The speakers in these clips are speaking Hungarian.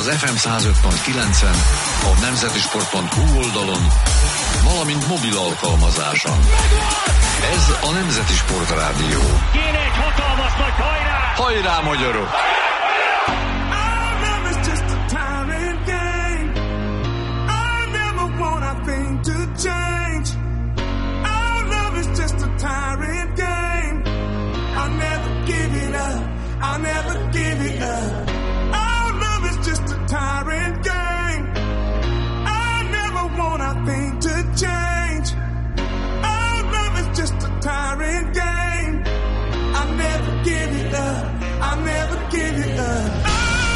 az FM 105.9-en, a nemzetisport.hu oldalon, valamint mobil alkalmazáson. Ez a Nemzeti Sport Rádió. Kéne egy hatalmas nagy hajrá! Hajrá, magyarok! I'll never give it up. Our love is just a tyrant game. I never want our thing to change. Our love is just a tyrant game. I'll never give it up. I'll never give it up.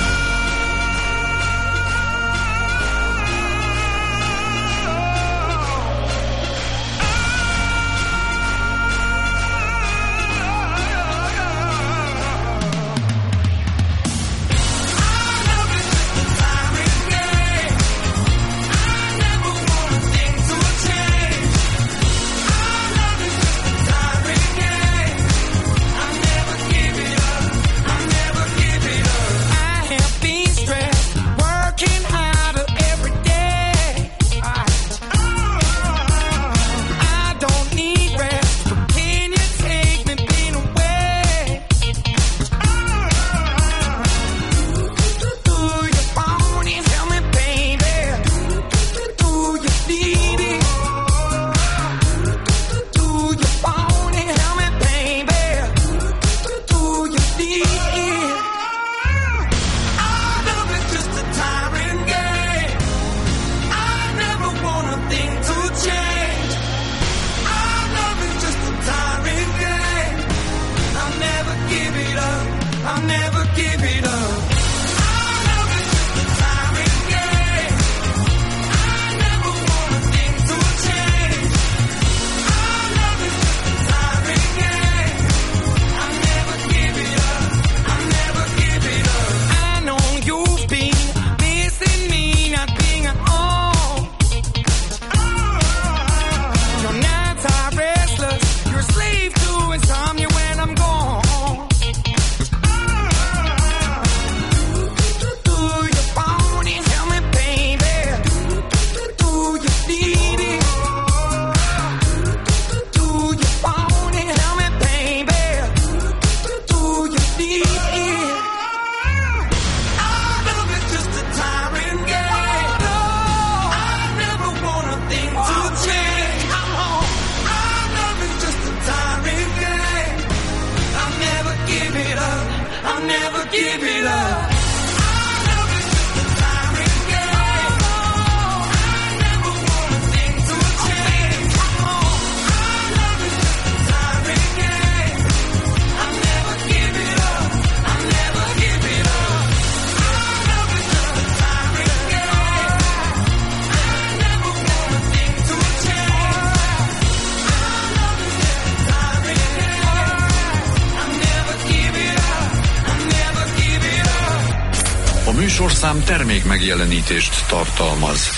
Műsorszám termék megjelenítést tartalmaz.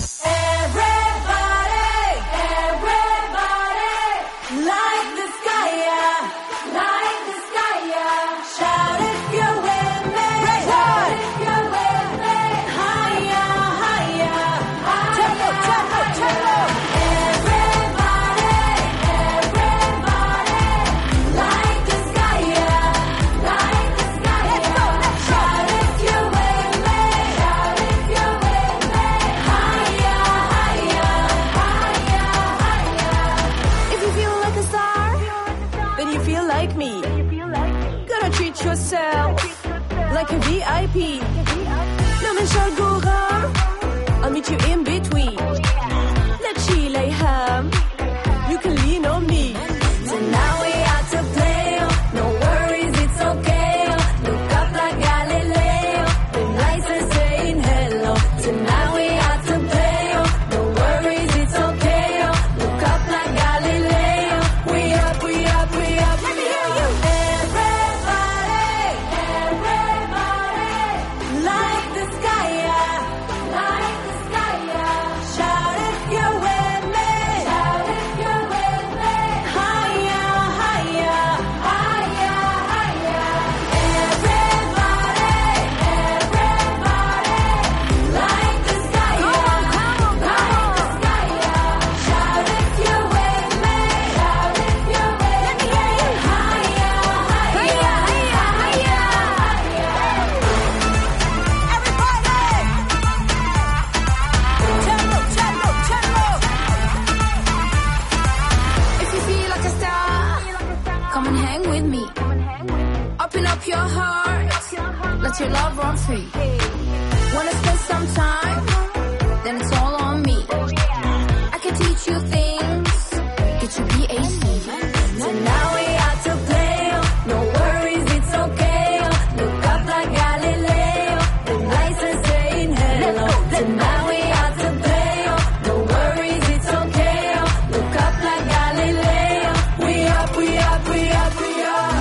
Like a VIP, no man shall go wrong. I'll meet you in between. Let's chill, ham. You can lean on me. Tonight we out to play. No worries, it's okay. Look up like Galileo. The nights are saying hello. Tonight we out to play. No worries, it's okay. Look up like Galileo. We up, we up, we up. Let me hear you. Shout if you're with me. heart, let your love run free. Wanna spend some time, then it's all on me. I can teach you things, get you PhD. So now we have to play, no worries, it's okay. Look up like Galileo, the lights are saying hello. So now we have to play, no worries, it's okay. Look up like Galileo, we up, we up, we up, we up.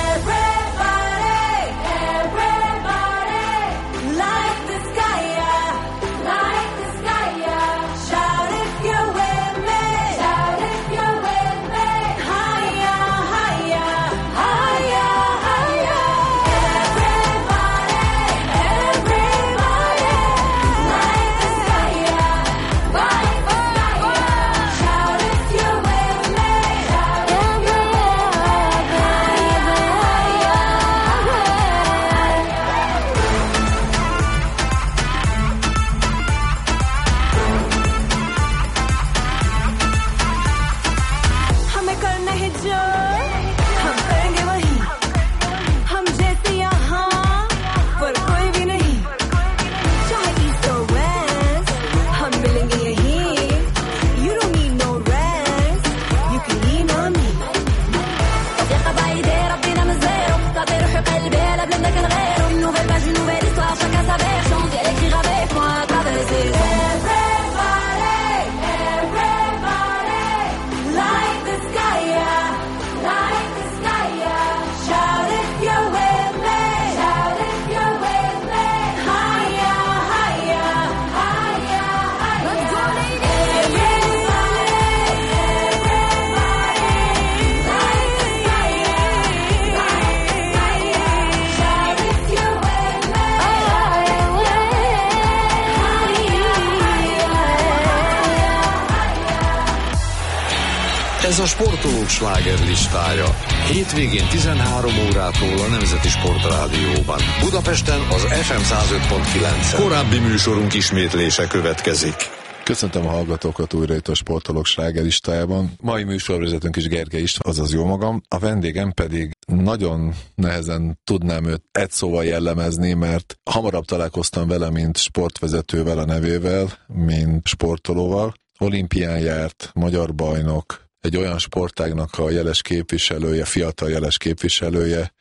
Ez a sportolók slágerlistája. Hétvégén 13 órától a Nemzeti Sportrádióban. Budapesten az FM 105.9. Korábbi műsorunk ismétlése következik. Köszöntöm a hallgatókat újra itt a Sportolók slágerlistájában. Mai műsorvezetőnk is Gergely István, azaz jó magam. A vendégem pedig nagyon nehezen tudnám őt egy szóval jellemezni, mert hamarabb találkoztam vele, mint sportvezetővel a nevével, mint sportolóval. Olimpián járt, magyar bajnok, egy olyan sportágnak a jeles képviselője, fiatal jeles képviselője,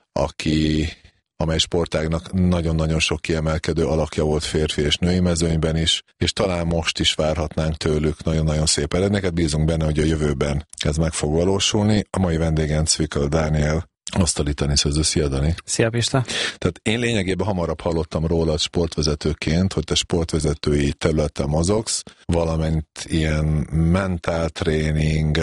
amely sportágnak nagyon-nagyon sok kiemelkedő alakja volt férfi és női mezőnyben is, és talán most is várhatnánk tőlük nagyon-nagyon szép eredményeket. Bízunk benne, hogy a jövőben ez meg fog valósulni. A mai vendégem Cvikl Dániel, asztali teniszező. Szia, Dani! Szia, Pista! Tehát én lényegében hamarabb hallottam rólad sportvezetőként, hogy te sportvezetői területen mozogsz, valamint ilyen mentáltréning,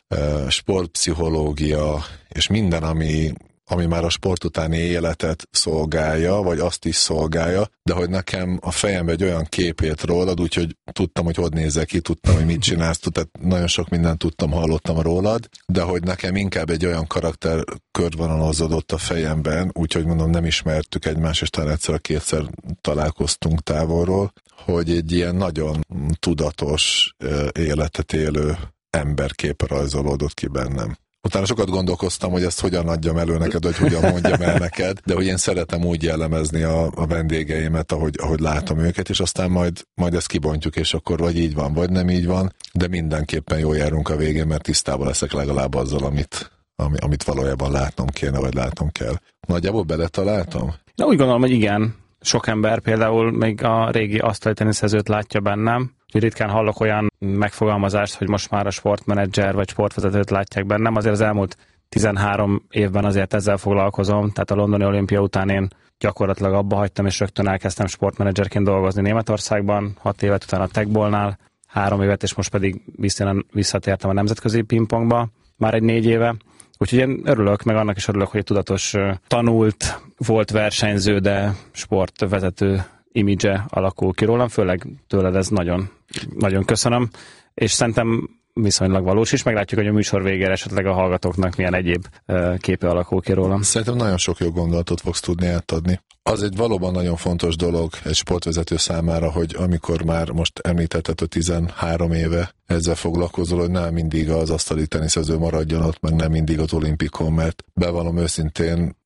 sportpszichológia és minden, ami már a sport utáni életet szolgálja, vagy azt is szolgálja, de hogy nekem a fejemben egy olyan képét rólad, úgyhogy tudtam, hogy nézek ki, tudtam, hogy mit csinálsz, tehát nagyon sok mindent tudtam, hallottam rólad, de hogy nekem inkább egy olyan karakter körvonalazódott a fejemben, úgyhogy mondom, nem ismertük egymást, és talán egyszer-kétszer találkoztunk távolról, hogy egy ilyen nagyon tudatos életet élő emberkép rajzolódott ki bennem. Utána sokat gondolkoztam, hogy ezt hogyan adjam elő neked, hogy hogyan mondjam el neked, de hogy én szeretem úgy jellemezni a vendégeimet, ahogy látom őket, és aztán majd ezt kibontjuk, és akkor vagy így van, vagy nem így van, de mindenképpen jól járunk a végén, mert tisztában leszek legalább azzal, amit valójában látnom kéne, vagy látnom kell. Nagyjából beletaláltam? Na, úgy gondolom, hogy igen. Sok ember például még a régi asztali teniszezőt látja bennem. Ritkán hallok olyan megfogalmazást, hogy most már a sportmenedzser vagy sportvezetőt látják bennem. Azért az elmúlt 13 évben azért ezzel foglalkozom, tehát a londoni olimpia után én gyakorlatilag abba hagytam, és rögtön elkezdtem sportmenedzserként dolgozni Németországban, 6 évet utána a Techballnál, 3 évet, és most pedig visszatértem a nemzetközi pingpongba, már egy 4 éve. Úgyhogy én örülök, meg annak is örülök, hogy egy tudatos, tanult, volt versenyző, de sportvezető imidzse alakul ki rólam, főleg tőled, ez nagyon, nagyon köszönöm, és szerintem viszonylag valós is, meglátjuk, hogy a műsor végére esetleg a hallgatóknak milyen egyéb képe alakul ki rólam. Szerintem nagyon sok jó gondolatot fogsz tudni átadni. Az egy valóban nagyon fontos dolog egy sportvezető számára, hogy amikor már most említetted, hogy 13 éve ezzel foglalkozol, hogy nem mindig az asztali teniszező maradjon ott, meg nem mindig az olimpikon, mert bevallom őszintén,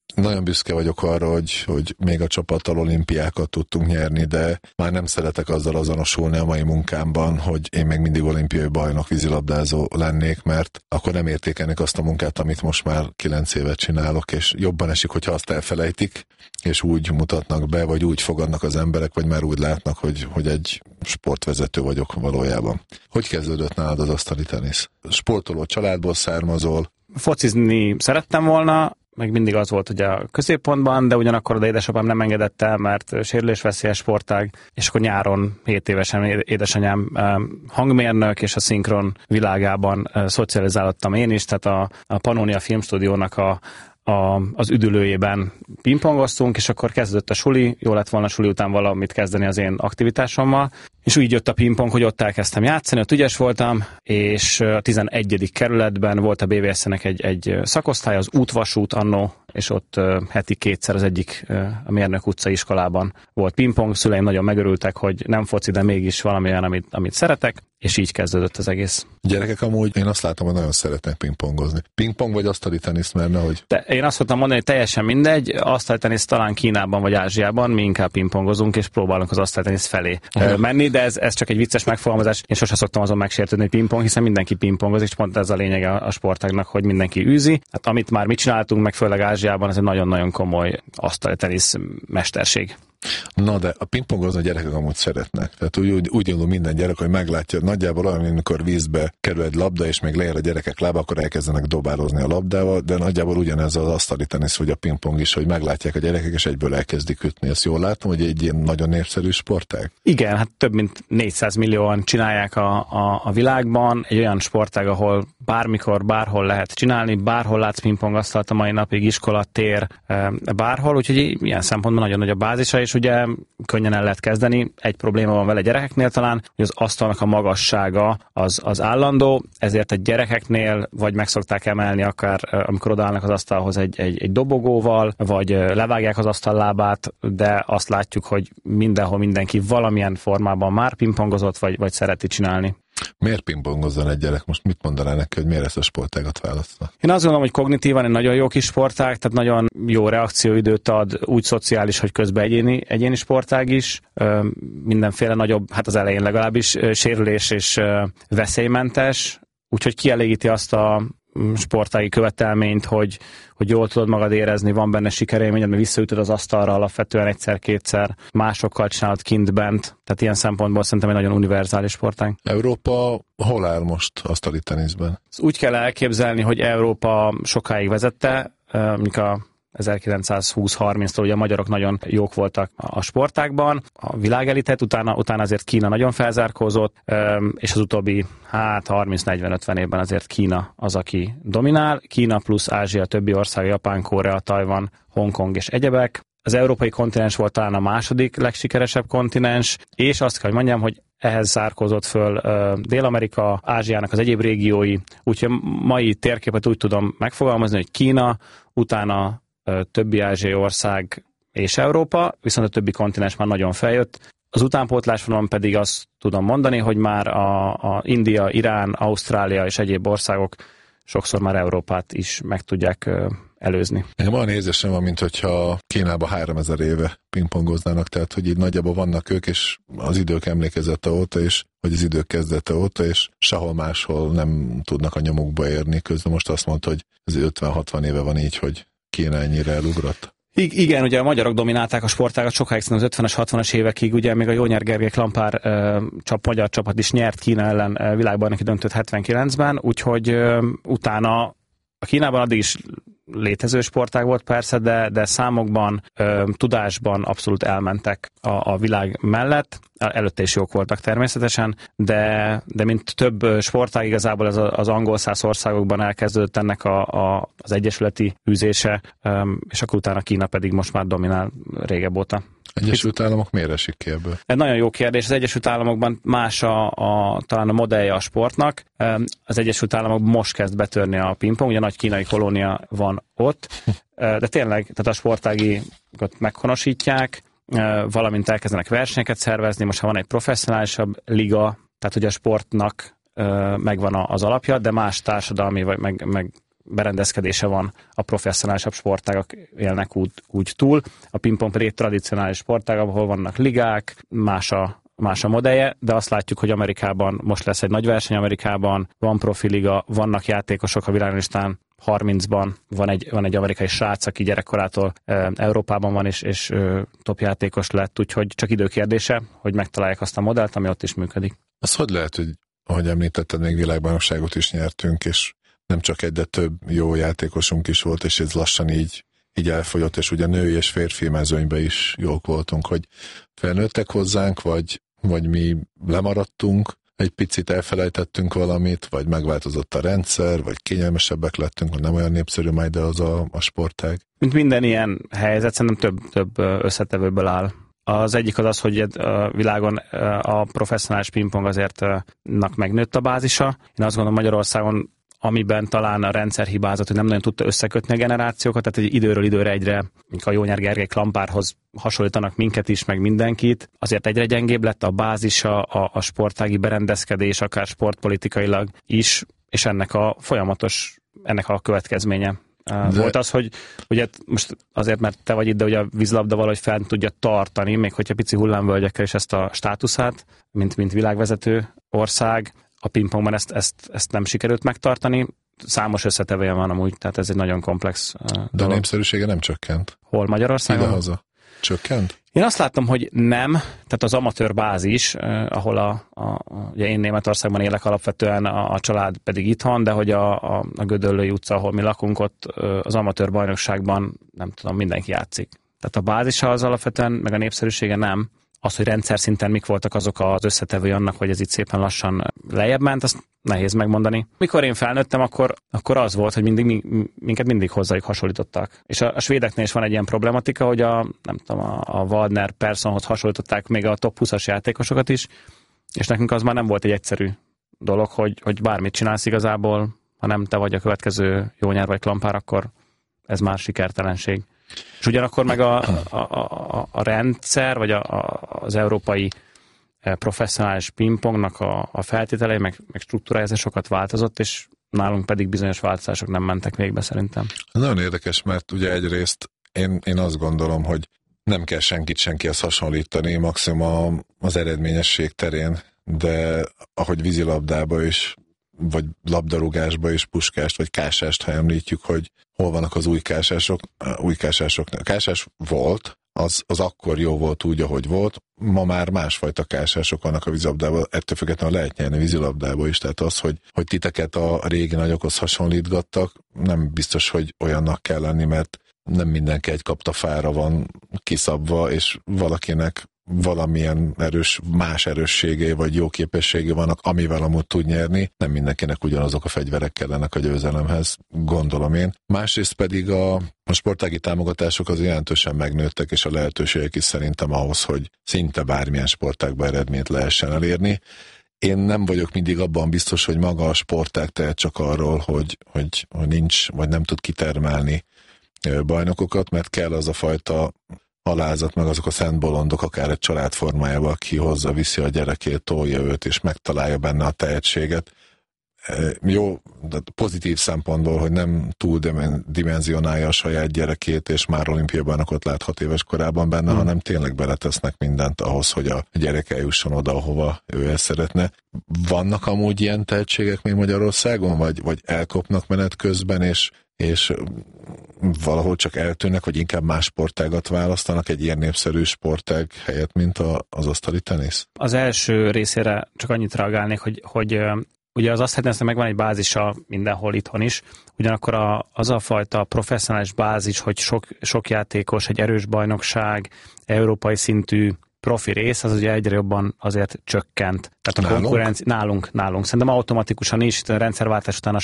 nagyon büszke vagyok arra, hogy még a csapattal olimpiákat tudtunk nyerni, de már nem szeretek azzal azonosulni a mai munkámban, hogy én még mindig olimpiai bajnok vízilabdázó lennék, mert akkor nem értékelnék azt a munkát, amit most már 9 évet csinálok, és jobban esik, hogyha azt elfelejtik, és úgy mutatnak be, vagy úgy fogadnak az emberek, vagy már úgy látnak, hogy egy sportvezető vagyok valójában. Hogy kezdődött nálad az asztali tenisz? Sportoló családból származol? Focizni szerettem volna, meg mindig az volt ugye a középpontban, de ugyanakkor az édesapám nem engedett el, mert sérülésveszélyes sportág, és akkor nyáron 7 évesen édesanyám hangmérnök, és a szinkron világában szocializálódtam én is, tehát a Pannonia Filmstúdiónak az üdülőjében pingpongoztunk, és akkor kezdődött a suli, jó lett volna suli után valamit kezdeni az én aktivitásommal, és úgy jött a pingpong, hogy ott elkezdtem játszani, ott ügyes voltam, és a 11. kerületben volt a BVSZ-nek egy szakosztály, az útvasút annó, és ott heti 2-szer az egyik a Mérnök utcai iskolában volt pingpong, szüleim nagyon megörültek, hogy nem foci, de mégis valami olyan, amit szeretek, és így kezdődött az egész. Gyerekek amúgy, én azt látom, hogy nagyon szeretnek pingpongozni. Pingpong vagy asztali tenisz, mert nehogy? Én azt szoktam mondani, hogy teljesen mindegy, asztali tenisz talán Kínában vagy Ázsiában, mi inkább pingpongozunk, és próbálunk az asztali tenisz felé menni, de ez csak egy vicces megfogalmazás. Én sosem szoktam azon megsértődni, hogy pingpong, hiszen mindenki pingpongozik, és pont ez a lényege a sportágnak, hogy mindenki űzi. Hát amit már mi csináltunk, meg főleg Ázsiában, ez egy nagyon-nagyon komoly asztali tenisz mesterség. Na de a pingpongozni a gyerekek amúgy szeretnek. Tehát úgy indul minden gyerek, hogy meglátja, nagyjából olyan, amikor vízbe kerül egy labda, és még leér a gyerekek lába, akkor elkezdenek dobálozni a labdával, de nagyjából ugyanez az asztali tenisz, vagy a pingpong is, hogy meglátják a gyerekek, és egyből elkezdik ütni. Ezt jól látom, hogy egy ilyen nagyon népszerű sportág? Igen, hát több mint 400 millióan csinálják a világban. Egy olyan sportág, ahol bármikor, bárhol lehet csinálni, bárhol látsz pingpongasztalt a mai napig, iskola, tér, bárhol, úgyhogy ilyen szempontból nagyon nagy a bázisa, és ugye könnyen el lehet kezdeni. Egy probléma van vele gyerekeknél talán, hogy az asztalnak a magassága az állandó, ezért a gyerekeknél vagy meg szokták emelni akár, amikor odaállnak az asztalhoz egy dobogóval, vagy levágják az asztal lábát, de azt látjuk, hogy mindenhol mindenki valamilyen formában már pingpongozott, vagy szereti csinálni. Miért pingpongozzon egy gyerek? Most mit mondaná neki, hogy miért ezt a sportágat választna? Én azt gondolom, hogy kognitívan egy nagyon jó kis sportág, tehát nagyon jó reakcióidőt ad, úgy szociális, hogy közben egyéni sportág is. Mindenféle nagyobb, hát az elején legalábbis sérülés és veszélymentes, úgyhogy kielégíti azt a sportági követelményt, hogy jól tudod magad érezni, van benne sikerélményed, mert visszaütöd az asztalra alapvetően egyszer-kétszer, másokkal csinálod kint bent, tehát ilyen szempontból szerintem egy nagyon univerzális sportág. Európa hol áll most asztali teniszben? Úgy kell elképzelni, hogy Európa sokáig vezette, míg a 1920-30-tól ugye a magyarok nagyon jók voltak a sportágban, a világelitet, utána azért Kína nagyon felzárkózott, és az utóbbi 30-40-50 évben azért Kína az, aki dominál. Kína plusz Ázsia, többi ország, Japán, Korea, Tajvan, Hongkong és egyebek. Az európai kontinens volt talán a második legsikeresebb kontinens, és azt kell, hogy mondjam, hogy ehhez zárkózott föl Dél-Amerika, Ázsiának az egyéb régiói, úgyhogy mai térképet úgy tudom megfogalmazni, hogy Kína, utána többi ázsiai ország és Európa, viszont a többi kontinens már nagyon feljött. Az utánpótlásvonalon pedig azt tudom mondani, hogy már a India, Irán, Ausztrália és egyéb országok sokszor már Európát is meg tudják előzni. Nekem olyan érzésem van, mintha Kínában 3000 éve pingpongoznának, tehát hogy így nagyjából vannak ők, és az idők emlékezete óta, és vagy az idők kezdete óta, és sehol máshol nem tudnak a nyomukba érni. Közben most azt mondta, hogy ez 50-60 éve van így, hogy Kína ennyire elugrott. Igen, ugye a magyarok dominálták a sportágat sokáig, az 50-es, 60-as évekig, ugye még a Jónyer Gergely Klampár magyar csapat is nyert Kína ellen világbajnoki döntőt 79-ben, úgyhogy utána a Kínában addig is létező sportág volt persze, de számokban, tudásban abszolút elmentek a világ mellett. Előtte is jók voltak természetesen, de mint több sportág igazából ez az angolszász országokban elkezdődött ennek az egyesületi űzése, és akkor utána Kína pedig most már dominál régebb óta. Egyesült Államok miért esik ki ebből? Egy nagyon jó kérdés. Az Egyesült Államokban más talán a modellje a sportnak. Az Egyesült Államokban most kezd betörni a pingpong, ugye nagy kínai kolónia van ott, de tényleg tehát a sportágikat meghonosítják, valamint elkezdenek versenyeket szervezni. Most ha van egy professzionálisabb liga, tehát ugye a sportnak megvan az alapja, de más társadalmi vagy meg berendezkedése van, a professzionálisabb sportágak élnek úgy túl. A pingpong pedig egy tradicionális sportág, ahol vannak ligák, más a modellje, de azt látjuk, hogy Amerikában most lesz egy nagy verseny Amerikában, van profiliga, vannak játékosok a világlistán, 30-ban van egy amerikai srác, aki gyerekkorától Európában van, és top játékos lett, úgyhogy csak időkérdése, hogy megtalálják azt a modellt, ami ott is működik. Az hogy lehet, hogy ahogy említetted, még világbajnokságot is nyertünk, és nem csak egy, de több jó játékosunk is volt, és ez lassan így elfogyott, és ugye női és férfi mezőnyben is jók voltunk, hogy felnőttek hozzánk, vagy mi lemaradtunk, egy picit elfelejtettünk valamit, vagy megváltozott a rendszer, vagy kényelmesebbek lettünk, vagy nem olyan népszerű majd az a sportág. Mint minden ilyen helyzet, szerintem több összetevőből áll. Az egyik az, hogy a világon a professzionális pingpong azért megnőtt a bázisa. Én azt gondolom, Magyarországon, amiben talán a rendszer hibázott, hogy nem nagyon tudta összekötni a generációkat, tehát egy időről időre egyre, a Jónyár Gergely Klampárhoz hasonlítanak minket is, meg mindenkit. Azért egyre gyengébb lett a bázisa, a sportági berendezkedés, akár sportpolitikailag is, és ennek a következménye. Volt az, hogy ugye most azért, mert te vagy itt, de ugye a vízlabda valahogy fel tudja tartani, még hogyha pici hullámvölgyekkel is ezt a státuszát, mint világvezető ország. A pingpongban ezt nem sikerült megtartani. Számos összetevője van amúgy, tehát ez egy nagyon komplex dolog. De a népszerűsége nem csökkent. Hol, Magyarországon? Idehaza. Csökkent? Én azt látom, hogy nem, tehát az amatőr bázis, ahol ugye én Németországban élek alapvetően, a család pedig itthon, de hogy a Gödöllői utca, ahol mi lakunk, ott az amatőr bajnokságban, nem tudom, mindenki játszik. Tehát a bázisa az alapvetően, meg a népszerűsége nem. Az, hogy rendszer szinten mik voltak azok az összetevői annak, hogy ez itt szépen lassan lejjebb ment, azt nehéz megmondani. Mikor én felnőttem, akkor az volt, hogy minket mindig hozzájuk hasonlítottak. És a svédeknél is van egy ilyen problematika, hogy a Waldner Personhoz hasonlították még a top 20-as játékosokat is, és nekünk az már nem volt egy egyszerű dolog, hogy bármit csinálsz igazából, ha nem te vagy a következő Jónyár vagy Klampár, akkor ez már sikertelenség. És ugyanakkor meg a rendszer, vagy az európai professzionális pingpongnak a feltételei, meg struktúrája sokat változott, és nálunk pedig bizonyos változások nem mentek végbe szerintem. Nagyon érdekes, mert ugye egyrészt én azt gondolom, hogy nem kell senkihez hasonlítani, maximum az eredményesség terén, de ahogy vízilabdába is, vagy labdarúgásba is puskást, vagy kásást, ha említjük, hogy hol vannak az új kásások. A kásás volt, az akkor jó volt úgy, ahogy volt. Ma már másfajta kásások vannak a vízilabdában, ettől függetlenül lehet nyerni vízilabdába is. Tehát az, hogy titeket a régi nagyokhoz hasonlítgattak, nem biztos, hogy olyannak kell lenni, mert nem mindenki egy kaptafára van kiszabva, és valakinek valamilyen más erősségei vagy jó képességei vannak, amivel amúgy tud nyerni. Nem mindenkinek ugyanazok a fegyverek kellenek a győzelemhez, gondolom én. Másrészt pedig a sportági támogatások az jelentősen megnőttek, és a lehetőségek is szerintem ahhoz, hogy szinte bármilyen sportágban eredményt lehessen elérni. Én nem vagyok mindig abban biztos, hogy maga a sportág tehet csak arról, hogy nincs, vagy nem tud kitermelni bajnokokat, mert kell az a fajta alázat, meg azok a szent bolondok, akár egy család formájában, aki viszi a gyerekét, tolja őt, és megtalálja benne a tehetséget. Jó, de pozitív szempontból, hogy nem túl dimenzionálja a saját gyerekét, és már olimpiai bajnokot lát 6 éves korában benne, hanem tényleg beletesznek mindent ahhoz, hogy a gyerek eljusson oda, ahova ő el szeretne. Vannak amúgy ilyen tehetségek még Magyarországon, vagy elkopnak menet közben, és valahol csak eltűnnek, vagy inkább más sportágat választanak egy ilyen népszerű sportág helyett, mint az asztali tenisz? Az első részére csak annyit reagálnék, hogy ugye az asztali tenisznek megvan egy bázisa mindenhol itthon is, ugyanakkor az a fajta professzionális bázis, hogy sok játékos, egy erős bajnokság, európai szintű profi rész, az ugye egyre jobban azért csökkent. Tehát a konkurencia nálunk. Szerintem automatikusan is, a rendszerváltás után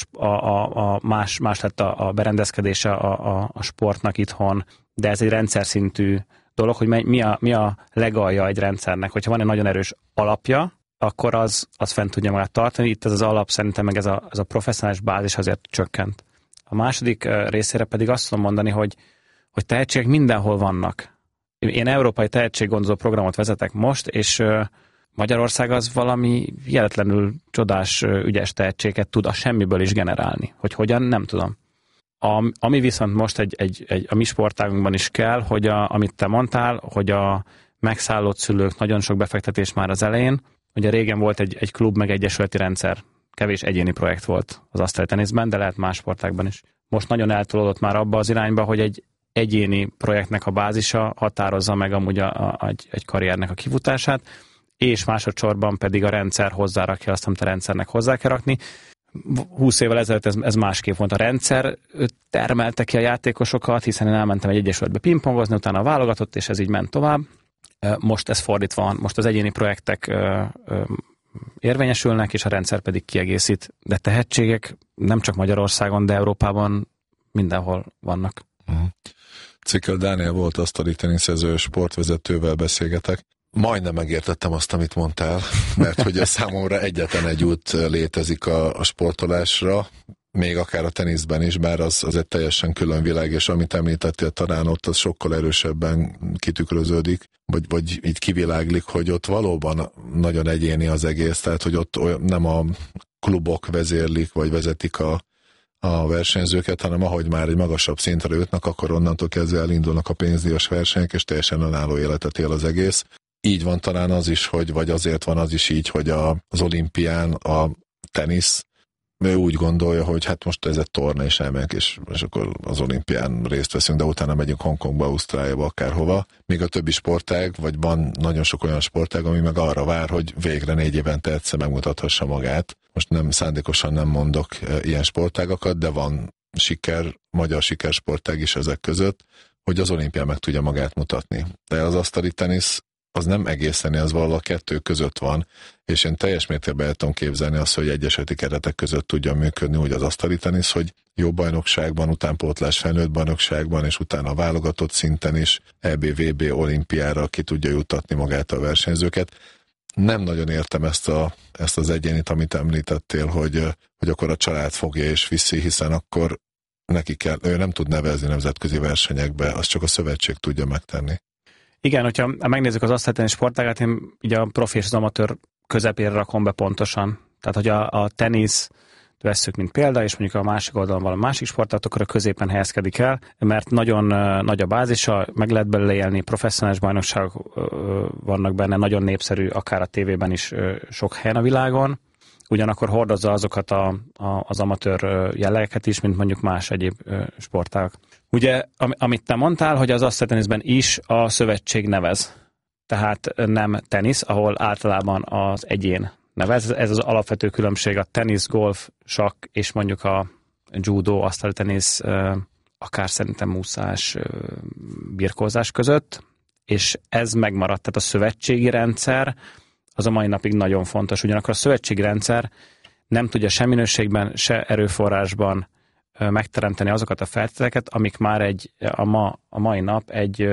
más lett a berendezkedése a sportnak itthon, de ez egy rendszer szintű dolog, hogy mi a legalja egy rendszernek. Hogyha van egy nagyon erős alapja, akkor az fent tudja magát tartani. Itt ez az alap szerintem, meg ez a professzionális bázis azért csökkent. A második részére pedig azt tudom mondani, hogy tehetségek mindenhol vannak. Én európai tehetséggondozó programot vezetek most, és Magyarország az valami hihetetlenül csodás, ügyes tehetséget tud a semmiből is generálni. Hogy hogyan, nem tudom. Ami viszont most a mi sportágunkban is kell, hogy amit te mondtál, hogy a megszállott szülők, nagyon sok befektetés már az elején. Ugye régen volt egy klub meg egyesületi rendszer, kevés egyéni projekt volt az asztaliteniszben, de lehet más sportákban is. Most nagyon eltolódott már abba az irányba, hogy egy egyéni projektnek a bázisa határozza meg amúgy egy karriernek a kifutását, és másodszorban pedig a rendszer hozzárakja azt, amit a rendszernek hozzá kell rakni. 20 évvel ezelőtt ez másképp volt. A rendszer termelte ki a játékosokat, hiszen én elmentem egy egyesületbe pingpongozni, utána válogatott, és ez így ment tovább. Most ez fordítva van. Most az egyéni projektek érvényesülnek, és a rendszer pedig kiegészít. De tehetségek nem csak Magyarországon, de Európában mindenhol vannak. Cikkel Dániel volt asztaliteniszező sportvezetővel beszélgetek. Majdnem megértettem azt, amit mondtál, mert hogy a számomra egyetlen egy út létezik a sportolásra, még akár a teniszben is, bár az egy teljesen külön világ, és amit említettél talán ott, az sokkal erősebben kitükröződik, vagy így kiviláglik, hogy ott valóban nagyon egyéni az egész, tehát hogy ott nem a klubok vezérlik, vagy vezetik a versenyzőket, hanem ahogy már egy magasabb szintre jutnak, akkor onnantól kezdve elindulnak a pénzdíjas versenyek, és teljesen önálló életet él az egész. Így van talán az is, vagy azért van az is így, hogy az olimpián a tenisz, ő úgy gondolja, hogy hát most ez egy torna, és elmegyünk, és akkor az olimpián részt veszünk, de utána megyünk Hongkongba, Ausztráliába, akárhova. Míg a többi sportág, vagy van nagyon sok olyan sportág, ami meg arra vár, hogy végre 4 évente egyszer megmutathassa magát. Most nem szándékosan nem mondok ilyen sportágakat, de van magyar sikersportág is ezek között, hogy az olimpián meg tudja magát mutatni. De az asztali tenisz az nem egészen, az valahol a kettő között van, és én teljes mértékben el tudom képzelni azt, hogy egyesületi keretek között tudja működni úgy az asztali tenisz, hogy jó bajnokságban, utánpótlás felnőtt bajnokságban, és utána a válogatott szinten is, EB, VB, olimpiára ki tudja juttatni magát a versenyzőket. Nem nagyon értem ezt az egyénit, amit említettél, hogy akkor a család fogja és viszi, hiszen akkor neki kell, ő nem tud nevezni nemzetközi versenyekbe, azt csak a szövetség tudja megtenni. Igen, hogyha megnézzük az asztalitenisz sportágát, én így a profi és az amatőr közepére rakom be pontosan. Tehát, hogy a tenisz vesszük, mint példa, és mondjuk a másik oldalon valami másik sportát, akkor a középen helyezkedik el, mert nagyon nagy a bázisa, meg lehet belőle élni, professzionális bajnokságok vannak benne, nagyon népszerű, akár a tévében is sok helyen a világon, ugyanakkor hordozza azokat az amatőr jellegeket is, mint mondjuk más egyéb sportágak. Ugye, amit te mondtál, hogy az asztaliteniszben is a szövetség nevez. Tehát nem tenisz, ahol általában az egyén nevez. Ez az alapvető különbség a tenisz, golf, sakk és mondjuk a judo, asztalitenisz, akár szerintem úszás, birkózás között. És ez megmaradt. Tehát a szövetségi rendszer az a mai napig nagyon fontos. Ugyanakkor a szövetségi rendszer nem tudja se minőségben, se erőforrásban megteremteni azokat a feltételeket, amik már a mai nap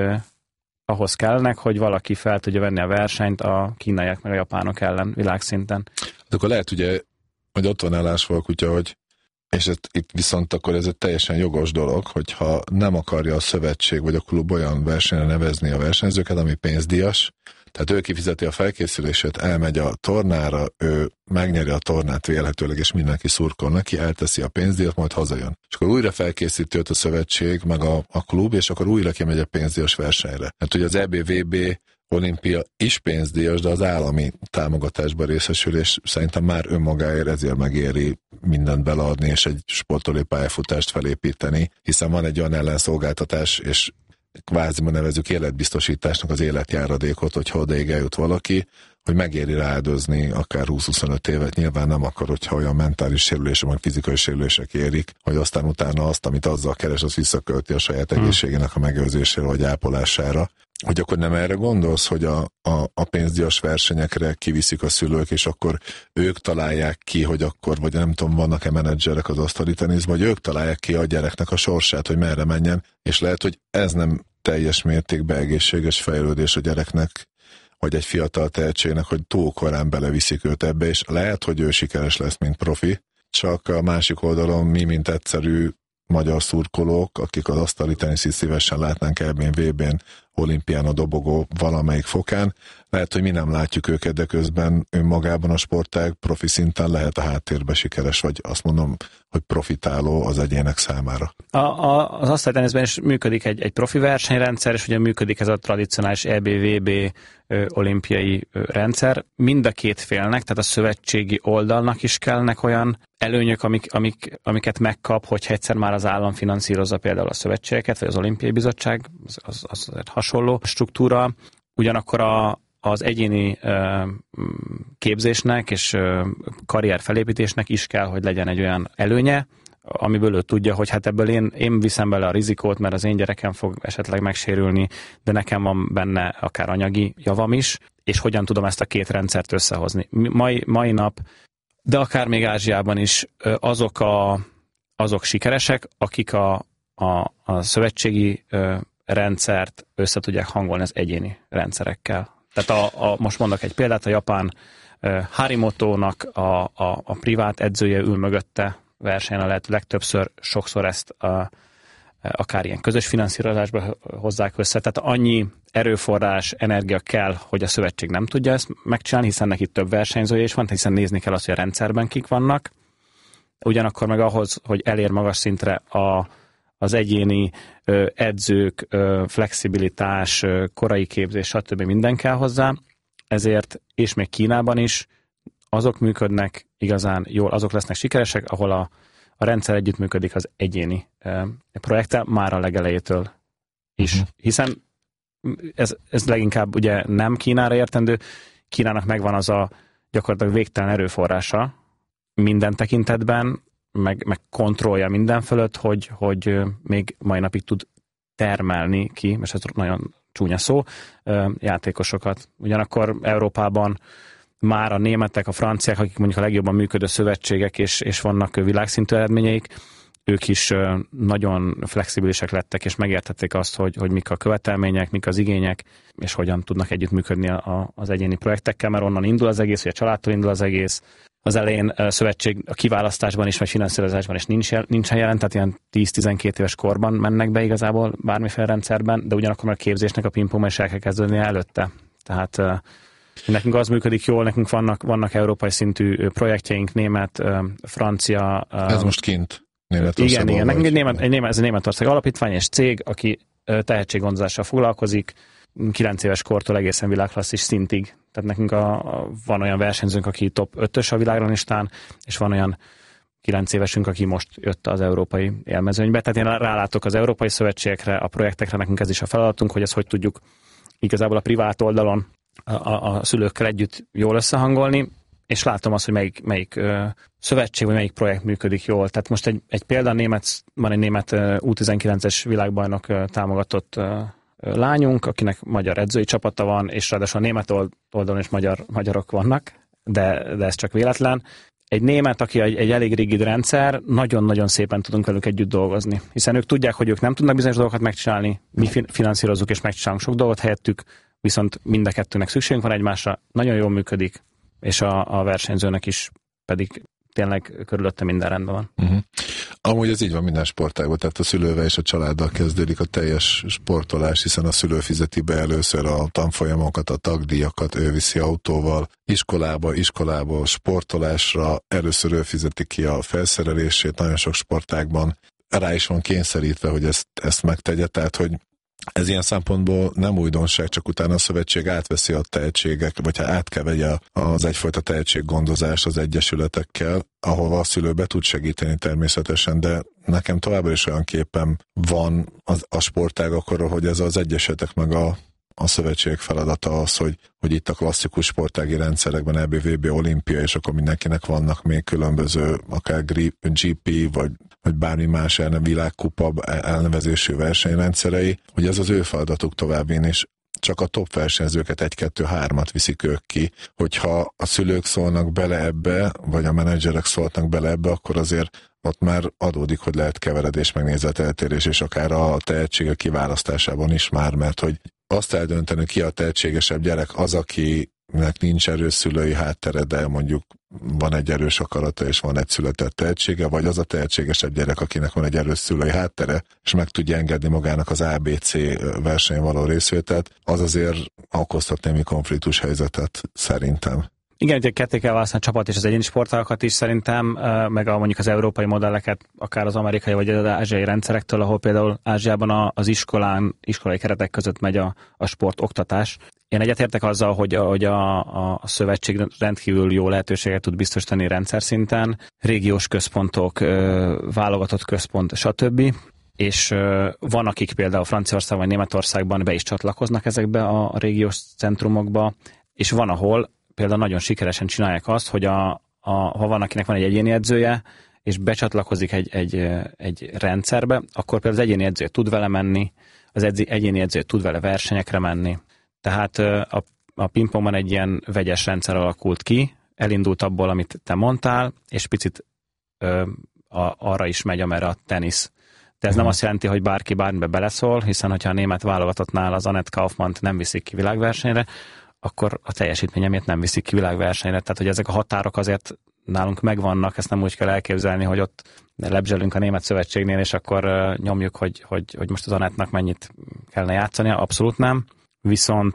ahhoz kellnek, hogy valaki fel tudja venni a versenyt a kínaiak meg a japánok ellen világszinten. De akkor lehet ugye, hogy ott van állásfalkutya, hogy és itt viszont akkor ez egy teljesen jogos dolog, hogyha nem akarja a szövetség vagy a klub olyan versenyre nevezni a versenyzőket, ami pénzdíjas, tehát ő kifizeti a felkészülését, elmegy a tornára, ő megnyeri a tornát vélhetőleg, és mindenki szurkol neki, elteszi a pénzdíjat, majd hazajön. És akkor újra felkészíti őt a szövetség, meg a klub, és akkor újra kimegy a pénzdíjas versenyre. Hát ugye az EB, VB, olimpia is pénzdíjas, de az állami támogatásban részesül, és szerintem már önmagáért ezért megéri mindent beleadni, és egy sportolói pályafutást felépíteni, hiszen van egy olyan ellenszolgáltatás, és kváziban nevezzük életbiztosításnak az életjáradékot, hogyha odaig eljut valaki, hogy megéri rááldozni akár 20-25 évet, nyilván nem akar, hogyha olyan mentális sérülések, meg fizikai sérülések érik, hogy aztán utána azt, amit azzal keres, az visszakölti a saját egészségének a megőrzésére vagy ápolására. Hogy akkor nem erre gondolsz, hogy a pénzdíjas versenyekre kiviszik a szülők, és akkor ők találják ki, hogy akkor, vagy nem tudom, vannak-e menedzserek az asztali teniszben, vagy ők találják ki a gyereknek a sorsát, hogy merre menjen, és lehet, hogy ez nem teljes mértékben egészséges fejlődés a gyereknek, vagy egy fiatal tehetségnek, hogy túl korán beleviszik őt ebbe, és lehet, hogy ő sikeres lesz, mint profi, csak a másik oldalon mi, mint egyszerű magyar szurkolók, akik az asztali teniszit szívesen látnánk EB-n, VB-n, olimpián a dobogó valamelyik fokán. Lehet, hogy mi nem látjuk őket, de közben önmagában a sportág profi szinten lehet a háttérbe sikeres, vagy azt mondom, hogy profitáló az egyének számára. Az asztaliteniszben is működik egy profi versenyrendszer, és ugye működik ez a tradicionális EB-VB olimpiai rendszer. Mind a két félnek, tehát a szövetségi oldalnak is kellnek olyan előnyök, amiket megkap, hogyha egyszer már az állam finanszírozza például a szövetségeket, vagy az olimpiai bizottság, az hasonló struktúra. Ugyanakkor az egyéni képzésnek és karrier felépítésnek is kell, hogy legyen egy olyan előnye, amiből ő tudja, hogy hát ebből én viszem bele a rizikót, mert az én gyerekem fog esetleg megsérülni, de nekem van benne akár anyagi javam is, és hogyan tudom ezt a két rendszert összehozni. Mai nap, de akár még Ázsiában is azok sikeresek, akik a szövetségi rendszert össze tudják hangolni az egyéni rendszerekkel. Tehát most mondok egy példát, a japán Harimoto-nak a privát edzője ül mögötte versenyen a lehető legtöbbször, sokszor ezt akár ilyen közös finanszírozásba hozzák össze. Tehát annyi erőforrás, energia kell, hogy a szövetség nem tudja ezt megcsinálni, hiszen neki több versenyzője is van, hiszen nézni kell azt, hogy a rendszerben kik vannak. Ugyanakkor meg ahhoz, hogy elér magas szintre az egyéni edzők, flexibilitás, korai képzés, stb. Minden kell hozzá. Ezért, és még Kínában is azok működnek igazán jól, azok lesznek sikeresek, ahol a rendszer együttműködik az egyéni projekttel már a legelejétől is. Hiszen ez leginkább ugye nem Kínára értendő, Kínának megvan az a gyakorlatilag végtelen erőforrása minden tekintetben, meg kontrollja minden fölött, hogy még mai napig tud termelni ki, és ez nagyon csúnya szó, játékosokat. Ugyanakkor Európában már a németek, a franciák, akik mondjuk a legjobban működő szövetségek, és vannak világszintű eredményeik, ők is nagyon flexibilisek lettek, és megértették azt, hogy mik a követelmények, mik az igények, és hogyan tudnak együttműködni az egyéni projektekkel, mert onnan indul az egész, vagy a családtól indul az egész. Az elején a szövetség a kiválasztásban is, vagy finanszírozásban is nincsen jelen, tehát ilyen 10-12 éves korban mennek be igazából bármiféle rendszerben, de ugyanakkor a képzésnek a pingpongban is el kell kezdeni előtte. Tehát nekünk az működik jól, nekünk vannak európai szintű projektjeink, német, francia. Ez most kint Németországban. Igen, nekünk ez egy Németország alapítvány és cég, aki tehetséggondozással foglalkozik, 9 éves kortól egészen világklasszis szintig. Tehát nekünk van olyan versenyzőnk, aki top 5-ös a világranglistán, és van olyan 9 évesünk, aki most jött az európai élmezőnybe. Tehát én rálátok az európai szövetségekre, a projektekre, nekünk ez is a feladatunk, hogy ezt hogy tudjuk igazából a privát oldalon a szülőkkel együtt jól összehangolni, és látom azt, hogy melyik szövetség, vagy melyik projekt működik jól. Tehát most egy példa, van egy német U19-es világbajnok támogatott lányunk, akinek magyar edzői csapata van, és ráadásul a német oldalon is magyarok vannak, de ez csak véletlen. Egy német, aki egy elég rigid rendszer, nagyon-nagyon szépen tudunk velük együtt dolgozni. Hiszen ők tudják, hogy ők nem tudnak bizonyos dolgokat megcsinálni, mi finanszírozzuk és megcsinálunk sok dolgot helyettük, viszont mind a kettőnek szükségünk van egymásra, nagyon jól működik, és a versenyzőnek is pedig tényleg körülötte minden rendben van. Uh-huh. Amúgy ez így van minden sportágban, tehát a szülővel és a családdal kezdődik a teljes sportolás, hiszen a szülő fizeti be először a tanfolyamokat, a tagdíjakat, ő viszi autóval, iskolába, sportolásra, először ő fizeti ki a felszerelését, nagyon sok sportágban rá is van kényszerítve, hogy ezt megtegye, tehát hogy ez ilyen szempontból nem újdonság, csak utána a szövetség átveszi a tehetségek, vagy át kell vegye az egyfajta tehetséggondozást az egyesületekkel, ahova a szülő be tud segíteni természetesen, de nekem továbbra is olyan képem van a sportágakról, hogy ez az egyesetek meg a szövetség feladata az, hogy itt a klasszikus sportági rendszerekben EB-VB, olimpia, és akkor mindenkinek vannak még különböző, akár GP, vagy bármi más világkupa elnevezésű versenyrendszerei, hogy ez az ő feladatuk továbbén is. Csak a top versenyzőket 1-2-3-at viszik ők ki. Hogyha a szülők szólnak bele ebbe, vagy a menedzserek szólnak bele ebbe, akkor azért ott már adódik, hogy lehet keveredés, meg nézeteltérés, és akár a tehetségek kiválasztásában is már, mert hogy azt eldönteni, ki a tehetségesebb gyerek, az, akinek nincs erős szülői háttere, de mondjuk van egy erős akarata, és van egy született tehetsége, vagy az a tehetségesebb gyerek, akinek van egy erős szülői háttere, és meg tudja engedni magának az ABC versenyen való részvételt, az azért okozhat némi konfliktus helyzetet szerintem. Igen, ugye ketté kell választani a csapat és az egyéni sportágakat is szerintem, meg mondjuk az európai modelleket, akár az amerikai vagy az ázsiai rendszerektől, ahol például Ázsiában az iskolai keretek között megy a sportoktatás. Én egyetértek azzal, hogy a szövetség rendkívül jó lehetőséget tud biztosítani rendszer szinten, régiós központok, válogatott központ, stb. És van, akik például Franciaországban vagy Németországban be is csatlakoznak ezekbe a régiós centrumokba, és van, ahol például nagyon sikeresen csinálják azt, hogy ha van, akinek van egy egyéni edzője, és becsatlakozik egy rendszerbe, akkor például az egyéni edzője tud vele menni, az egyéni edzője tud vele versenyekre menni. Tehát a pingpongban egy ilyen vegyes rendszer alakult ki, elindult abból, amit te mondtál, és picit arra is megy, amerre a tenisz. De ez nem azt jelenti, hogy bárki bármibe beleszól, hiszen hogyha a német válogatottnál az Annette Kaufmann-t nem viszik ki világversenyre, akkor a teljesítménye miatt nem viszik ki világversenyre. Tehát, hogy ezek a határok azért nálunk megvannak, ezt nem úgy kell elképzelni, hogy ott lebzselünk a Német Szövetségnél, és akkor nyomjuk, hogy most az Annettnak mennyit kellene játszania, abszolút nem. Viszont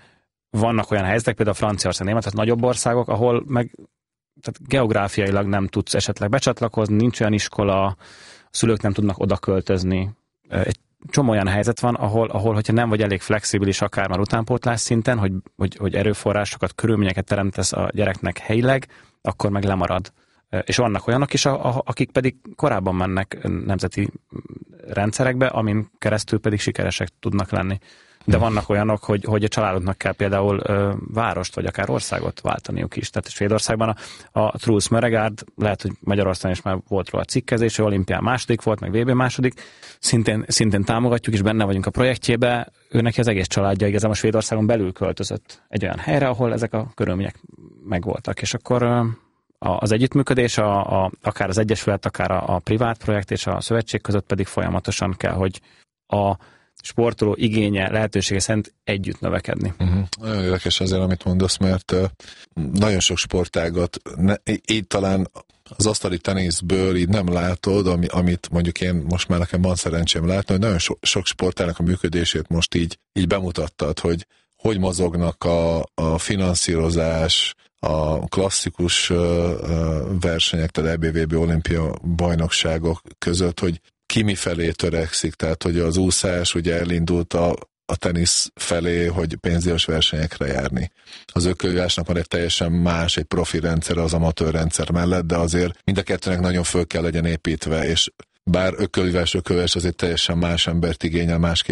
vannak olyan helyzetek, például Franciaország, Német, tehát nagyobb országok, ahol meg tehát geográfiailag nem tudsz esetleg becsatlakozni, nincs olyan iskola, a szülők nem tudnak oda költözni. Egy csomó olyan helyzet van, ahol hogyha nem vagy elég flexibilis, akár már utánpótlás szinten, hogy erőforrásokat, körülményeket teremtesz a gyereknek helyileg, akkor meg lemarad. És vannak olyanok is, akik pedig korábban mennek nemzeti rendszerekbe, amin keresztül pedig sikeresek tudnak lenni. De vannak olyanok, hogy a családoknak kell például várost, vagy akár országot váltaniuk is. Tehát Svédországban a Truls Møregard, lehet, hogy Magyarországon is már volt róla cikkezés, ő olimpián második volt, meg VB második, szintén támogatjuk, és benne vagyunk a projektjébe. Ő neki az egész családja igazából Svédországon belül költözött egy olyan helyre, ahol ezek a körülmények megvoltak. És akkor az együttműködés, akár az egyesület, akár a privát projekt és a szövetség között pedig folyamatosan kell, hogy a sportoló igénye, lehetősége szerint együtt növekedni. Nagyon érdekes azért, amit mondasz, mert nagyon sok sportágat, így talán az asztali teniszből így nem látod, amit mondjuk én most már nekem van szerencsém látni, hogy nagyon sok sportának a működését most így bemutattad, hogy mozognak a finanszírozás, a klasszikus versenyek, tehát EBVB olimpia bajnokságok között, hogy ki mifelé törekszik, tehát hogy az úszás ugye elindult a tenisz felé, hogy pénzdíjas versenyekre járni. Az ökölvívásnak van egy teljesen más, egy profi rendszer az amatőr rendszer mellett, de azért mind a kettőnek nagyon föl kell legyen építve, és bár ökölvívás azért teljesen más embert igényel, más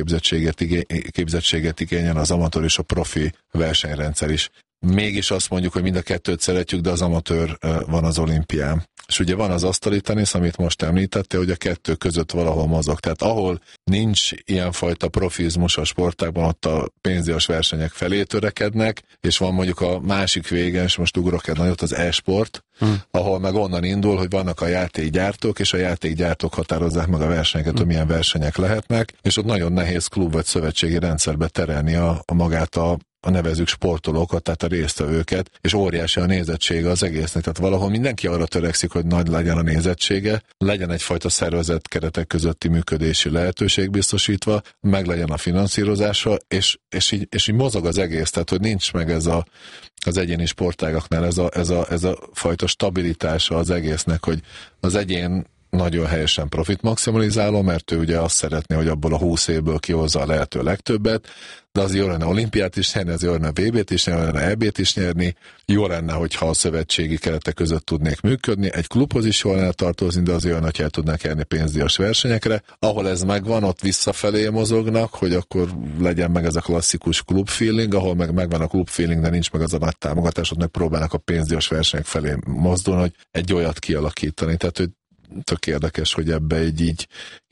képzettséget igényel az amatőr és a profi versenyrendszer is. Mégis azt mondjuk, hogy mind a kettőt szeretjük, de az amatőr van az olimpián. És ugye van az asztali tenisz, amit most említettél, hogy a kettő között valahol mozog. Tehát ahol nincs ilyenfajta profizmus a sportágban, ott a pénzdíjas versenyek felé törekednek, és van mondjuk a másik végen, és most ugrok egy nagyot, az e-sport, ahol meg onnan indul, hogy vannak a játékgyártók, és a játékgyártók határozzák meg a versenyeket, hogy milyen versenyek lehetnek, és ott nagyon nehéz klub vagy szövetségi rendszerbe terelni a magát a nevezük sportolókat, tehát a résztvevőket, és óriási a nézettsége az egésznek. Tehát valahol mindenki arra törekszik, hogy nagy legyen a nézettsége, legyen egyfajta szervezett keretek közötti működési lehetőség biztosítva, meg legyen a finanszírozása, és így mozog az egész, tehát hogy nincs meg az egyéni sportágaknál ez a fajta stabilitása az egésznek, hogy az egyén nagyon helyesen profit maximalizáló, mert ő ugye azt szeretné, hogy abból a 20 évből kihozza a lehető legtöbbet, de az jó lenne olimpiát is nyerni, az jó lenne VB-t is nyerni, jó lenne EB-t is nyerni, jó lenne, hogyha a szövetségi keretek között tudnék működni, egy klubhoz is jól lenne tartozni, de az jó lenne, hogyha el tudnak járni pénzdíjas versenyekre. Ahol ez megvan, ott visszafelé mozognak, hogy akkor legyen meg ez a klasszikus klub feeling, ahol megvan a klub feeling, de nincs meg az a nagy támogatás, ott meg próbálnak a pénzdíjas versenyek felé mozdulni, hogy egy olyat kialakítani. Tehát, hogy tök érdekes, hogy ebbe így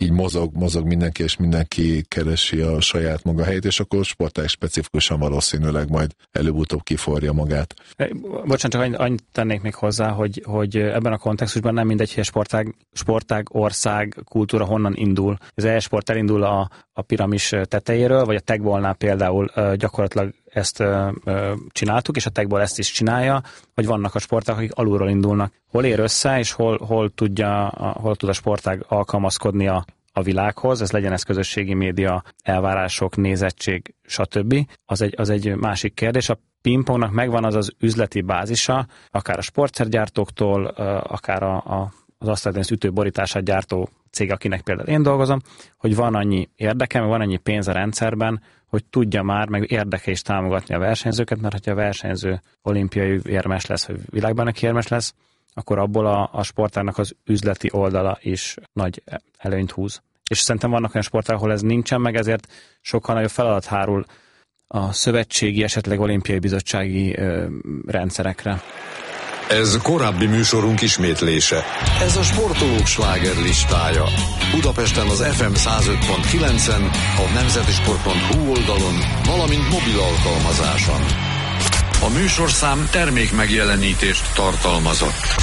mozog mindenki, és mindenki keresi a saját maga helyét, és akkor sportág specifikusan valószínűleg majd előbb-utóbb kiforja magát. Bocsánat, csak annyit tennék még hozzá, hogy ebben a kontextusban nem mindegy, hogy a sportág, ország, kultúra honnan indul. Az e-sport elindul a piramis tetejéről, vagy a tagballnál például gyakorlatilag ezt csináltuk, és a Techball ezt is csinálja, hogy vannak a sportág, akik alulról indulnak. Hol ér össze, és hol tud a sportág alkalmazkodni a világhoz, ez legyen ez közösségi média, elvárások, nézettség, stb. Az egy másik kérdés. A pingpongnak megvan az üzleti bázisa, akár a sportszergyártóktól, akár az asztalteniszt ütőborítását gyártó cég, akinek például én dolgozom, hogy van annyi érdeke, meg van annyi pénz a rendszerben, hogy tudja már, meg érdeke is támogatni a versenyzőket, mert ha a versenyző olimpiai érmes lesz, vagy világbajnoki érmes lesz, akkor abból a sportágnak az üzleti oldala is nagy előnyt húz. És szerintem vannak olyan sportág, ahol ez nincsen meg, ezért sokkal nagyobb feladat hárul a szövetségi, esetleg olimpiai bizottsági rendszerekre. Ez korábbi műsorunk ismétlése. Ez a sportolók slágerlistája. Budapesten az FM 105.9-en, a nemzetisport.hu oldalon, valamint mobil alkalmazáson. A műsorszám termék megjelenítést tartalmazott.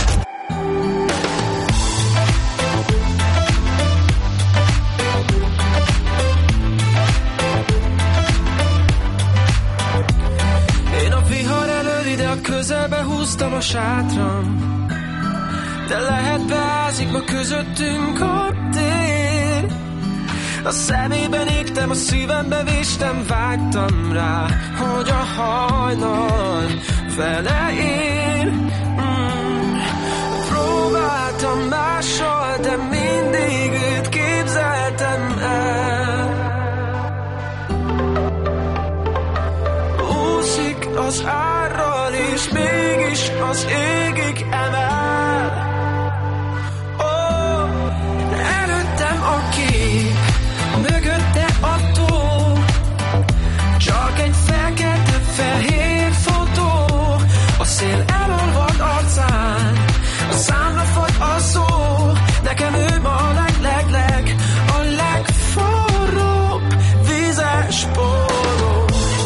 Közelbe húztam a sátram, de lehet beázik ma közöttünk a tél. A szemében égtem, a szívembe véstem, vágtam rá, hogy a hajnal vele ér. Próbáltam mással, de mindig őt képzeltem el. Úszik az árral, és mégis az égig emel. Előttem a kép, mögötte a tó, csak egy fekete-fehér fotó. A szél elolvad arcán, a számra fagy a szó. Nekem ő ma a a legforróbb vízes póró.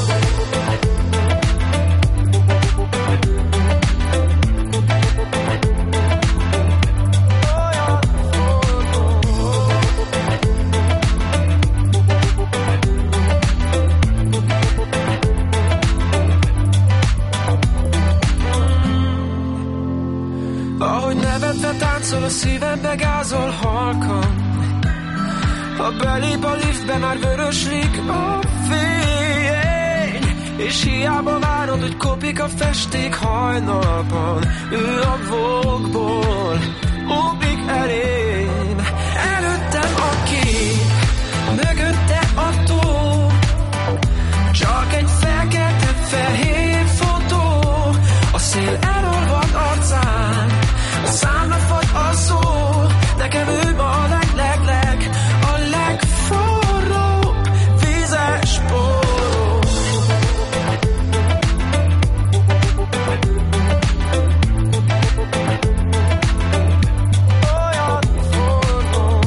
Táncol a szívembe, gázol halkan. Ha belép a liftbe, már vöröslik a fény. És hiába várod, hogy kopik a festék hajnalban. Ő a vókból ugrik elém. Előttem a kép, mögötte a tó, csak egy fekete-fehér fotó. A szél elolvad arcán, a számra fagy a szó. Nekem ő ma a a legforróbb vízes póró. Olyan forró.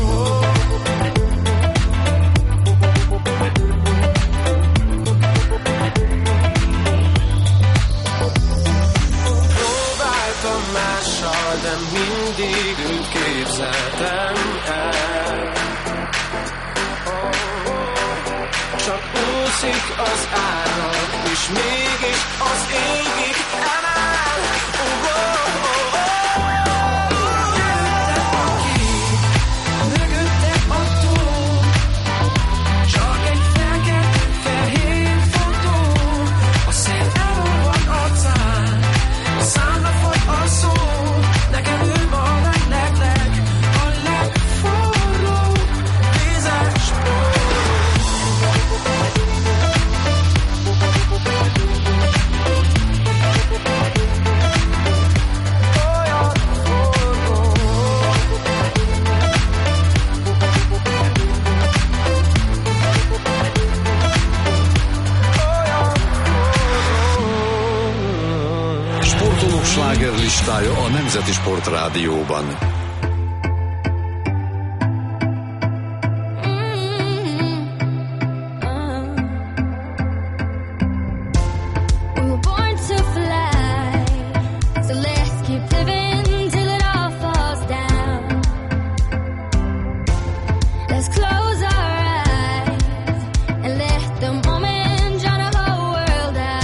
Próbáltam mással, de mindig őt képzeltem el. Csak úszik az árnak, és mégis az égig emel. Jöttem a kép, mögötte a tó, csak egy fekete-fehér fotó. A szél elolvad arcán, a számra fagy a szó. Nekem ő ma a legforróbb vízes póró. Sportolók slágerlistája a Nemzeti Sport Rádióban. Close our eyes and let the moment drown our whole world out.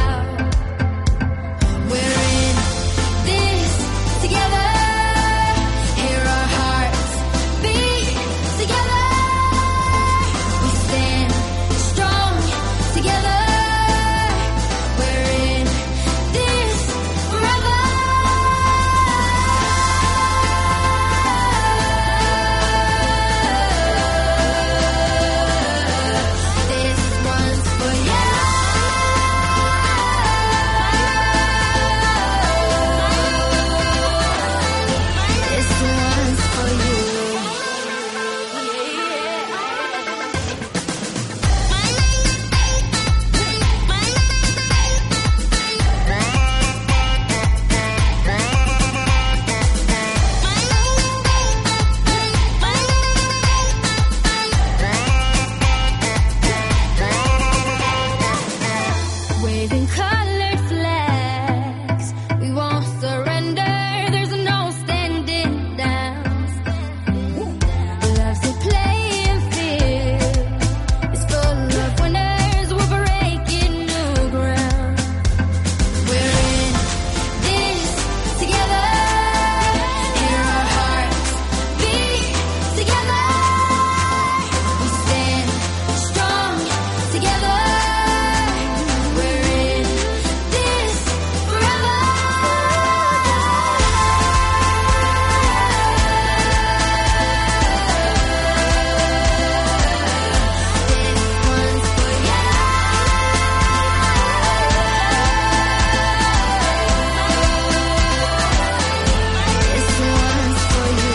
waving colored flags. We won't surrender, there's no standing down. Love's a playing field, it's full of winners, we're breaking new ground. We're in this together, and our hearts beat together. We stand strong together. We're in this forever. This one's for you.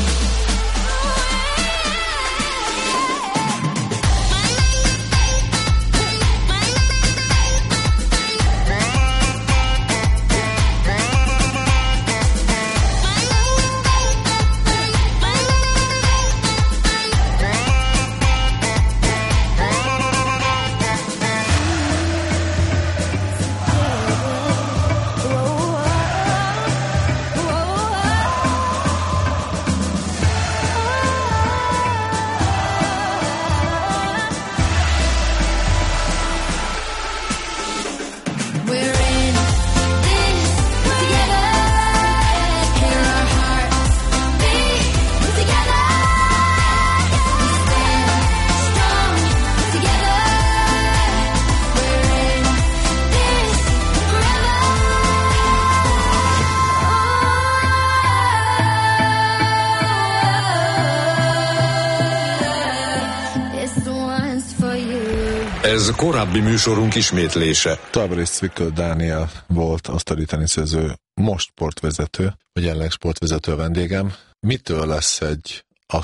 We're in this together, and our hearts beat together. We stand strong together. We're in this forever. This one's for you. Ez korábbi műsorunk ismétlése. Továbbra is Cvikl Dániel volt asztali teniszező, most sportvezető, vagy jelenleg sportvezető a vendégem. Mitől lesz egy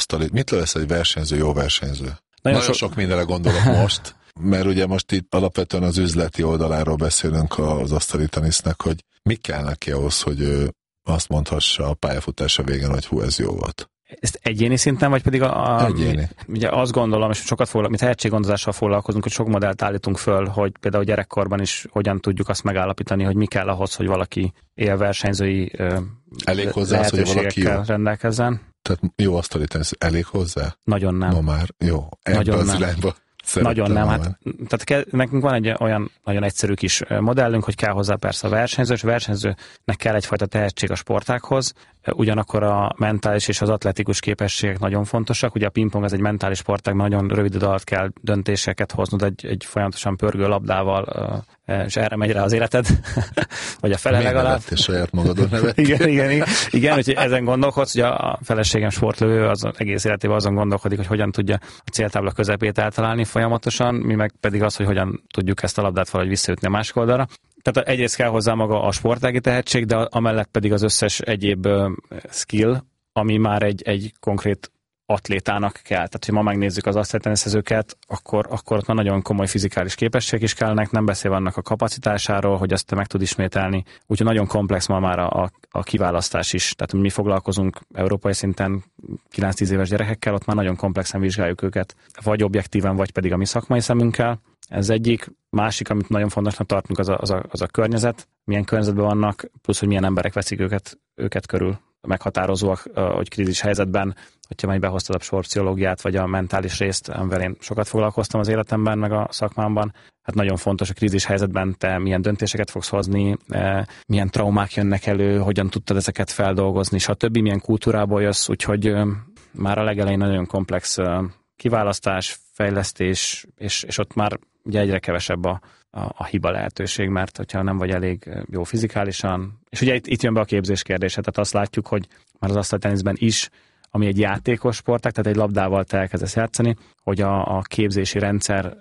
versenyző jó versenyző? Nagyon sok mindenre gondolok most, mert ugye most itt alapvetően az üzleti oldaláról beszélünk az asztali tenisznek, hogy mi kell neki ahhoz, hogy ő azt mondhassa a pályafutása végén, hogy hú, ez jó volt. Ezt egyéni szinten, vagy pedig Egyéni. Ugye azt gondolom, és sokat mi tehetséggondozással foglalkozunk, hogy sok modellt állítunk föl, hogy például gyerekkorban is hogyan tudjuk azt megállapítani, hogy mi kell ahhoz, hogy valaki élversenyzői Elég hozzá az, hogy valaki jó. rendelkezzen. Tehát jó asztali tenisz, elég hozzá? Nagyon nem. Ma már jó. Ebben az irányba Nagyon nem. Hát, tehát nekünk van egy olyan nagyon egyszerű kis modellünk, hogy kell hozzá persze a versenyző, és a versenyzőnek kell egyfajta tehetség a sportákhoz, ugyanakkor a mentális és az atletikus képességek nagyon fontosak. Ugye a pingpong az egy mentális sportág, nagyon rövid idő alatt kell döntéseket hoznod egy folyamatosan pörgő labdával, és erre megy rá az életed, vagy a fele legalább. És saját magadon nevet. igen, úgyhogy ezen gondolkodsz, hogy a feleségem sportlövő az egész életében azon gondolkodik, hogy hogyan tudja a céltábla közepét eltalálni folyamatosan, mi meg pedig az, hogy hogyan tudjuk ezt a labdát valahogy visszaütni a másik oldalra. Tehát egyrészt kell hozzá maga a sportági tehetség, de amellett pedig az összes egyéb skill, ami már egy konkrét atlétának kell. Tehát, hogy ma megnézzük az asztalteniszezőket, akkor ott már nagyon komoly fizikális képességek is kellnek, nem beszélve annak a kapacitásáról, hogy azt meg tud ismételni. Úgyhogy nagyon komplex ma már a kiválasztás is. Tehát mi foglalkozunk európai szinten 9-10 éves gyerekekkel, ott már nagyon komplexen vizsgáljuk őket, vagy objektíven, vagy pedig a mi szakmai szemünkkel. Ez egyik. Másik, amit nagyon fontosnak tartunk, az a környezet, milyen környezetben vannak, plusz, hogy milyen emberek veszik őket körül. Meghatározóak, hogy krízis helyzetben, hogyha majd behoztad a sportpszichológiát, vagy a mentális részt, amivel én sokat foglalkoztam az életemben, meg a szakmámban. Hát nagyon fontos, a krízis helyzetben te milyen döntéseket fogsz hozni, milyen traumák jönnek elő, hogyan tudtad ezeket feldolgozni, stb. Milyen kultúrából jössz, úgyhogy már a legelején nagyon komplex kiválasztás, fejlesztés, és ott már ugye egyre kevesebb a hiba lehetőség, mert hogyha nem vagy elég jó fizikálisan, és ugye itt jön be a képzés kérdése, tehát azt látjuk, hogy már az asztalteniszben is, ami egy játékos sportág, tehát egy labdával te elkezdesz játszani, hogy a képzési rendszer,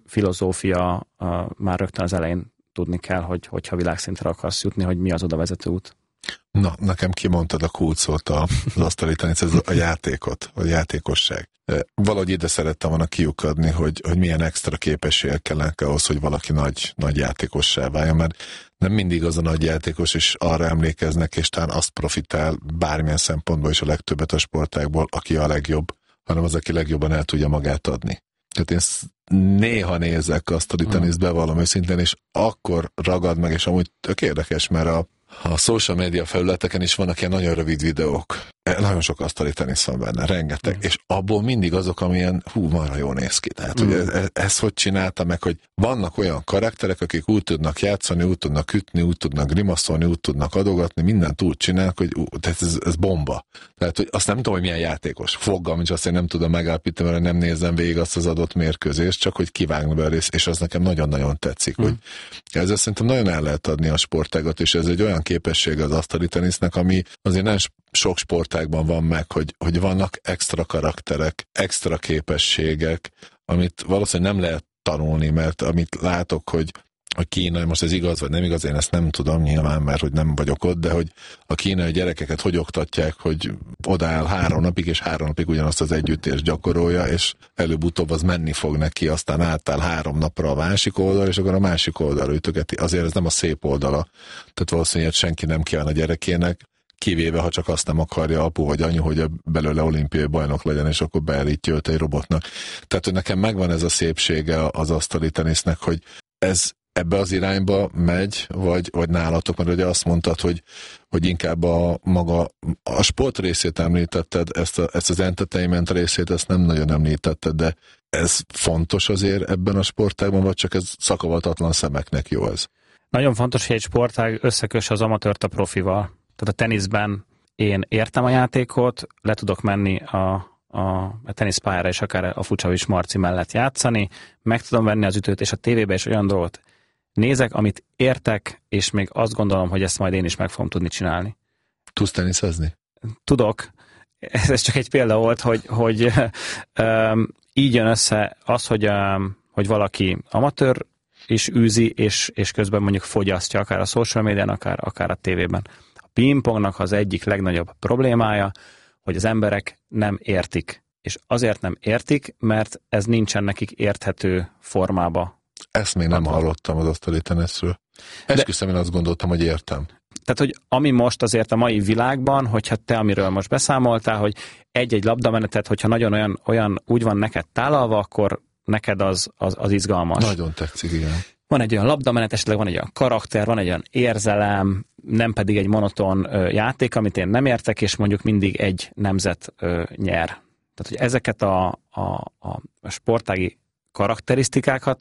filozófia már rögtön az elején tudni kell, hogyha világszintre akarsz jutni, hogy mi az oda vezető út. Na, nekem kimondtad a kulcsot az asztali tenisz, ez a játékot, a játékosság. Valahogy ide szerettem volna kiukadni, hogy milyen extra képességek kellene ahhoz, hogy valaki nagy játékossá váljon, mert nem mindig az a nagy játékos, és arra emlékeznek, és talán azt profitál bármilyen szempontból is a legtöbbet a sportágból, aki a legjobb, hanem az, aki legjobban el tudja magát adni. Tehát én néha nézek azt a teniszt, bevallom őszintén, és akkor ragad meg, és amúgy tök érdekes, mert a social media felületeken is vannak ilyen nagyon rövid videók. Nagyon sok asztali tenisz van benne, rengeteg. És abból mindig azok, amilyen marha jól néz ki. Tehát, hogy ez hogy csinálta meg, hogy vannak olyan karakterek, akik úgy tudnak játszani, úgy tudnak ütni, úgy tudnak grimaszolni, úgy tudnak adogatni, mindent úgy csinálnak, hogy tehát ez bomba. Tehát, hogy azt nem tudom, hogy milyen játékos. Fogalmam, és azt én nem tudom megállapítani, mert nem nézem végig azt az adott mérkőzést, csak hogy kivágni be a részt, és az nekem nagyon-nagyon tetszik. Hogy ezzel szerintem nagyon el lehet adni a sportágat, és ez egy olyan képesség az asztali tenisznek, ami azért nem sok sportágban van meg, hogy vannak extra karakterek, extra képességek, amit valószínűleg nem lehet tanulni, mert amit látok, hogy a kínai, most ez igaz vagy nem igaz, én ezt nem tudom nyilván, mert hogy nem vagyok ott, de hogy a kínai gyerekeket hogy oktatják, hogy odaáll 3 napig, és 3 napig ugyanazt az együttést gyakorolja, és előbb-utóbb az menni fog neki, aztán átáll 3 napra a másik oldal, és akkor a másik oldalra ütögeti. Azért ez nem a szép oldala. Tehát valószínűleg senki nem kíván a gyerekének, kivéve, ha csak azt nem akarja apu vagy anyu, hogy belőle olimpiai bajnok legyen, és akkor beállítja őt egy robotnak. Tehát, hogy nekem megvan ez a szépsége az asztali tenisznek, hogy ez ebbe az irányba megy, vagy nálatok, mert ugye azt mondtad, hogy inkább a sport részét említetted, ezt az entertainment részét, ezt nem nagyon említetted, de ez fontos azért ebben a sportágban, vagy csak ez szakavatlan szemeknek jó ez? Nagyon fontos, hogy egy sportág összekösse az amatőrt a profival. Tehát a teniszben én értem a játékot, le tudok menni a teniszpályára és akár a Fucsovics Marci mellett játszani, meg tudom venni az ütőt, és a tévében is olyan dolgot nézek, amit értek, és még azt gondolom, hogy ezt majd én is meg fogom tudni csinálni. Tudsz teniszezni? Tudok. Ez csak egy példa volt, hogy így jön össze az, hogy valaki amatőr is űzi, és közben mondjuk fogyasztja akár a social médián, akár a tévében. A pingpongnak az egyik legnagyobb problémája, hogy az emberek nem értik. És azért nem értik, mert ez nincsen nekik érthető formába. Ezt még nem hallottam az asztali teniszről. Esküszöm, én azt gondoltam, hogy értem. Tehát, hogy ami most azért a mai világban, hogyha te, amiről most beszámoltál, hogy egy-egy labdamenetet, hogyha nagyon olyan úgy van neked tálalva, akkor neked az izgalmas. Nagyon tetszik, igen. Van egy olyan labdamenet, esetleg van egy olyan karakter, van egy olyan érzelem, nem pedig egy monoton játék, amit én nem értek, és mondjuk mindig egy nemzet nyer. Tehát, hogy ezeket a sportági karakterisztikákat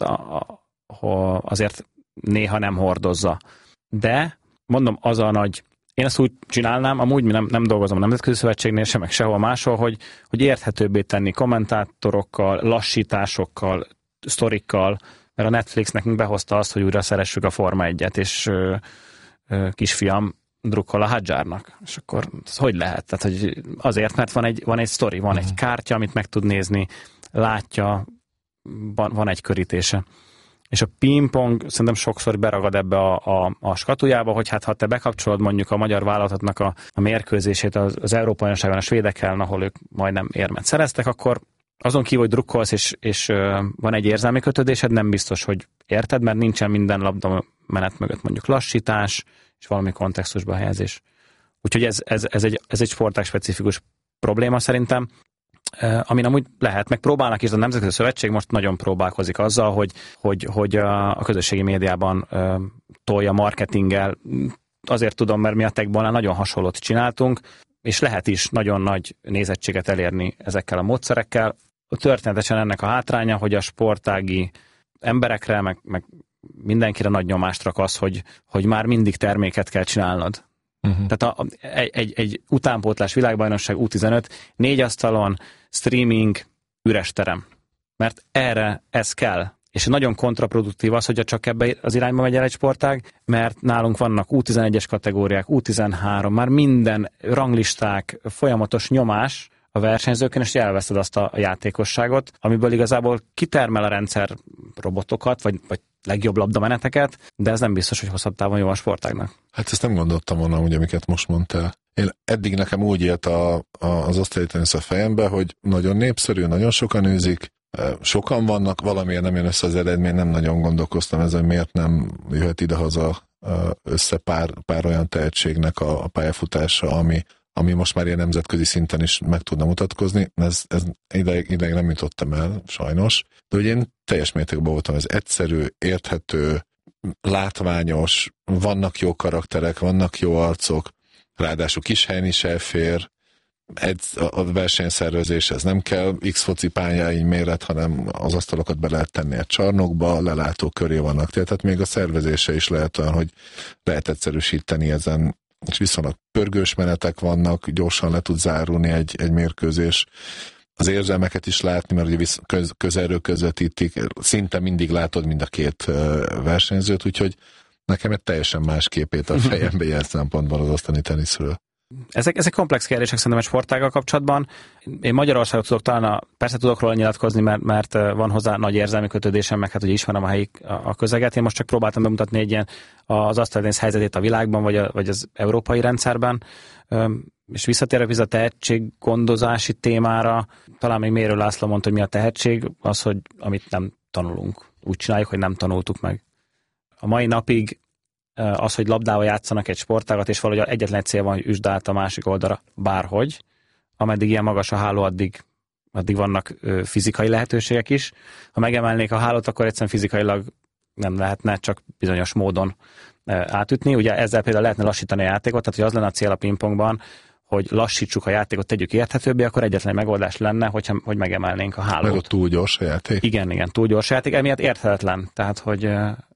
azért néha nem hordozza. De mondom, az a nagy... Én ezt úgy csinálnám, amúgy nem dolgozom a Nemzetközi Szövetségnél sem, meg sehol máshol, hogy érthetőbbé tenni kommentátorokkal, lassításokkal, sztorikkal, mert a Netflix nekünk behozta azt, hogy újra szeressük a Forma 1-et, és kisfiam drukkol a Hadjarnak. És akkor hogy lehet? Tehát, hogy azért, mert van egy sztori, van egy kártya, amit meg tud nézni, látja, van egy körítése. És a pingpong szerintem sokszor beragad ebbe a skatujába, hogy hát ha te bekapcsolod mondjuk a magyar vállalatnak a mérkőzését az Európa-bajnokságon a svédek ellen, ahol ők majdnem érmet szereztek, akkor azon kívül, hogy drukkolsz, és van egy érzelmi kötődésed, nem biztos, hogy érted, mert nincsen minden labda menet mögött mondjuk lassítás, és valami kontextusba helyezés. Úgyhogy ez egy sportág specifikus probléma szerintem, amin amúgy lehet, meg próbálnak is, a Nemzetközi Szövetség most nagyon próbálkozik azzal, hogy a közösségi médiában tolja marketinggel. Azért tudom, mert mi a Techballnál nagyon hasonlót csináltunk, és lehet is nagyon nagy nézettséget elérni ezekkel a módszerekkel. Történetesen ennek a hátránya, hogy a sportági emberekre, meg mindenkire nagy nyomást rak az, hogy már mindig terméket kell csinálnod. Tehát egy utánpótlás világbajnokság U15, 4 asztalon, streaming, üres terem. Mert erre ez kell. És nagyon kontraproduktív az, hogy csak ebbe az irányba megy el egy sportág, mert nálunk vannak U11-es kategóriák, U13, már minden ranglisták, folyamatos nyomás a versenyzőkön, és elveszed azt a játékosságot, amiből igazából kitermel a rendszer robotokat, vagy legjobb labdameneteket, de ez nem biztos, hogy hosszabb távon jó a sportágnak. Hát ezt nem gondoltam volna, ugye, amiket most mondtál. Én eddig nekem úgy élt az asztali tenisz a fejembe, hogy nagyon népszerű, nagyon sokan űzik, sokan vannak, valamiért nem jön össze az eredmény, nem nagyon gondolkoztam ezen, miért nem jöhet idehaza össze pár olyan tehetségnek a pályafutása, ami most már ilyen nemzetközi szinten is meg tudna mutatkozni. Ez ideig nem jutottam el, sajnos. De ugye én teljes mértékben voltam, ez egyszerű, érthető, látványos, vannak jó karakterek, vannak jó arcok, ráadásul kis helyen is elfér, a versenyszervezés, ez nem kell X-foci pályái méret, hanem az asztalokat be lehet tenni egy csarnokba, lelátó köré vannak, tehát még a szervezése is lehet olyan, hogy lehet egyszerűsíteni ezen, és viszonylag pörgős menetek vannak, gyorsan le tud zárulni egy mérkőzés. Az érzelmeket is látni, mert ugye közelről közvetítik, szinte mindig látod mind a két versenyzőt, úgyhogy nekem egy teljesen más képét a fejembe ilyen szempontban az osztani teniszről. Ezek komplex kérdések szerintem egy sportággal kapcsolatban. Én Magyarországot tudok talán, persze tudok róla nyilatkozni, mert van hozzá nagy érzelmi kötődésem, meg hát ugye ismerem a helyi a közeget. Én most csak próbáltam bemutatni egy ilyen az asztalitenisz helyzetét a világban, vagy az európai rendszerben. És visszatérve a tehetséggondozási témára, talán még Mérő László mondta, hogy mi a tehetség, az, hogy amit nem tanulunk. Úgy csináljuk, hogy nem tanultuk meg. A mai napig az, hogy labdával játszanak egy sportágat, és valahogy egyetlen cél van, hogy üsd át a másik oldalra bárhogy. Ameddig ilyen magas a háló, addig vannak fizikai lehetőségek is. Ha megemelnék a hálót, akkor egyszerűen fizikailag nem lehetne csak bizonyos módon átütni. Ugye ezzel például lehetne lassítani a játékot, tehát hogy az lenne a cél a pingpongban, hogy lassítsuk a játékot, tegyük érthetőbbé, akkor egyetlen megoldás lenne, hogy megemelnénk a hálót. Mert ott túl gyors a játék. Igen, túl gyors a játék, emiatt érthetetlen. Tehát, hogy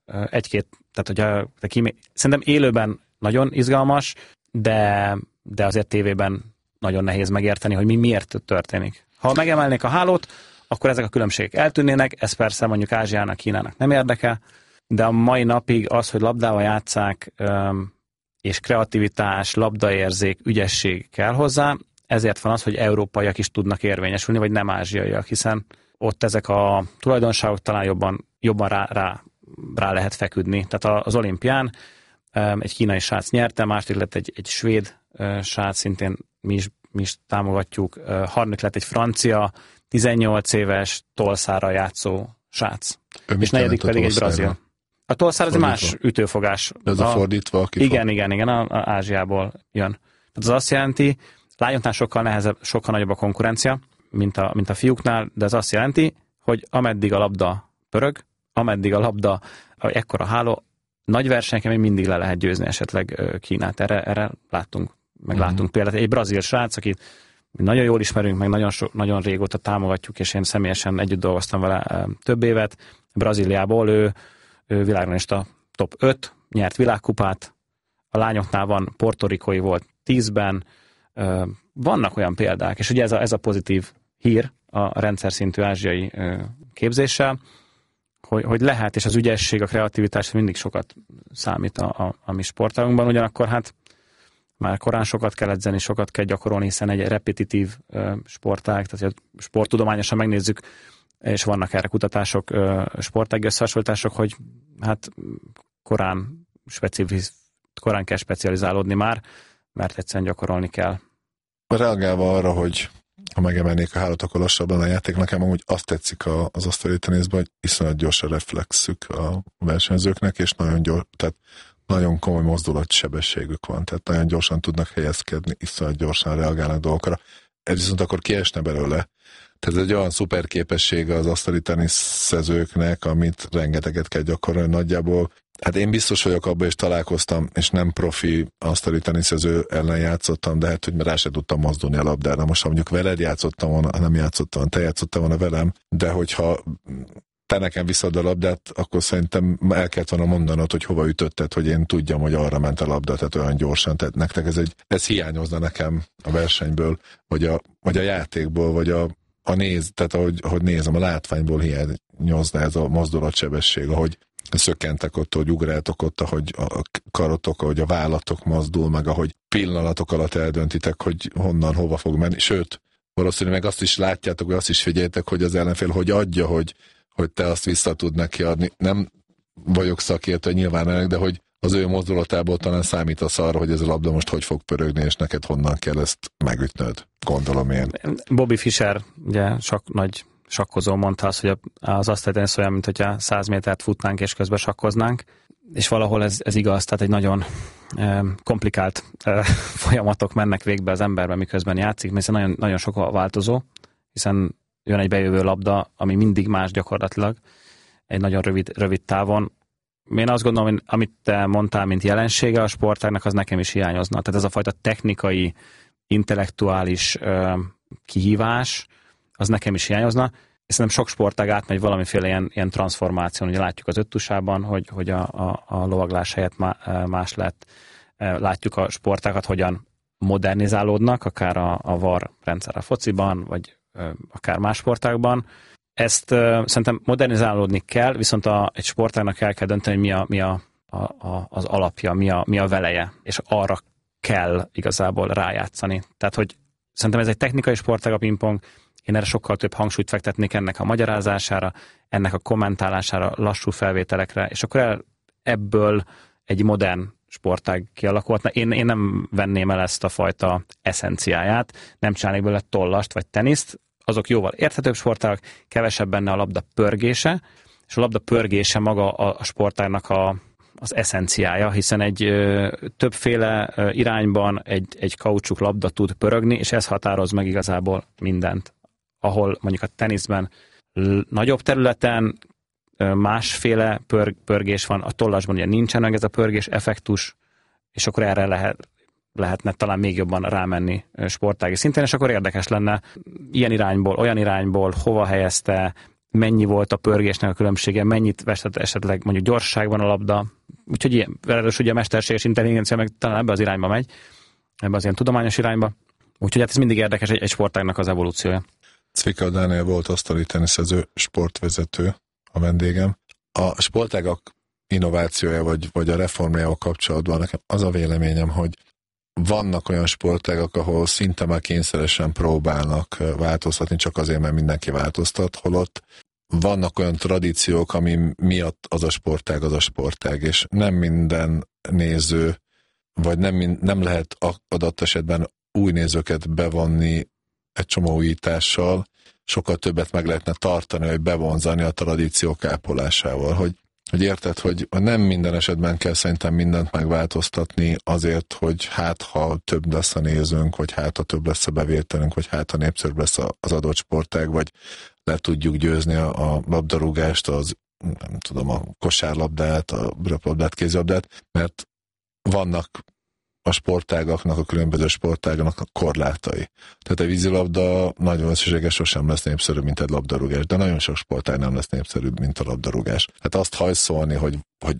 szerintem élőben nagyon izgalmas, de azért tévében nagyon nehéz megérteni, hogy miért történik. Ha megemelnék a hálót, akkor ezek a különbségek eltűnnének, ez persze mondjuk Ázsiának, Kínának nem érdekel, de a mai napig az, hogy labdával játsszák, és kreativitás, labdaérzék, ügyesség kell hozzá, ezért van az, hogy európaiak is tudnak érvényesülni, vagy nem ázsiaiak, hiszen ott ezek a tulajdonságok talán jobban rá lehet feküdni. Tehát az olimpián egy kínai srác nyerte, második lett egy svéd srác, szintén mi is támogatjuk, harmadik lett egy francia, 18 éves tolszára játszó srác. És negyedik pedig egy brazil. A tolszár az egy más ütőfogás. Ez a fordítva? Igen, Ázsiából jön. Tehát az azt jelenti, lányoknál sokkal nehezebb, sokkal nagyobb a konkurencia, mint a fiúknál, de ez azt jelenti, hogy ameddig a labda pörög, ameddig a labda ekkora háló, nagy versenyeken még mindig le lehet győzni esetleg Kínát. Erre látunk példát. Egy brazil srác, akit nagyon jól ismerünk, meg nagyon régóta támogatjuk, és én személyesen együtt dolgoztam vele több évet. Brazíliából ő világranglista top 5, nyert világkupát, a lányoknál van portorikói volt 10-ben, vannak olyan példák, és ugye ez a pozitív hír a rendszer szintű ázsiai képzéssel, hogy lehet, és az ügyesség, a kreativitás mindig sokat számít a mi sportágunkban, ugyanakkor hát már korán sokat kell edzeni, sokat kell gyakorolni, hiszen egy repetitív sportág, tehát sporttudományosan megnézzük, és vannak erre kutatások, sportági összehasonlítások, hogy hát korán kell specializálódni már, mert egyszerűen gyakorolni kell. Reagálva arra, hogy ha megemelnék a hálót, akkor lassabban a játék, nekem amúgy azt tetszik az asztali teniszben, hogy iszonyat gyors a reflexük a versenyzőknek, és tehát nagyon komoly mozdulatsebességük van, tehát nagyon gyorsan tudnak helyezkedni, iszonyat gyorsan reagálnak dolgokra. Ez viszont akkor kiesne belőle. Tehát ez egy olyan szuper képessége az asztali teniszezőknek, amit rengeteget kell gyakorolni nagyjából. Hát én biztos vagyok abban, és találkoztam, és nem profi asztali teniszező ellen játszottam, de hát, hogy rá se tudtam mozdulni a labdára. Most, ha mondjuk veled játszottam volna, nem játszottam, te játszottál volna velem, de hogyha te nekem visszad a labdát, akkor szerintem el kellett volna mondanod, hogy hova ütötted, hogy én tudjam, hogy arra ment a labda, tehát olyan gyorsan. Tehát nektek ez hiányozna nekem a versenyből, vagy a játékból, vagy tehát ahogy nézem, a látványból hiányozna ez a mozdulatsebesség, ahogy szökkentek ott, hogy ugráltok ott, ahogy a karotok, ahogy a vállatok mozdul, meg ahogy pillanatok alatt eldöntitek, hogy honnan, hova fog menni. Sőt, valószínűleg meg azt is látjátok, vagy azt is figyeljetek, hogy az ellenfél hogy adja, hogy te azt vissza tud neki adni. Nem vagyok szakértő nyilván, de hogy az ő mozdulatából talán számítasz arra, hogy ez a labda most hogy fog pörögni, és neked honnan kell ezt megütnöd, gondolom én. Bobby Fischer, ugye nagy sakkozó mondta azt, hogy az asztalitenisz olyan, mint hogyha 100 métert futnánk és közben sakkoznánk. és valahol ez igaz, tehát egy nagyon komplikált folyamatok mennek végbe az emberben, miközben játszik, hiszen nagyon, nagyon sok a változó, hiszen jön egy bejövő labda, ami mindig más gyakorlatilag, egy nagyon rövid távon. Én azt gondolom, hogy amit te mondtál, mint jelensége a sportágnak, az nekem is hiányozna. Tehát ez a fajta technikai, intellektuális kihívás, az nekem is hiányozna. És szerintem sok sportág átmegy valamiféle ilyen transformáción. Ugye látjuk az öttusában, hogy a lovaglás helyett más lett. Látjuk a sportágat, hogyan modernizálódnak, akár a VAR rendszer a fociban, vagy akár más sportágban. Ezt szerintem modernizálódni kell, viszont egy sportágnak el kell dönteni, hogy mi az alapja, mi a veleje, és arra kell igazából rájátszani. Tehát, hogy szerintem ez egy technikai sportág a pingpong, én erre sokkal több hangsúlyt fektetnék, ennek a magyarázására, ennek a kommentálására, lassú felvételekre, és akkor ebből egy modern sportág kialakulhatna. Én nem venném el ezt a fajta eszenciáját, nem csinálnék belőle tollast vagy teniszt, azok jóval érthetőbb sportágak, kevesebb benne a labda pörgése, és a labda pörgése maga a sportágnak az eszenciája, hiszen egy többféle irányban egy kaucsuk labda tud pörögni, és ez határoz meg igazából mindent. Ahol mondjuk a teniszben nagyobb területen másféle pörgés van, a tollasban ugye nincsen meg ez a pörgés effektus, és akkor erre lehetne talán még jobban rámenni sportági szinten, és akkor érdekes lenne ilyen irányból, olyan irányból, hova helyezte, mennyi volt a pörgésnek a különbsége, mennyit vesztett esetleg mondjuk gyorságban a labda, úgyhogy ilyen, ugye a mesterséges intelligencia meg talán ebbe az irányba megy, ebbe az ilyen tudományos irányba, úgyhogy hát ez mindig érdekes egy sportágnak az evolúciója. Cvikau Dániel volt asztali teniszező, sportvezető a vendégem. A sportágak innovációja vagy a reformjával kapcsolatban nekem az a véleményem, hogy vannak olyan sportágak, ahol szinte már kényszeresen próbálnak változtatni, csak azért, mert mindenki változtat, holott vannak olyan tradíciók, ami miatt az a sportág, és nem minden néző, vagy nem lehet adott esetben új nézőket bevonni egy csomó újítással, sokkal többet meg lehetne tartani, vagy bevonzani a tradíciók ápolásával, hogy érted, hogy nem minden esetben kell szerintem mindent megváltoztatni azért, hogy ha több lesz a nézőnk, vagy ha több lesz a bevételünk, vagy ha népszerűbb lesz az adott sportág, vagy le tudjuk győzni a labdarúgást, nem tudom, a kosárlabdát, a röplabdát, kézilabdát, mert vannak a sportágaknak, a különböző sportágaknak a korlátai. Tehát a vízilabda nagyon összességes sosem lesz népszerűbb, mint egy labdarúgás, de nagyon sok sportág nem lesz népszerűbb, mint a labdarúgás. Tehát azt hajszolni, hogy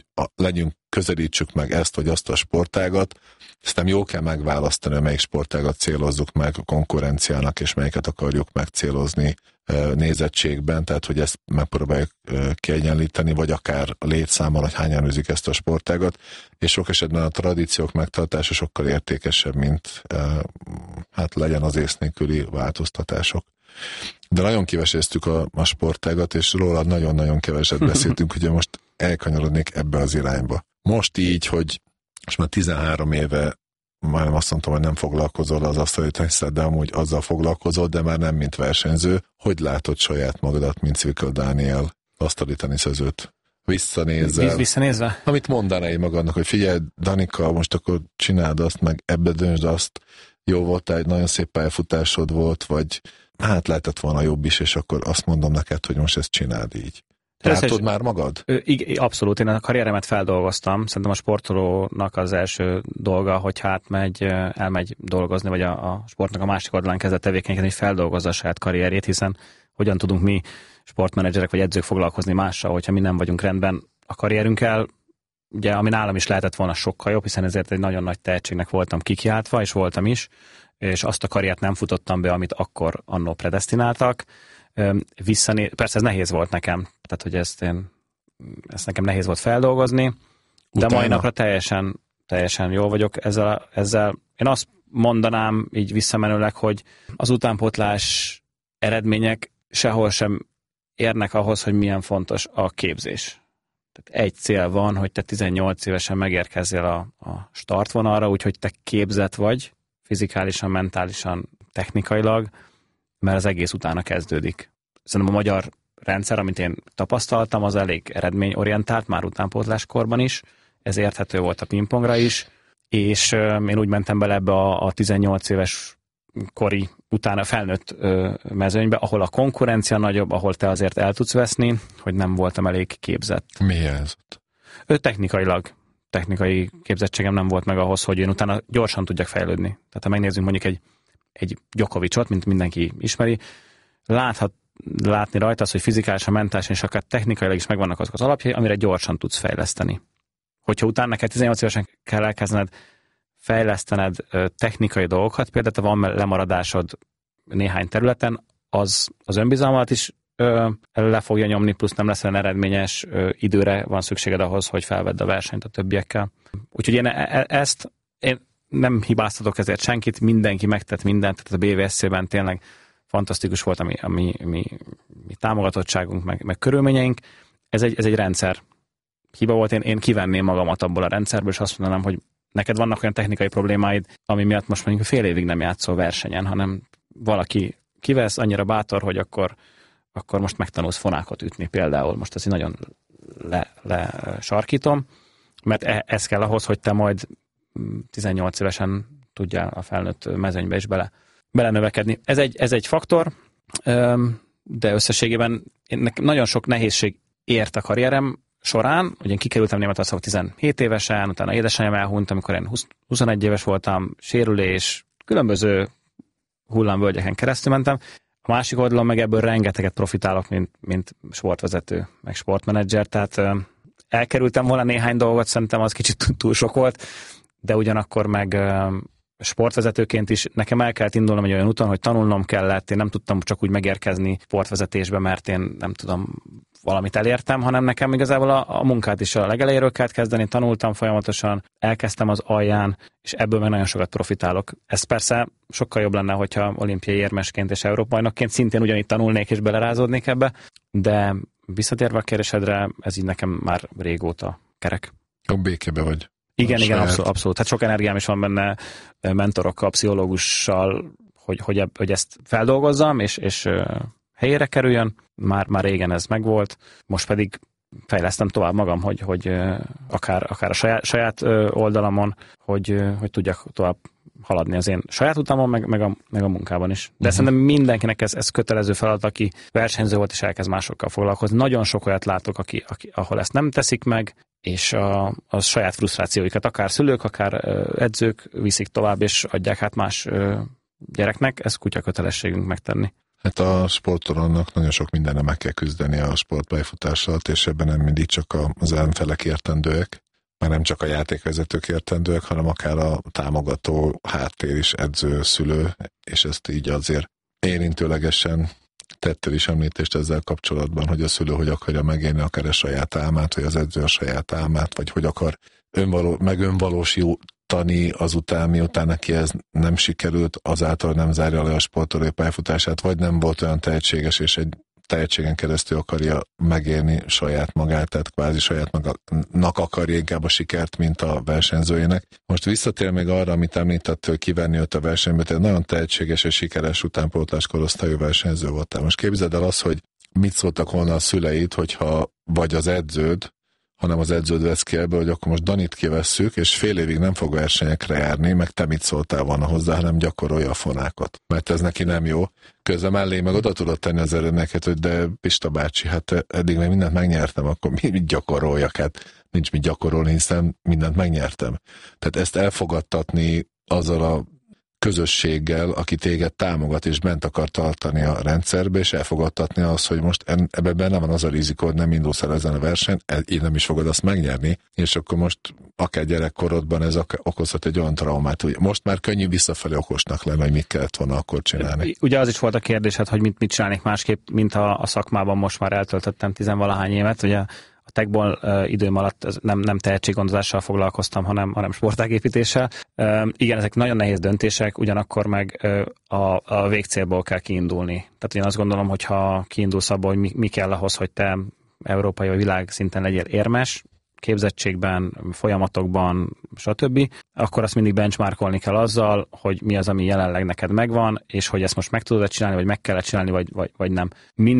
közelítsük meg ezt vagy azt a sportágat, aztán jó kell megválasztani, hogy melyik sportágat célozzuk meg a konkurenciának, és melyiket akarjuk megcélozni nézettségben, tehát hogy ezt megpróbáljuk kiegyenlíteni, vagy akár a létszámmal, hogy hányan űzik ezt a sportágat, és sok esetben a tradíciók megtartása sokkal értékesebb, mint legyen az ész nélküli változtatások. De nagyon kiveséztük a sportágat, és róla nagyon-nagyon keveset beszéltünk, ugye most elkanyarodnék ebbe az irányba. Most így, hogy most már 13 éve már nem azt mondtam, hogy nem foglalkozol az asztali tenisszel, de amúgy azzal foglalkozol, de már nem mint versenyző. Hogy látod saját magadat, mint Cvikau Dániel asztali teniszezőt? Visszanézve? Amit mondanál magadnak, hogy figyelj, Danika, most akkor csináld azt, meg ebbe döntsd azt, jó volt, egy nagyon szép pályafutásod volt, vagy lehetett volna jobb is, és akkor azt mondom neked, hogy most ezt csináld így. Látod már magad? Abszolút, én a karrieremet feldolgoztam. Szerintem a sportolónak az első dolga, hogy elmegy dolgozni, vagy a sportnak a másik oldalán kezdett tevékenykedni, hogy feldolgozza a saját karrierjét, hiszen hogyan tudunk mi sportmenedzserek vagy edzők foglalkozni mással, hogyha mi nem vagyunk rendben a karrierünkkel. Ugye, ami nálam is lehetett volna sokkal jobb, hiszen ezért egy nagyon nagy tehetségnek voltam kikiáltva, és voltam is, és azt a karriert nem futottam be, amit akkor annó predesztináltak. Persze ez nehéz volt nekem, tehát hogy ezt nekem nehéz volt feldolgozni, de mai napra teljesen jól vagyok ezzel. Én azt mondanám így visszamenőleg, hogy az utánpótlás eredmények sehol sem érnek ahhoz, hogy milyen fontos a képzés. Tehát egy cél van, hogy te 18 évesen megérkezzél a startvonalra, úgyhogy te képzett vagy, fizikálisan, mentálisan, technikailag, mert az egész utána kezdődik. Szerintem a magyar rendszer, amit én tapasztaltam, az elég eredményorientált, már utánpótláskorban is, ez érthető volt a pingpongra is, és én úgy mentem bele ebbe a 18 éves kori utána felnőtt mezőnybe, ahol a konkurencia nagyobb, ahol te azért el tudsz veszni, hogy nem voltam elég képzett. Mi ez? Technikai képzettségem nem volt meg ahhoz, hogy én utána gyorsan tudjak fejlődni. Tehát ha megnézzünk mondjuk egy Djokovicot, mint mindenki ismeri, látni rajta az, hogy fizikálisan, mentálisan és akár technikailag is megvannak azok az alapjai, amire gyorsan tudsz fejleszteni. Hogyha utána neked 18 évesen kell elkezdened fejlesztened technikai dolgokat, például te van lemaradásod néhány területen, az önbizalmat is le fogja nyomni, plusz nem lesz olyan eredményes, időre van szükséged ahhoz, hogy felvedd a versenyt a többiekkel. Úgyhogy én nem hibáztatok ezért senkit, mindenki megtett mindent, tehát a BVSC-ben tényleg fantasztikus volt a mi támogatottságunk, meg körülményeink. Ez egy rendszer hiba volt, én kivenném magamat abból a rendszerből, és azt mondanám, hogy neked vannak olyan technikai problémáid, ami miatt most mondjuk fél évig nem játszol versenyen, hanem valaki kivesz, annyira bátor, hogy akkor most megtanulsz fonákot ütni például. Most ezt nagyon lesarkítom, mert ez kell ahhoz, hogy te majd 18 évesen tudjál a felnőtt mezőnybe is belenövekedni. Ez egy faktor, de összességében nagyon sok nehézség ért a karrierem során. Ugye én kikerültem Németországba 17 évesen, utána édesanyám elhunyt, amikor én 21 éves voltam, sérülés, különböző hullámvölgyeken keresztül mentem. A másik oldalon meg ebből rengeteget profitálok, mint sportvezető, meg sportmenedzser, tehát elkerültem volna néhány dolgot, szerintem az kicsit túl sok volt, de ugyanakkor meg sportvezetőként is nekem el kellett indulnom egy olyan úton, hogy tanulnom kellett, én nem tudtam csak úgy megérkezni sportvezetésbe, mert én nem tudom, valamit elértem, hanem nekem igazából a munkát is a legelejéről kellett kezdeni, tanultam folyamatosan, elkezdtem az alján, és ebből meg nagyon sokat profitálok. Ez persze sokkal jobb lenne, hogyha olimpiai érmesként és Európa-bajnokként szintén ugyanígy tanulnék és belerázódnék ebbe, de visszatérve a kérdésedre, ez így nekem már régóta kerek. A békébe vagy. Igen, abszolút. Hát sok energiám is van benne mentorokkal, pszichológussal, hogy ezt feldolgozzam, és helyére kerüljön. Már régen ez megvolt, most pedig fejlesztem tovább magam, hogy akár a saját oldalamon, hogy tudjak tovább haladni az én saját utamon, meg a munkában is. De szerintem mindenkinek ez kötelező feladat, aki versenyző volt és elkezd másokkal foglalkozni. Nagyon sok olyat látok, ahol ezt nem teszik meg, és a saját frusztrációikat akár szülők, akár edzők viszik tovább, és adják át más gyereknek. Ez kutya kötelességünk megtenni. Hát a sportolónak nagyon sok mindenre meg kell küzdeni a sportpályafutás alatt, és ebben nem mindig csak az ellenfelek értendőek, már nem csak a játékvezetők értendőek, hanem akár a támogató háttér is, edző, szülő, és ezt így azért érintőlegesen tettél is említést ezzel kapcsolatban, hogy a szülő hogy akarja megélni akár a saját álmát, vagy az edző a saját álmát, vagy hogy akar önvalósítani azután, miután neki ez nem sikerült, azáltal nem zárja le a sportolói pályafutását, vagy nem volt olyan tehetséges, és egy tehetségen keresztül akarja megélni saját magát, tehát kvázi saját magának akarja inkább a sikert, mint a versenyzőjének. Most visszatér még arra, amit említett, hogy kivenni őt a versenybe, tehát nagyon tehetséges és sikeres utánpótlás korosztályú versenyző voltál. Most képzeld el azt, hogy mit szóltak volna a szüleid, hogyha vagy az edződ, hanem az edződ vesz ki ebből, hogy akkor most Danit kivesszük, és fél évig nem fog versenyekre járni, meg te mit szóltál volna hozzá, hanem gyakorolja a fonákat. Mert ez neki nem jó. Közben mellé meg oda tudod tenni az eredményeket, hogy de Pista bácsi, hát eddig még mindent megnyertem, akkor mit gyakoroljak? Hát nincs mit gyakorolni, hiszen mindent megnyertem. Tehát ezt elfogadtatni azzal a közösséggel, aki téged támogat és bent akar tartani a rendszerbe, és elfogadtatni azt, hogy most ebben benne van az a rizikó, hogy nem indulsz el ezen a versenyen, így nem is fogod azt megnyerni, és akkor most akár gyerekkorodban ez okozhat egy olyan traumát, hogy most már könnyű visszafelé okosnak lenni, hogy mit kellett volna akkor csinálni. Ugye az is volt a kérdés, hogy mit csinálnék másképp, mint a szakmában most már eltöltöttem 10-valahány évet, ugye a techból időm alatt nem tehetséggondozással foglalkoztam, hanem sportágépítéssel. Igen, ezek nagyon nehéz döntések, ugyanakkor meg a végcélból kell kiindulni. Tehát én azt gondolom, hogy ha kiindulsz abból, hogy mi kell ahhoz, hogy te európai vagy világ szinten legyél érmes, képzettségben, folyamatokban, stb., akkor azt mindig benchmarkolni kell azzal, hogy mi az, ami jelenleg neked megvan, és hogy ezt most meg tudod csinálni, vagy meg kellett csinálni, vagy nem.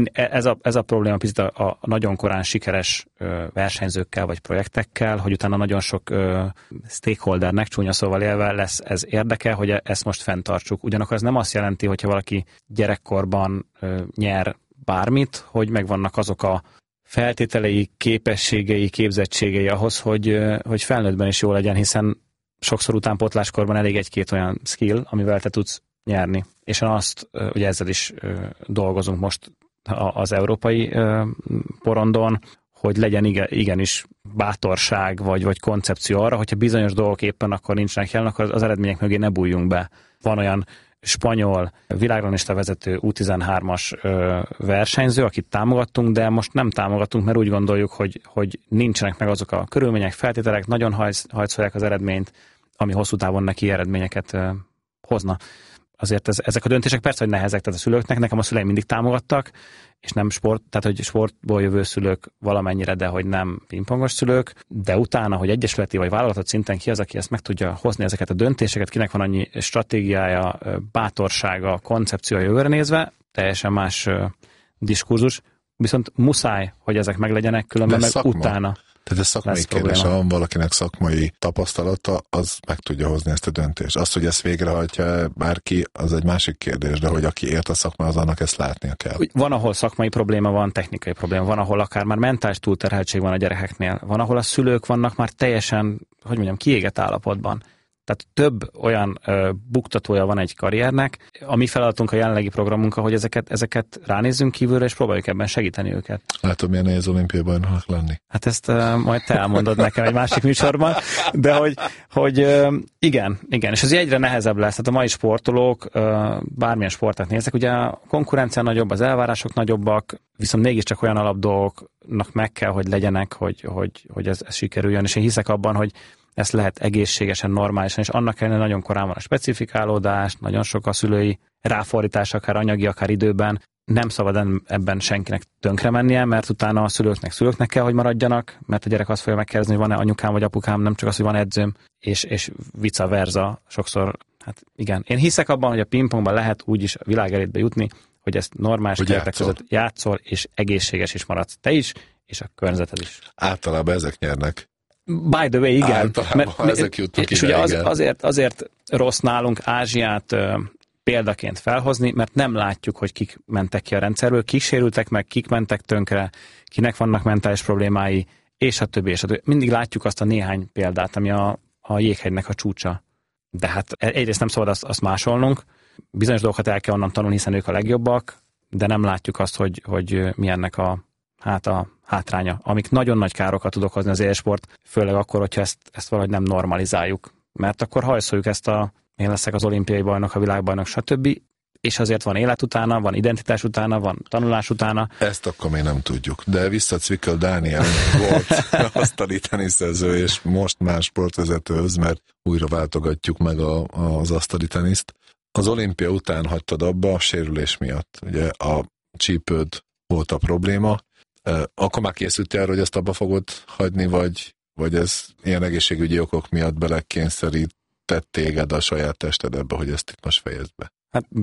Ez a probléma picit a nagyon korán sikeres versenyzőkkel, vagy projektekkel, hogy utána nagyon sok stakeholdernek, csúnya szóval élve lesz ez érdeke, hogy ezt most fenntartsuk. Ugyanakkor ez nem azt jelenti, hogyha valaki gyerekkorban nyer bármit, hogy megvannak azok a feltételei, képességei, képzettségei ahhoz, hogy felnőttben is jó legyen, hiszen sokszor utánpótláskorban elég egy-két olyan skill, amivel te tudsz nyerni. És ugye ezzel is dolgozunk most az európai porondon, hogy legyen igenis bátorság, vagy koncepció arra, hogyha bizonyos dolgok éppen akkor nincsenek jelen, akkor az eredmények mögé ne bújjunk be. Van olyan spanyol világranglista vezető U13-as versenyző, akit támogattunk, de most nem támogatunk, mert úgy gondoljuk, hogy nincsenek meg azok a körülmények, feltételek, nagyon hajszolják az eredményt, ami hosszú távon neki eredményeket hozna. Azért ezek a döntések persze, hogy nehezek, tehát a szülőknek, nekem a szüleim mindig támogattak, és nem tehát hogy sportból jövő szülők valamennyire, de hogy nem pingpongos szülők, de utána, hogy egyesületi vagy vállalatot szinten ki az, aki ezt meg tudja hozni ezeket a döntéseket, kinek van annyi stratégiája, bátorsága, koncepciója jövőre nézve, teljesen más diskurzus, viszont muszáj, hogy ezek meglegyenek, különben meg utána. Tehát ez szakmai kérdés, ha van valakinek szakmai tapasztalata, az meg tudja hozni ezt a döntést. Azt, hogy ezt végrehajtja bárki, az egy másik kérdés, de hogy aki ért a szakmához, annak ezt látnia kell. Van, ahol szakmai probléma van, technikai probléma, van, ahol akár már mentális túlterheltség van a gyerekeknél, van, ahol a szülők vannak már teljesen, kiégett állapotban. Tehát több olyan buktatója van egy karriernek. A mi feladatunk a jelenlegi programunkon, hogy ezeket ránézzünk kívülre, és próbáljuk ebben segíteni őket. Látod, milyen nehéz olimpiai bajnoknak lenni? Hát ezt majd te elmondod nekem egy másik műsorban, de hogy igen, és ez egyre nehezebb lesz. Tehát a mai sportolók, bármilyen sportot nézek, ugye a konkurencia nagyobb, az elvárások nagyobbak, viszont mégiscsak olyan alapdolgoknak meg kell, hogy legyenek, hogy ez sikerüljön, és én hiszek abban, hogy ezt lehet egészségesen, normálisan, és annak ellenére nagyon korán van a specifikálódás, nagyon sok a szülői ráfordítás, akár anyagi, akár időben. Nem szabad ebben senkinek tönkre mennie, mert utána a szülőknek kell, hogy maradjanak, mert a gyerek azt fogja megkérdezni, hogy van-e anyukám vagy apukám, nem csak az, hogy van edzőm, és vice versa sokszor. Hát igen. Én hiszek abban, hogy a pingpongban lehet úgy is a világ elétbe jutni, hogy ezt normális keretek között játszol, és egészséges is maradsz te is, és a környezeted is. Általában ezek nyernek. By the way, igen. Mert ezek jutnak és ide, ugye azért rossz nálunk Ázsiát példaként felhozni, mert nem látjuk, hogy kik mentek ki a rendszerből, kik sérültek meg, kik mentek tönkre, kinek vannak mentális problémái, és a többi. Mindig látjuk azt a néhány példát, ami a jéghegynek a csúcsa. De hát egyrészt nem szabad azt másolnunk, bizonyos dolgokat el kell onnan tanulni, hiszen ők a legjobbak, de nem látjuk azt, hogy mi ennek a hátránya, amik nagyon nagy károkat tud okozni az élsport, főleg akkor, hogyha ezt valahogy nem normalizáljuk. Mert akkor hajszoljuk én leszek az olimpiai bajnok, a világbajnok, stb. És azért van élet utána, van identitás utána, van tanulás utána. Ezt akkor még nem tudjuk. De vissza Cvikkel Dániel volt asztali teniszező, és most más sportvezetőhöz, mert újra váltogatjuk meg az asztali teniszt. Az olimpia után hagytad abba a sérülés miatt. Ugye a csípőd volt a probléma. Akkor már készültél arra, hogy ezt abba fogod hagyni, vagy ez ilyen egészségügyi okok miatt belekényszerített téged a saját tested ebbe, hogy ezt itt most fejezd be? Hát B,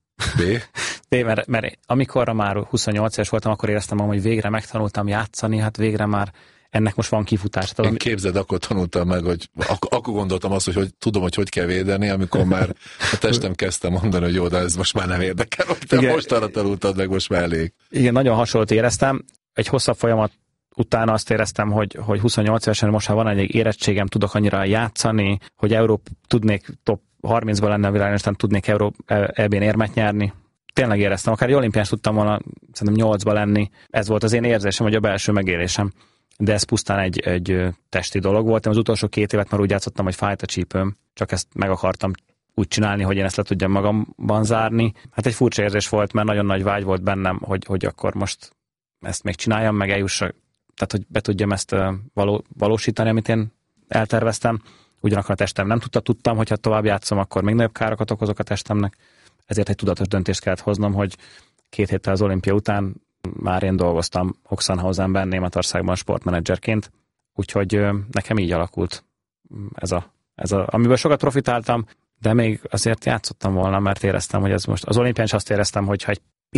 mert amikor már 28 éves voltam, akkor éreztem, hogy végre megtanultam játszani, hát végre már ennek most van kifutás. Én képzeld, akkor tanultam meg, hogy akkor gondoltam azt, hogy tudom, hogy kell védeni, amikor már a testem kezdte mondani, hogy jó, de ez most már nem érdekel, hogy te most arra tanultad meg, most már elég. Igen, nagyon hasonlót éreztem. Egy hosszabb folyamat utána azt éreztem, hogy 28 évesen most már van egy érettségem, tudok annyira játszani, hogy tudnék top 30-ban lenni a világon, aztán tudnék EB-n érmet nyerni. Tényleg éreztem, akár egy olimpián tudtam volna szerintem 8-ba lenni. Ez volt az én érzésem, vagy a belső megélésem. De ez pusztán egy testi dolog volt. Én az utolsó 2 évet már úgy játszottam, hogy fájt a csípőm. Csak ezt meg akartam úgy csinálni, hogy én ezt le tudjam magamban zárni. Hát egy furcsa érzés volt, mert nagyon nagy vágy volt bennem, hogy akkor most ezt még csináljam, meg eljussak, tehát hogy be tudjam ezt valósítani, amit én elterveztem. Ugyanakkor a testem nem tudtam, hogyha tovább játszom, akkor még nagyobb károkat okozok a testemnek. Ezért egy tudatos döntést kellett hoznom, hogy 2 héttel az olimpia után már én dolgoztam Oxenhausenben, Németországban sportmenedzserként, úgyhogy nekem így alakult. amiből sokat profitáltam, de még azért játszottam volna, mert éreztem, hogy ez most az olimpián is azt éreztem, hogy ha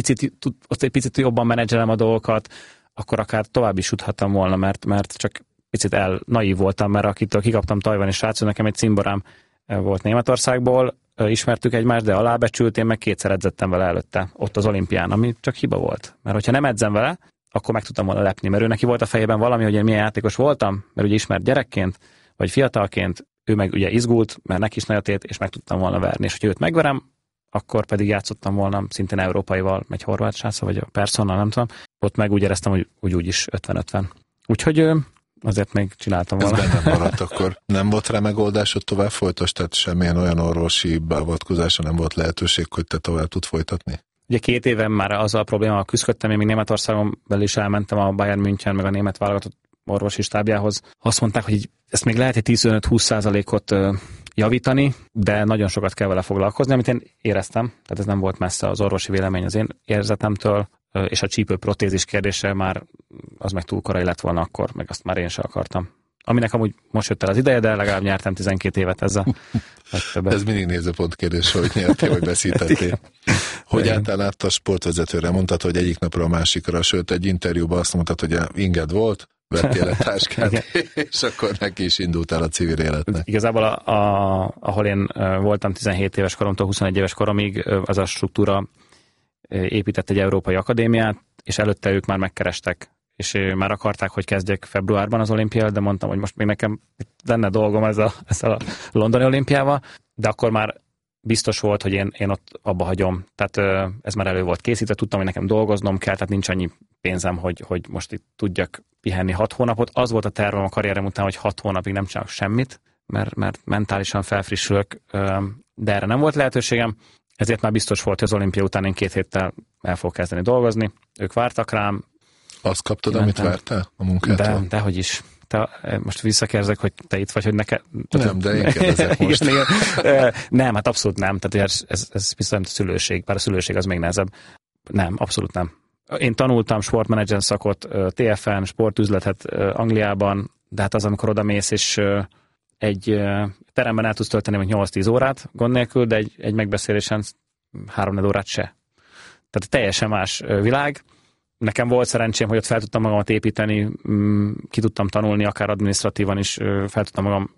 egy picit jobban menedzselem a dolgokat, akkor akár tovább is juthattam volna, mert csak picit naív voltam, mert akitől kikaptam tajvani srácot, nekem egy cimborám volt Németországból, ismertük egymást, de alábecsült, én meg 2-szer edzettem vele előtte, ott az olimpián, ami csak hiba volt. Mert hogyha nem edzem vele, akkor meg tudtam volna lepni, mert ő neki volt a fejében valami, hogy én milyen játékos voltam, mert ugye ismert gyerekként, vagy fiatalként, ő meg ugye izgult, mert neki is nagyot ért, és meg tudtam volna verni. És hogyha őt megverem, akkor pedig játszottam volna szintén európaival, egy horvát sráccal, vagy a Personnal, nem tudom. Ott meg úgy éreztem, hogy úgy is 50-50. Úgyhogy azért még csináltam volna. Ez bennem maradt akkor. Nem volt rá megoldásod tovább folytasd, tehát semmilyen olyan orvosi beavatkozása nem volt lehetőség, hogy te tovább tud folytatni? Ugye 2 éven már azzal a problémával küzdöttem, én még Németországon belül is elmentem a Bayern München, meg a német válogatott orvosi stábjához. Azt mondták, hogy ezt még lehet egy 15-20%-ot javítani, de nagyon sokat kell vele foglalkozni, amit én éreztem, tehát ez nem volt messze az orvosi vélemény az én érzetemtől, és a csípőprotézis kérdése már az meg túl korai lett volna akkor, meg azt már én sem akartam. Aminek amúgy most jött el az ideje, de legalább nyertem 12 évet ezzel. Ez mindig nézőpont kérdés, hogy nyertél, vagy veszítettél. Hogy álltál át a sportvezetőre? Mondtad, hogy egyik napra a másikra, sőt egy interjúban azt mondtad, hogy inged volt, vettél egy táskát, és akkor neki is indultál a civil életnek. Igazából ahol én voltam 17 éves koromtól 21 éves koromig, az a struktúra épített egy európai akadémiát, és előtte ők már megkerestek, és már akarták, hogy kezdjek februárban az olimpiát, de mondtam, hogy most még nekem lenne dolgom ezzel a londoni olimpiával, de akkor már biztos volt, hogy én ott abba hagyom. Tehát ez már elő volt készítve, tudtam, hogy nekem dolgoznom kell, tehát nincs annyi pénzem, hogy most itt tudjak pihenni 6 hónapot. Az volt a tervem a karrierem után, hogy 6 hónapig nem csinálok semmit, mert mentálisan felfrissülök, de erre nem volt lehetőségem, ezért már biztos volt, hogy az olimpia után én 2 héttel el fogok kezdeni dolgozni. Ők vártak rám. Azt kaptad, amit vártál a munkától? Dehogy is. Te most visszakérdezek, hogy te itt vagy, hogy neked... Nem, de én kérdezek most. Igen. Nem, hát abszolút nem. Tehát ez biztos a szülőség, bár a szülőség az még nehezebb. Nem, abszolút nem. Én tanultam sportmenedzser szakot TFN, sportüzletet Angliában, de hát az, amikor odamész, és egy teremben el tudsz tölteni 8-10 órát gond nélkül, de egy megbeszélésen 3-4 órát se. Tehát teljesen más világ. Nekem volt szerencsém, hogy ott fel tudtam magamat építeni, ki tudtam tanulni, akár adminisztratívan is fel tudtam magam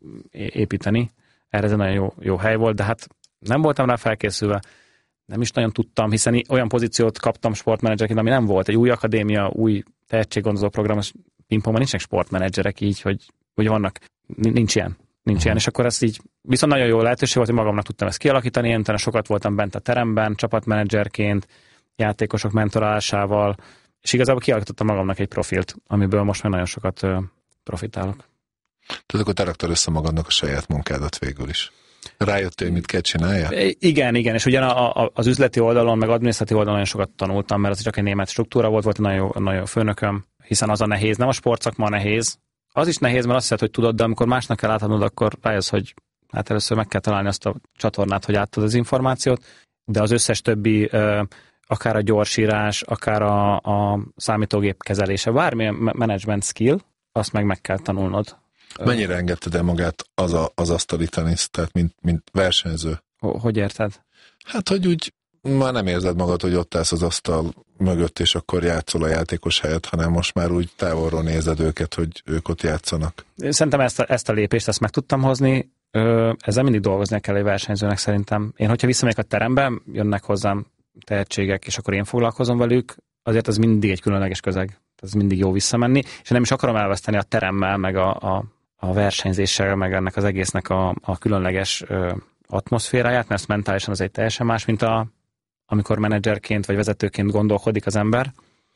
építeni. Erre ez egy nagyon jó hely volt, de hát nem voltam rá felkészülve, nem is nagyon tudtam, hiszen olyan pozíciót kaptam sportmenedzserként, ami nem volt. Egy új akadémia, új tehetséggondozó program, pingpongban nincsenek sportmenedzserek így, hogy vannak, nincs ilyen. És akkor ez így, viszont nagyon jó lehetőség volt, hogy magamnak tudtam ezt kialakítani, én utána sokat voltam bent a teremben, csapatmenedzserként, játékosok mentorálásával, és igazából kialakítottam magamnak egy profilt, amiből most már nagyon sokat profitálok. Tehát akkor te raktad össze magadnak a saját munkádat végül is. Rájöttél, mit kell csinálja? Igen, és ugyan az üzleti oldalon, meg adminisztratív oldalon nagyon sokat tanultam, mert az csak egy német struktúra volt egy nagyon jó főnököm, hiszen az a nehéz, nem a sportszakma nehéz. Az is nehéz, mert azt hiszed, hogy tudod, de amikor másnak kell átadnod, akkor rájössz, hogy hát először meg kell találni azt a csatornát, hogy átad az információt, de az összes többi, akár a gyorsírás, akár a számítógép kezelése, bármilyen management skill, azt meg kell tanulnod. Mennyire engedted el magát az asztali tenisz, tehát mint versenyző? Hogy érted? Hát, hogy úgy már nem érzed magad, hogy ott állsz az asztal mögött, és akkor játszol a játékos helyett, hanem most már úgy távolról nézed őket, hogy ők ott játszanak. Szerintem ezt a lépést, ezt meg tudtam hozni. Ezzel mindig dolgozni kell egy versenyzőnek szerintem. Én, hogyha visszamegyek a terembe, jönnek hozzám tehetségek, és akkor én foglalkozom velük, azért ez mindig egy különleges közeg. Ez mindig jó visszamenni, és nem is akarom elveszteni a teremmel, meg a versenyzéssel, meg ennek az egésznek a különleges atmoszféráját, mert ezt mentálisan az egy teljesen más, mint amikor menedzserként vagy vezetőként gondolkodik az ember.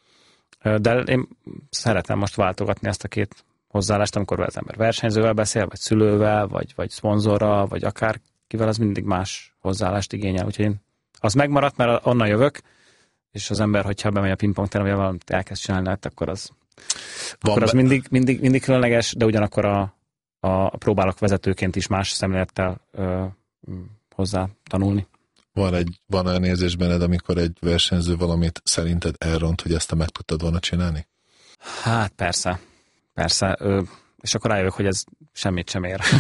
De én szeretem most váltogatni ezt a két hozzáállást, amikor az ember versenyzővel beszél, vagy szülővel, vagy szponzorral, vagy akárkivel, az mindig más hozzáállást igényel. Úgyhogy az megmaradt, mert onnan jövök, és az ember, hogyha bemegy a pingpongterembe, valamit elkezd csinálni, akkor az mindig különleges, de ugyanakkor a próbálok vezetőként is más szemlélettel hozzá tanulni. Van olyan érzés benned, amikor egy versenyző valamit szerinted elront, hogy ezt te meg tudtad volna csinálni? Hát persze. és akkor rájövök, hogy ez semmit sem ér.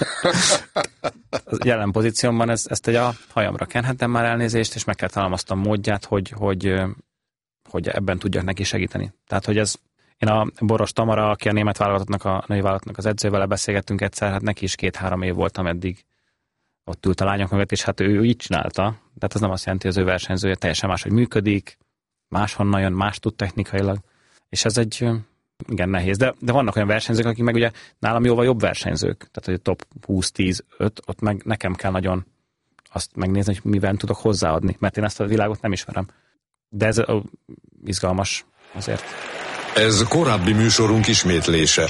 A jelen pozíciómban ezt a hajamra kenhetem már, elnézést, és meg kell találnom azt a módját, hogy ebben tudjak neki segíteni. Tehát, hogy én a Boros Tamara, aki a német válogatottnak, a női válogatnak az edzővel, beszélgettünk egyszer, hát neki is 2-3 év volt, ameddig ott ült a lányok mögött, és hát ő így csinálta. Tehát ez nem azt jelenti, hogy az ő versenyzője teljesen máshogy működik, máshonnan jön, más tud technikailag, és ez egy igen nehéz. De vannak olyan versenyzők, akik meg ugye nálam jóval jobb versenyzők, tehát hogy a top 20-10-5, ott meg nekem kell nagyon azt megnézni, hogy mivel tudok hozzáadni, mert én ezt a világot nem ismerem. De ez izgalmas azért. Ez korábbi műsorunk ismétlése.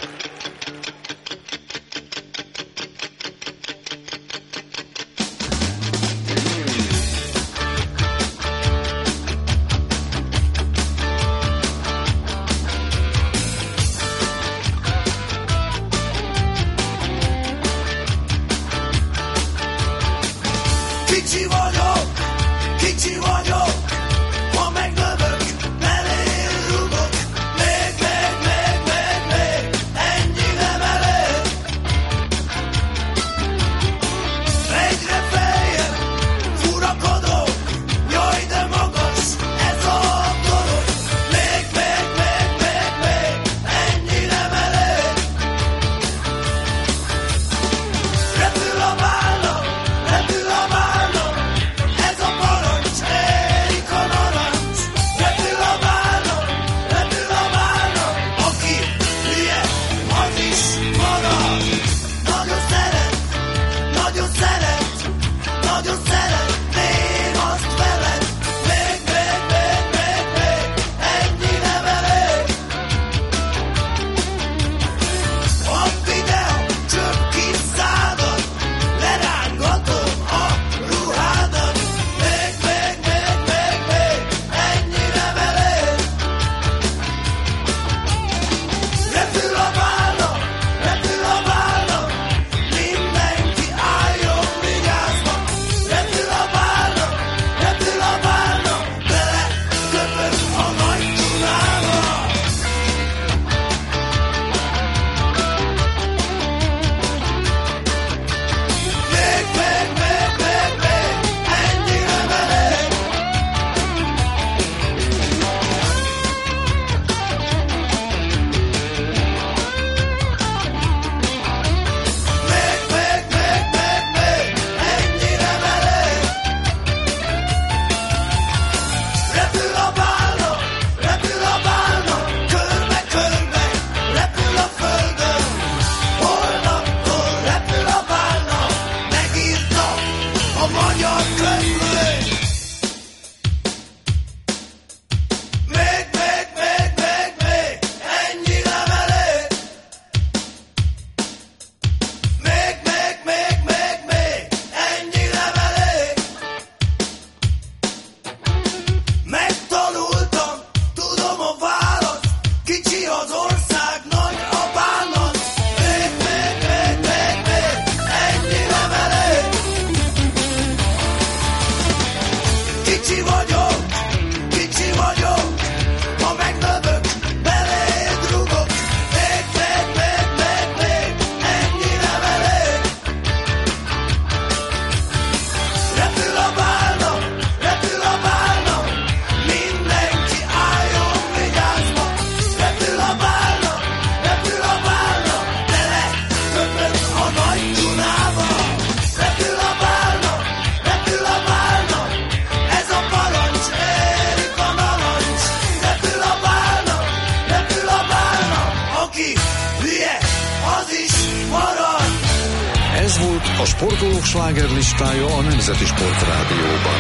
A sportolók slágerlistája a Nemzeti Sportrádióban.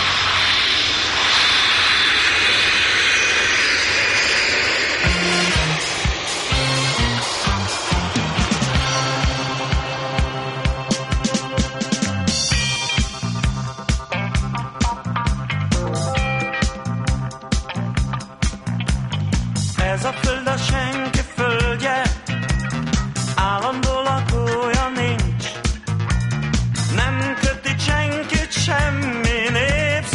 Ez a föld a senki földje, állandó lakója nincs. Nem köti senkit semmi, népszerű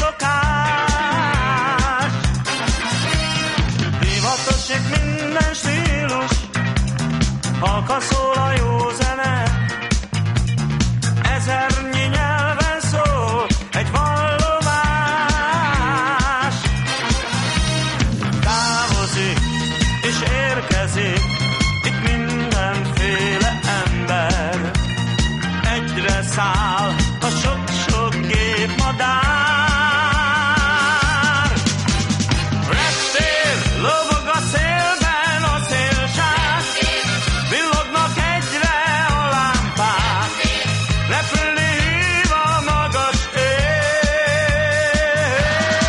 száll a sok-sok gépmadár. Reptér, lobog a szélben a szélsák, villognak egyre a lámpák, repülni hív a magas ég.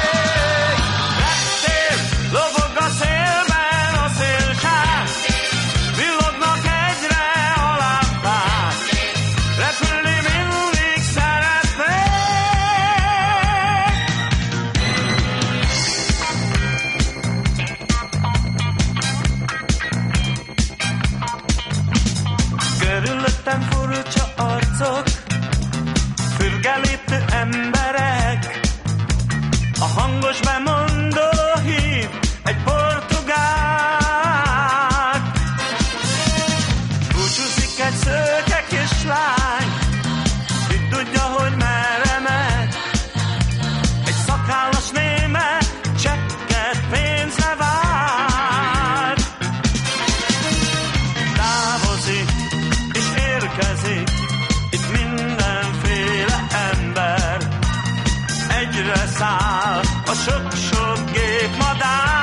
Reptér, lobog a szélben a szélsák, villognak egyre a lámpák, repülni mindig szeretnék. Körülöttem furcsa arcok, fürgelítő emberek, a hangos bemondó hív egy portugál. Búcsúzik egy szőke kislány, így tudja, hogy merre megy. Egy szakállas német csekket pénzre vár. Távozik és érkezik itt mindenféle ember, egyre száll a sok-sok gépmadár.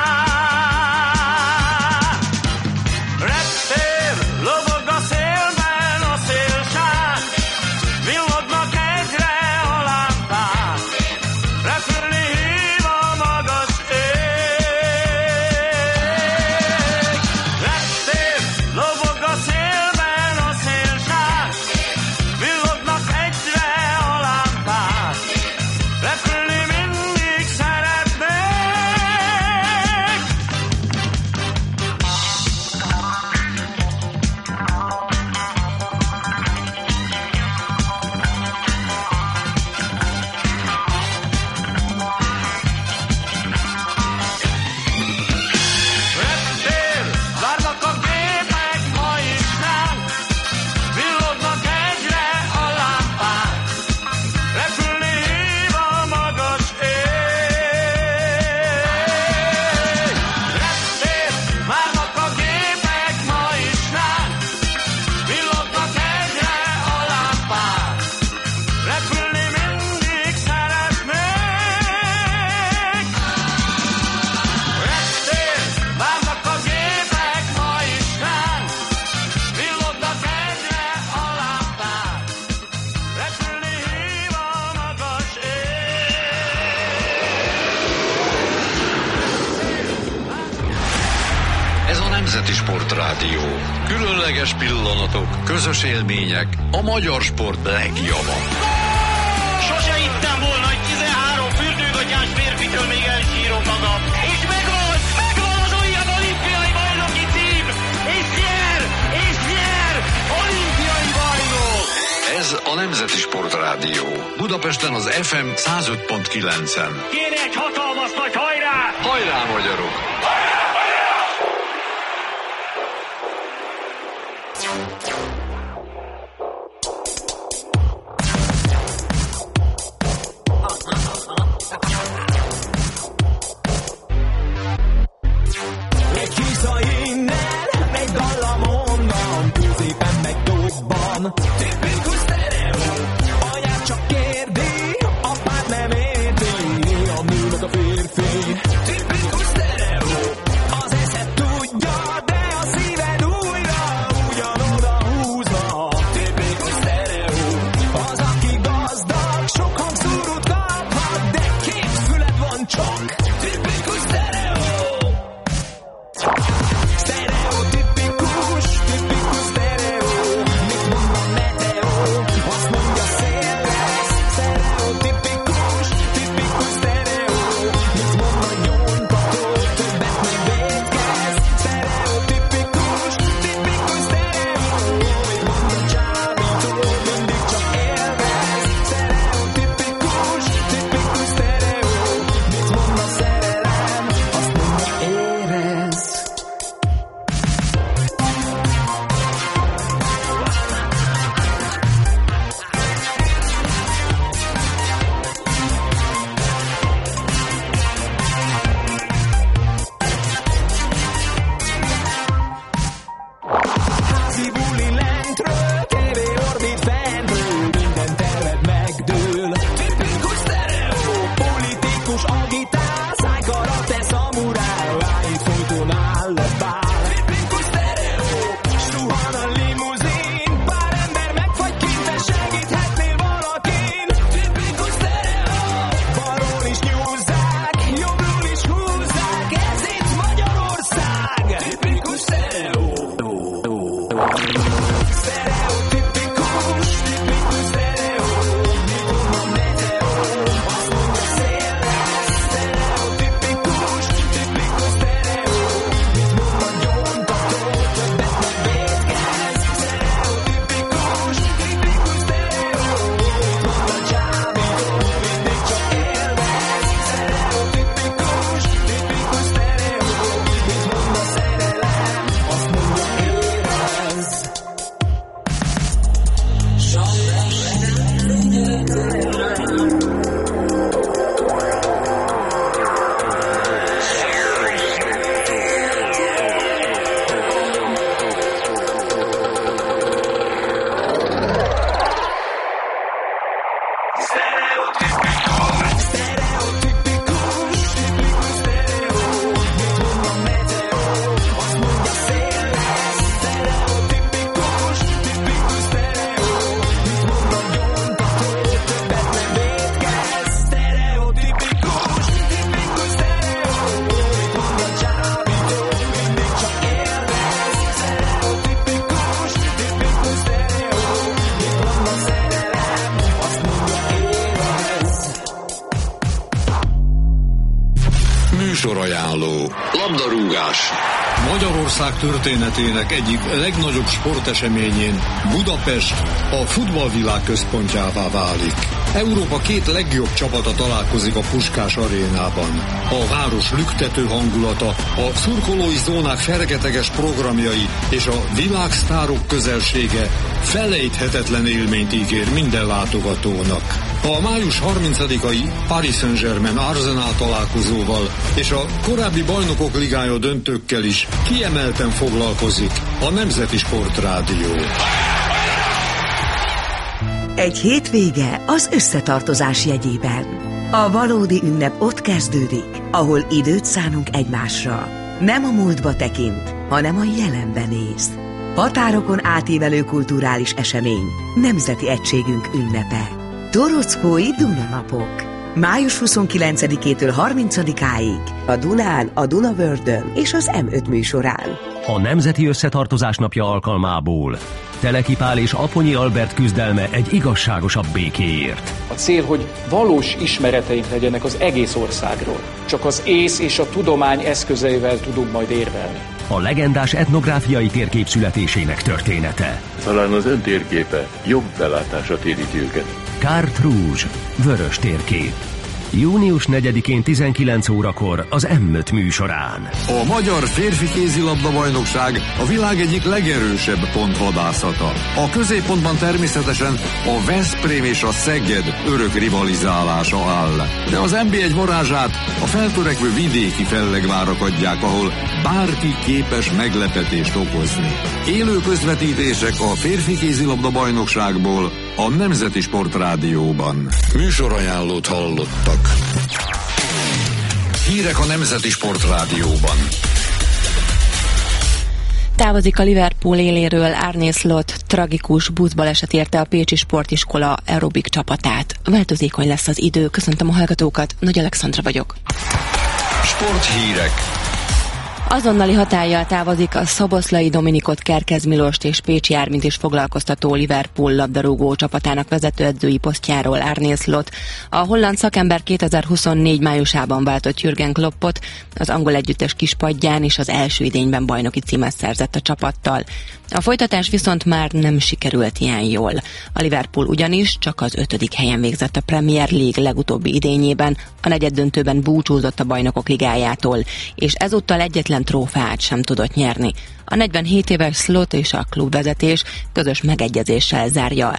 Reptér, lobog a szélben a szélsák, villognak egyre a lámpák, repülni hív a magas ég. Reptér, lobog a szélben a szélsák, villognak egyre a lámpák, repülni mindig szeretnék. Reptér, várnak a gépek ma is ránk, villognak egyre a lámpák, repülni hív a magas ég. Reptér, várnak a gépek ma is ránk, villognak egyre a lámpák, repülni mindig szeretnék. Reptér, várnak a gépek ma is ránk, villognak egyre a lámpák, repülni hív a magas ég. Ez a Nemzeti Sportrádió. Különleges pillanatok, közös élmények, a magyar sport legjava. Sose hittem volna, hogy 13 fürdőgatyás férfitől még elsírom magam. És megvan az újabb olimpiai bajnoki cím! És nyer! Olimpiai bajnok! Ez a Nemzeti Sportrádió. Budapesten az FM 105.9-en. Kéne egy hatalmas nagy hajrá! Hajrá, magyarok! Egy kisa innen, egy dallam onnan, középen meg dobban. Tipikus sztereó, anyát csak kérdi, apát nem érti, a nő meg a férfi. Tipikus sztereó, az eszed tudja, de a szíved újra ugyanoda húzna. Tipikus sztereó, az aki gazdag, sok hangszórút kaphat, de két füled van csak. Tipikus sztereó. Stereotipikus, tipikus sztereó. Mit mond a meteó? Azt mondja szél lesz, Műsorajánló. Labdarúgás. Magyarország történetének egyik legnagyobb sporteseményén Budapest a futballvilág központjává válik. Európa két legjobb csapata találkozik a Puskás arénában. A város lüktető hangulata, a szurkolói zónák fergeteges programjai és a világsztárok közelsége felejthetetlen élményt ígér minden látogatónak. A május 30-ai Paris Saint-Germain Arsenal találkozóval és a korábbi Bajnokok Ligája döntőkkel is kiemelten foglalkozik a Nemzeti Sportrádió. Egy hétvége az összetartozás jegyében. A valódi ünnep ott kezdődik, ahol időt szánunk egymásra. Nem a múltba tekint, hanem a jelenbe néz. Határokon átívelő kulturális esemény, nemzeti egységünk ünnepe. Torockói Dunanapok. Május 29-től 30-áig a Dunán, a Dunavördön és az M5 műsorán. A Nemzeti Összetartozás napja alkalmából Teleki Pál és Aponyi Albert küzdelme egy igazságosabb békéért. A cél, hogy valós ismereteink legyenek az egész országról. Csak az ész és a tudomány eszközeivel tudunk majd érvelni. A legendás etnográfiai térkép születésének története. Talán az ön térképe jobb belátásra téríti őket. Carte Rouge, vörös térkép. Június 4-én 19 órakor az M5 műsorán. A magyar férfi kézilabda bajnokság a világ egyik legerősebb pontvadászata. A középpontban természetesen a Veszprém és a Szeged örök rivalizálása áll. De az NB1 varázsát a feltörekvő vidéki fellegvárak adják, ahol bárki képes meglepetést okozni. Élő közvetítések a férfi kézilabda bajnokságból a Nemzeti Sportrádióban. Műsorajánlót hallottak. Hírek a Nemzeti Sportrádióban. Távozik a Liverpool éléről Arne Slot, tragikus buszbaleset érte a Pécsi Sportiskola aerobik csapatát. Változékony lesz az idő. Köszöntöm a hallgatókat, Nagy Alexandra vagyok. Sporthírek. Azonnali hatállyal távozik a Szoboszlai Dominikot, Kerkez Milost és Pécsi Ármint is foglalkoztató Liverpool labdarúgó csapatának vezetőedzői posztjáról Arne Slot. A holland szakember 2024 májusában váltott Jürgen Kloppot, az angol együttes kispadján és az első idényben bajnoki címet szerzett a csapattal. A folytatás viszont már nem sikerült ilyen jól. A Liverpool ugyanis csak az 5. helyen végzett a Premier League legutóbbi idényében, a negyeddöntőben búcsúzott a Bajnokok Ligájától, és ezúttal egyetlen trófeát sem tudott nyerni. A 47 éves Slot és a klubvezetés közös megegyezéssel zárja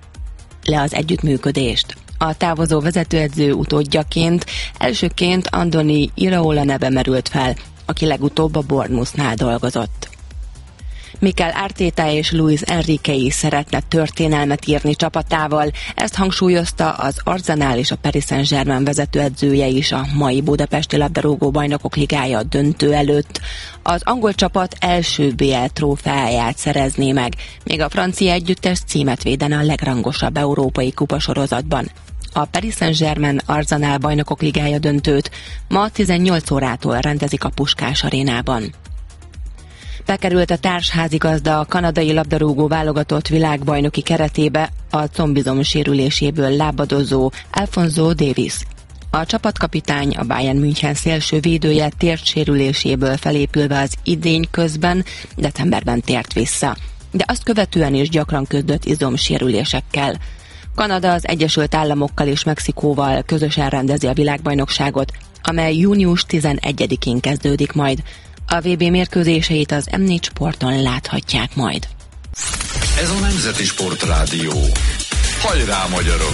le az együttműködést. A távozó vezetőedző utódjaként elsőként Andoni Iraola neve merült fel, aki legutóbb a Bournemouthnál dolgozott. Mikel Arteta és Luis Enrique is szeretne történelmet írni csapatával, ezt hangsúlyozta az Arsenal és a Paris Saint-Germain vezetőedzője is a mai budapesti labdarúgó bajnokok ligája döntő előtt. Az angol csapat első BL trófeáját szerezné meg, még a francia együttes címet védene a legrangosabb európai kupasorozatban. A Paris Saint-Germain Arsenal bajnokok ligája döntőt ma 18 órától rendezik a Puskás arénában. Bekerült a társházigazda a kanadai labdarúgó válogatott világbajnoki keretébe a combizom sérüléséből lábadozó Alphonso Davies. A csapatkapitány, a Bayern München szélső védője térdsérüléséből felépülve az idény közben decemberben tért vissza, de azt követően is gyakran küzdött izomsérülésekkel. Kanada az Egyesült Államokkal és Mexikóval közösen rendezi a világbajnokságot, amely június 11-én kezdődik majd. A VB mérkőzéseit az M4 Sporton láthatják majd. Ez a Nemzeti Sportrádió. Hajrá, magyarok!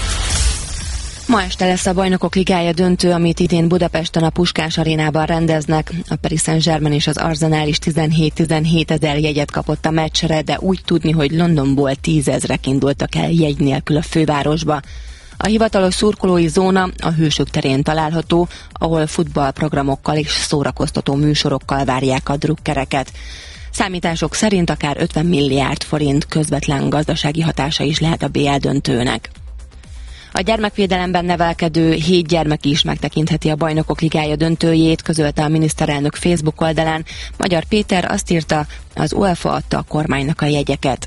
Ma este lesz a Bajnokok Ligája döntő, amit idén Budapesten a Puskás arénában rendeznek. A Paris Saint-Germain és az Arsenal is 17 ezer jegyet kapott a meccsre, de úgy tudni, hogy Londonból 10 000-ek indultak el jegy nélkül a fővárosba. A hivatalos szurkolói zóna a Hősök terén található, ahol futballprogramokkal és szórakoztató műsorokkal várják a drukkereket. Számítások szerint akár 50 milliárd forint közvetlen gazdasági hatása is lehet a BL döntőnek. A gyermekvédelemben nevelkedő 7 gyermek is megtekintheti a Bajnokok Ligája döntőjét, közölte a miniszterelnök Facebook oldalán. Magyar Péter azt írta, az UEFA adta a kormánynak a jegyeket.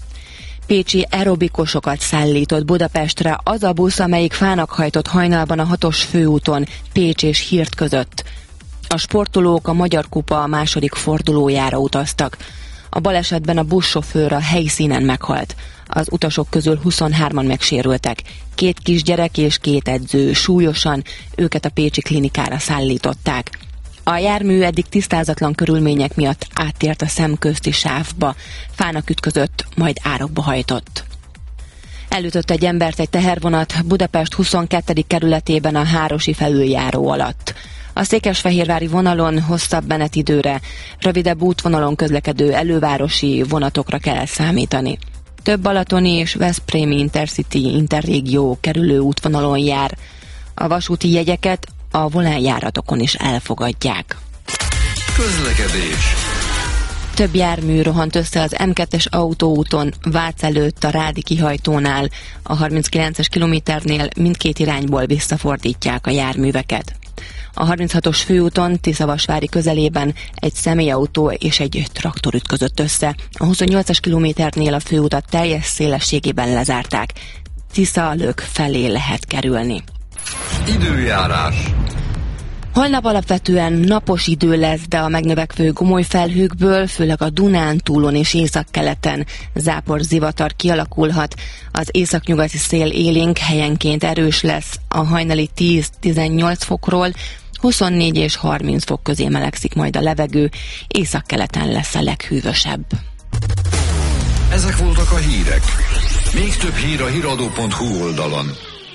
Pécsi aerobikosokat szállított Budapestre az a busz, amelyik fának hajtott hajnalban a 6-os főúton Pécs és Hirt között. A sportolók a Magyar Kupa második fordulójára utaztak. A balesetben a buszsofőr a helyszínen meghalt. Az utasok közül 23-an megsérültek. 2 kisgyerek és 2 edző súlyosan, őket a pécsi klinikára szállították. A jármű eddig tisztázatlan körülmények miatt áttért a szemközti sávba, fának ütközött, majd árokba hajtott. Elütött egy embert egy tehervonat Budapest 22. kerületében a Hárosi felüljáró alatt. A székesfehérvári vonalon hosszabb menetidőre, rövidebb útvonalon közlekedő elővárosi vonatokra kell számítani. Több balatoni és veszprémi Intercity interrégió kerülő útvonalon jár. A vasúti jegyeket a volánjáratokon is elfogadják. Közlekedés. Több jármű rohant össze az M2-es autóúton Vác előtt a Rádi kihajtónál. A 39-es kilométernél mindkét irányból visszafordítják a járműveket. A 36-os főúton Tiszavasvári közelében egy személyautó és egy traktor ütközött össze. A 28-as kilométernél a főutat teljes szélességében lezárták. Tisza-Lök felé lehet kerülni. Időjárás. Holnap alapvetően napos idő lesz, de a megnövekvő gomoly felhőkből, főleg a Dunántúlon és északkeleten zápor zivatar kialakulhat. Az északnyugati szél élénk, helyenként erős lesz, a hajnali 10-18 fokról 24 és 30 fok közé melegszik majd a levegő, északkeleten lesz a leghűvösebb. Ezek voltak a hírek. Még több hír a hiradó.hu oldalon.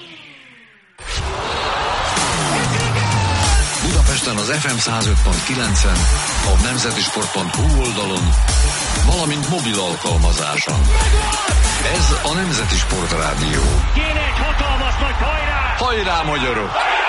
Budapesten az FM 105.9-en, a nemzetisport.hu oldalon, valamint mobil alkalmazáson. Ez a Nemzeti Sportrádió. Kéne egy hatalmas nagy hajrá! Hajrá, magyarok!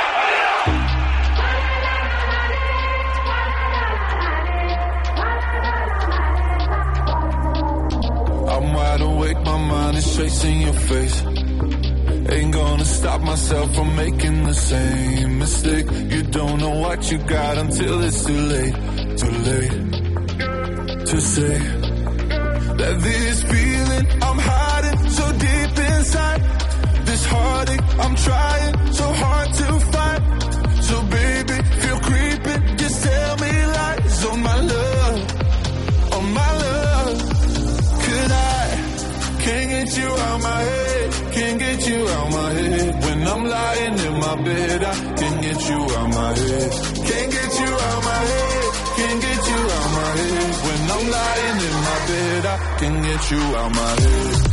I'm wide awake, my mind is chasing your face. Ain't gonna stop myself from making the same mistake. You don't know what you got until it's too late to say that this feeling I'm hiding so deep inside, this heartache I'm trying so hard to fight. So baby, feel creeping, just tell me lies on my love, on my love. Could I can't get you out my head, can't get you out my head. When I'm lying in my bed, I can't get you out my head. Can't get you out my head, can't get you out my head. When I'm lying in my bed, I can't get you out my head.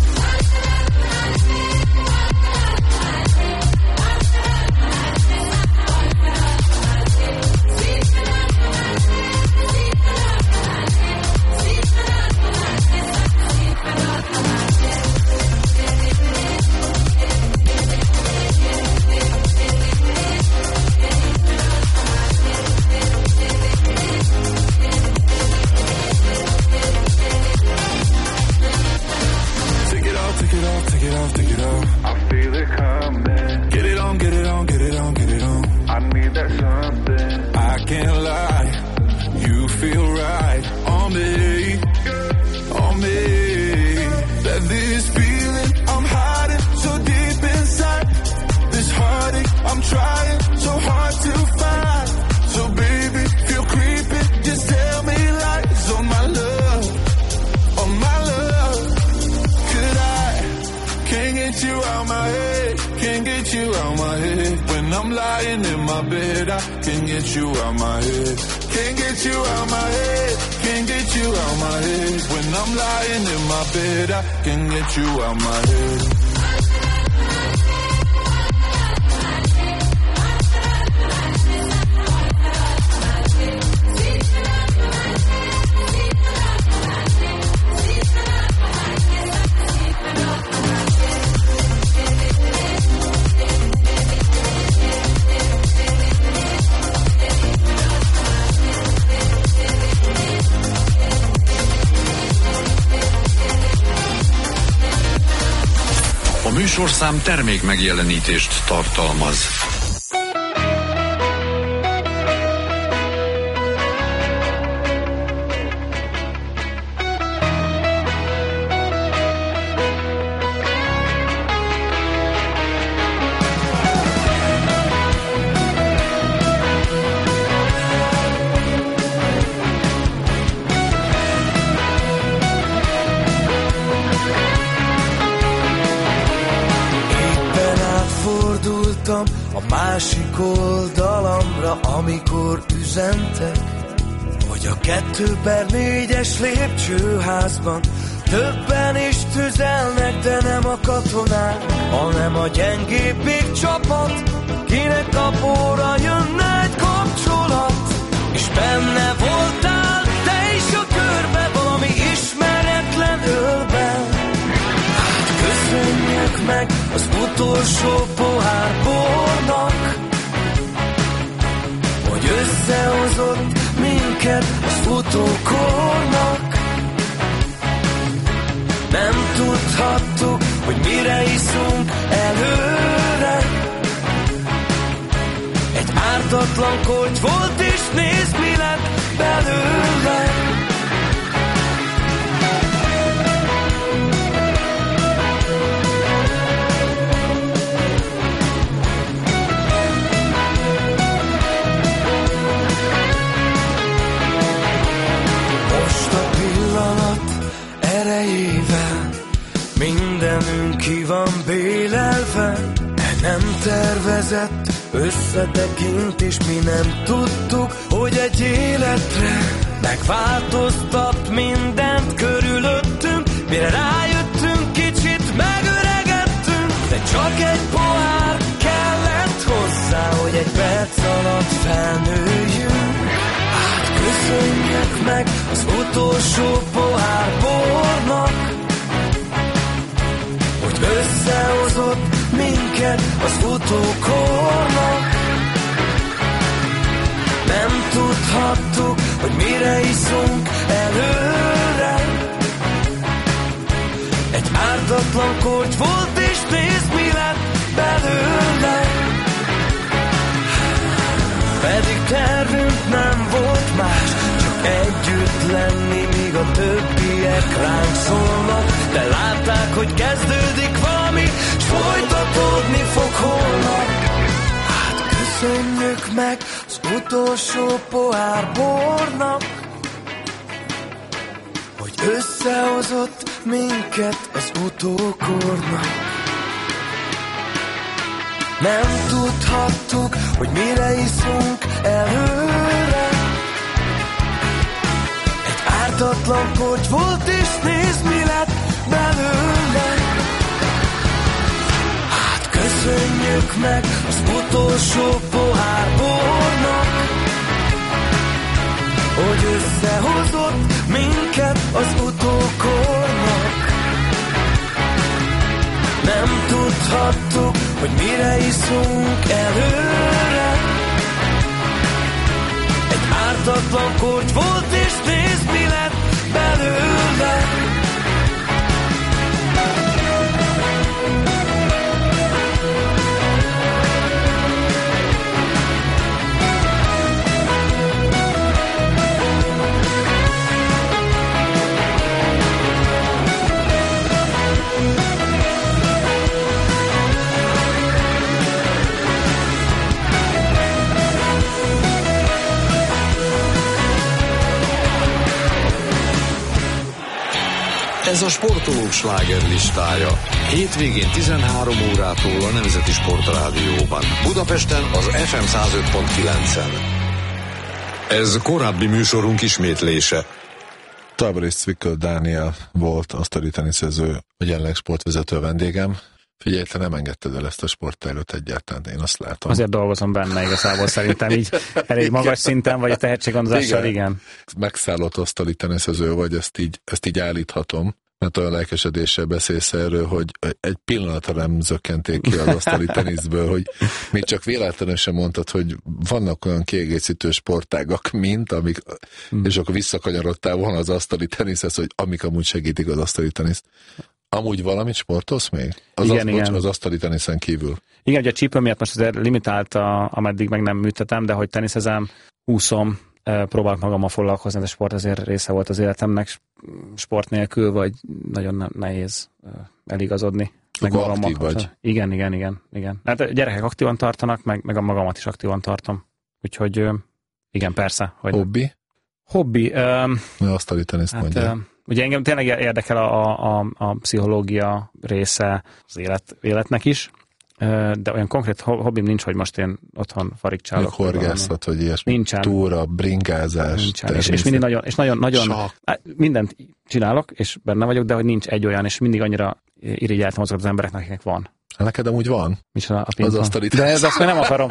Műsorszám termék megjelenítést tartalmaz. Fordultam a másik oldalamra, amikor üzentek, hogy a 2/4-es lépcsőházban többen is tüzelnek, de nem a katonák, hanem a gyengébbik csapat, kinek kapóra jönne egy kapcsolat. És benne voltál te is a körbe, valami ismeretlen ölben. Hát köszönjük meg az utolsó pohár bornak, hogy összehozott minket az utókornak. Nem tudhattuk, hogy mire iszunk előre. Egy ártatlan korty volt, és nézd, mi lett belőle. Most a pillanat erejével mindenünk ki van bélelve. Nem tervezett összetekintés, mi nem tudtuk, hogy egy életre megváltoztat mindent körülöttünk. Mire rájöttünk, kicsit megöregedtünk, de csak egy pohár kellett hozzá, hogy egy perc alatt felnőjünk. Hát köszönjük meg az utolsó pohár bornak, hogy összehozott minket az utókornak. Nem tudhattuk, hogy mire iszunk előre. Egy ártatlan korty volt, és nézd, mi lett belőle. Pedig tervünk nem volt más, csak együtt lenni, míg a többiek ránk szólnak. De látták, hogy kezdődik valami, s folytatódni fog holnap. Hát köszönjük meg az utolsó pohár bornak, hogy összehozott minket az utókornak. Nem tudhattuk, hogy mire iszunk előre. Egy ártatlan korty volt, és nézd, mi lett belőle. Hát köszönjük meg az utolsó pohár bornak, hogy összehozott minket az utókornak. Nem tudhattuk, hogy mire iszunk előre. Egy ártatlan korty volt, és nézd, mi lett belőle. Ez a sportolók slágerlistája. Hétvégén 13 órától a Nemzeti Sportrádióban. Budapesten az FM 105.9-en. Ez korábbi műsorunk ismétlése. Továbbra is Cvikl Dániel volt asztali teniszező, a jelenleg sportvezető vendégem. Figyelj, te nem engedted el ezt a sportágat egyáltalán, én azt látom. Azért dolgozom benne igazából, szerintem így elég magas szinten, vagy a tehetséggondozással, igen. Megszállott asztali teniszező vagy, ezt így állíthatom, mert olyan lelkesedéssel beszélsz erről, hogy egy pillanatra nem zökkenték ki az asztali teniszből, hogy még csak véletlenül sem mondtad, hogy vannak olyan kiegészítő sportágak, mint amik, és akkor visszakanyarodtál volna az asztali teniszhez, hogy amik amúgy segítik az asztali teniszt. Amúgy valamit sportolsz még? Igen. Az asztali teniszen kívül. Igen, ugye a csípő miatt most azért limitált, ameddig meg nem műtetem, de hogy teniszezem, úszom, próbálok magammal foglalkozni, de sport azért része volt az életemnek, sport nélkül, vagy nagyon nehéz eligazodni. Akkor aktív vagy. Igen. Hát a gyerekek aktívan tartanak, meg a magamat is aktívan tartom. Úgyhogy igen, persze. Hogy... Hobbi? Asztali teniszt mondja. Ugye engem tényleg érdekel a pszichológia része az életnek is. de olyan konkrét hobbim nincs, hogy most én otthon farigcsálok. Még horgászat, vagy ilyesmi. Nincsen. Túra, bringázás. És mindig nagyon mindent csinálok, és benne vagyok, de hogy nincs egy olyan, és mindig annyira irigyeltem azokat az embereknek, akiknek van. Neked amúgy van? Az asztalit. De azt nem akarom.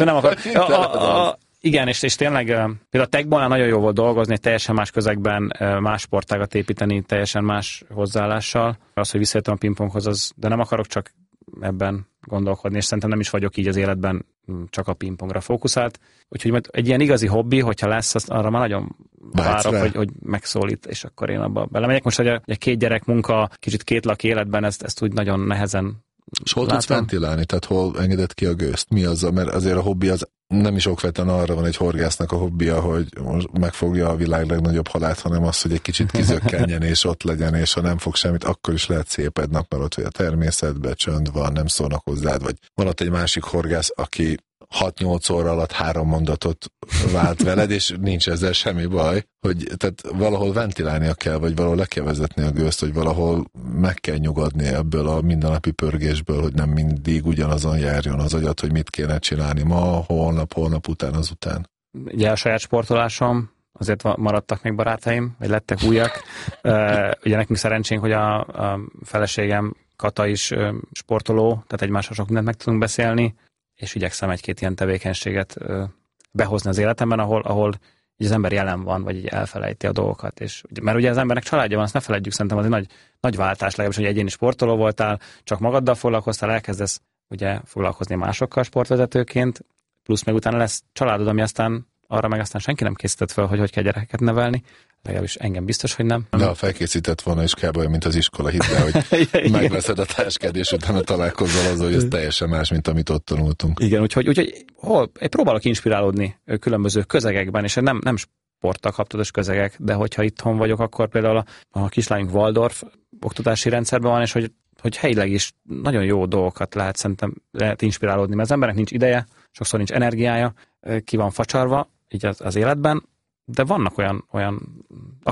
Igen, és tényleg például a techballnál nagyon jó volt dolgozni, teljesen más közegben, más sportágat építeni, teljesen más hozzáállással. Az, hogy visszajöttem a pingponghoz, de nem akarok csak ebben gondolkodni, és szerintem nem is vagyok így az életben csak a pingpongra fókuszált. Úgyhogy majd egy ilyen igazi hobbi, hogyha lesz, azt arra már nagyon várok, hogy megszólít, és akkor én abba belemegyek. Most, hogy a 2 gyerek munka, kicsit kétlaki életben, ezt úgy nagyon nehezen és hol tudsz ventilálni? Tehát hol engeded ki a gőzt? Mi az? Mert azért a hobbi az nem is okvetlenül arra van egy horgásznak a hobbija, hogy most megfogja a világ legnagyobb halált, hanem az, hogy egy kicsit kizökkenjen és ott legyen, és ha nem fog semmit, akkor is lehet szépednek, mert ott vagy a természetben, csönd van, nem szólnak hozzád, vagy van ott egy másik horgász, aki 6-8 óra alatt 3 mondatot vált veled, és nincs ezzel semmi baj, hogy tehát valahol ventilálnia kell, vagy valahol le kell vezetni a gőzt, hogy valahol meg kell nyugodni ebből a mindennapi pörgésből, hogy nem mindig ugyanazon járjon az agyat, hogy mit kéne csinálni ma, holnap után, azután. Ugye a saját sportolásom, azért maradtak még barátaim, vagy lettek újak. Ugye nekünk szerencsénk, hogy a feleségem Kata is sportoló, tehát egymással sok mindent meg tudunk beszélni, és igyekszem 1-2 ilyen tevékenységet behozni az életemben, ahol így az ember jelen van, vagy így elfelejti a dolgokat. Mert ugye az embernek családja van, azt ne feledjük, szerintem az egy nagy váltás, legalábbis, hogy egyéni sportoló voltál, csak magaddal foglalkoztál, elkezdesz ugye foglalkozni másokkal sportvezetőként, plusz meg utána lesz családod, ami aztán arra meg aztán senki nem készített fel, hogy kell gyerekeket nevelni. Legalábbis engem biztos, hogy nem. De ha felkészített volna is kb. Olyan, mint az iskola, hidd el, hogy megveszed a táskád, és utána találkozol azzal, hogy ez teljesen más, mint amit ott tanultunk. Igen, úgyhogy próbálok inspirálódni különböző közegekben, és nem sporttal kapcsolatos közegek, de hogyha itthon vagyok, akkor például a kislányunk Waldorf oktatási rendszerben van, és hogy helyileg is nagyon jó dolgokat lehet inspirálódni, mert az embernek nincs ideje, sokszor nincs energiája, ki van facsarva így az életben, de vannak olyan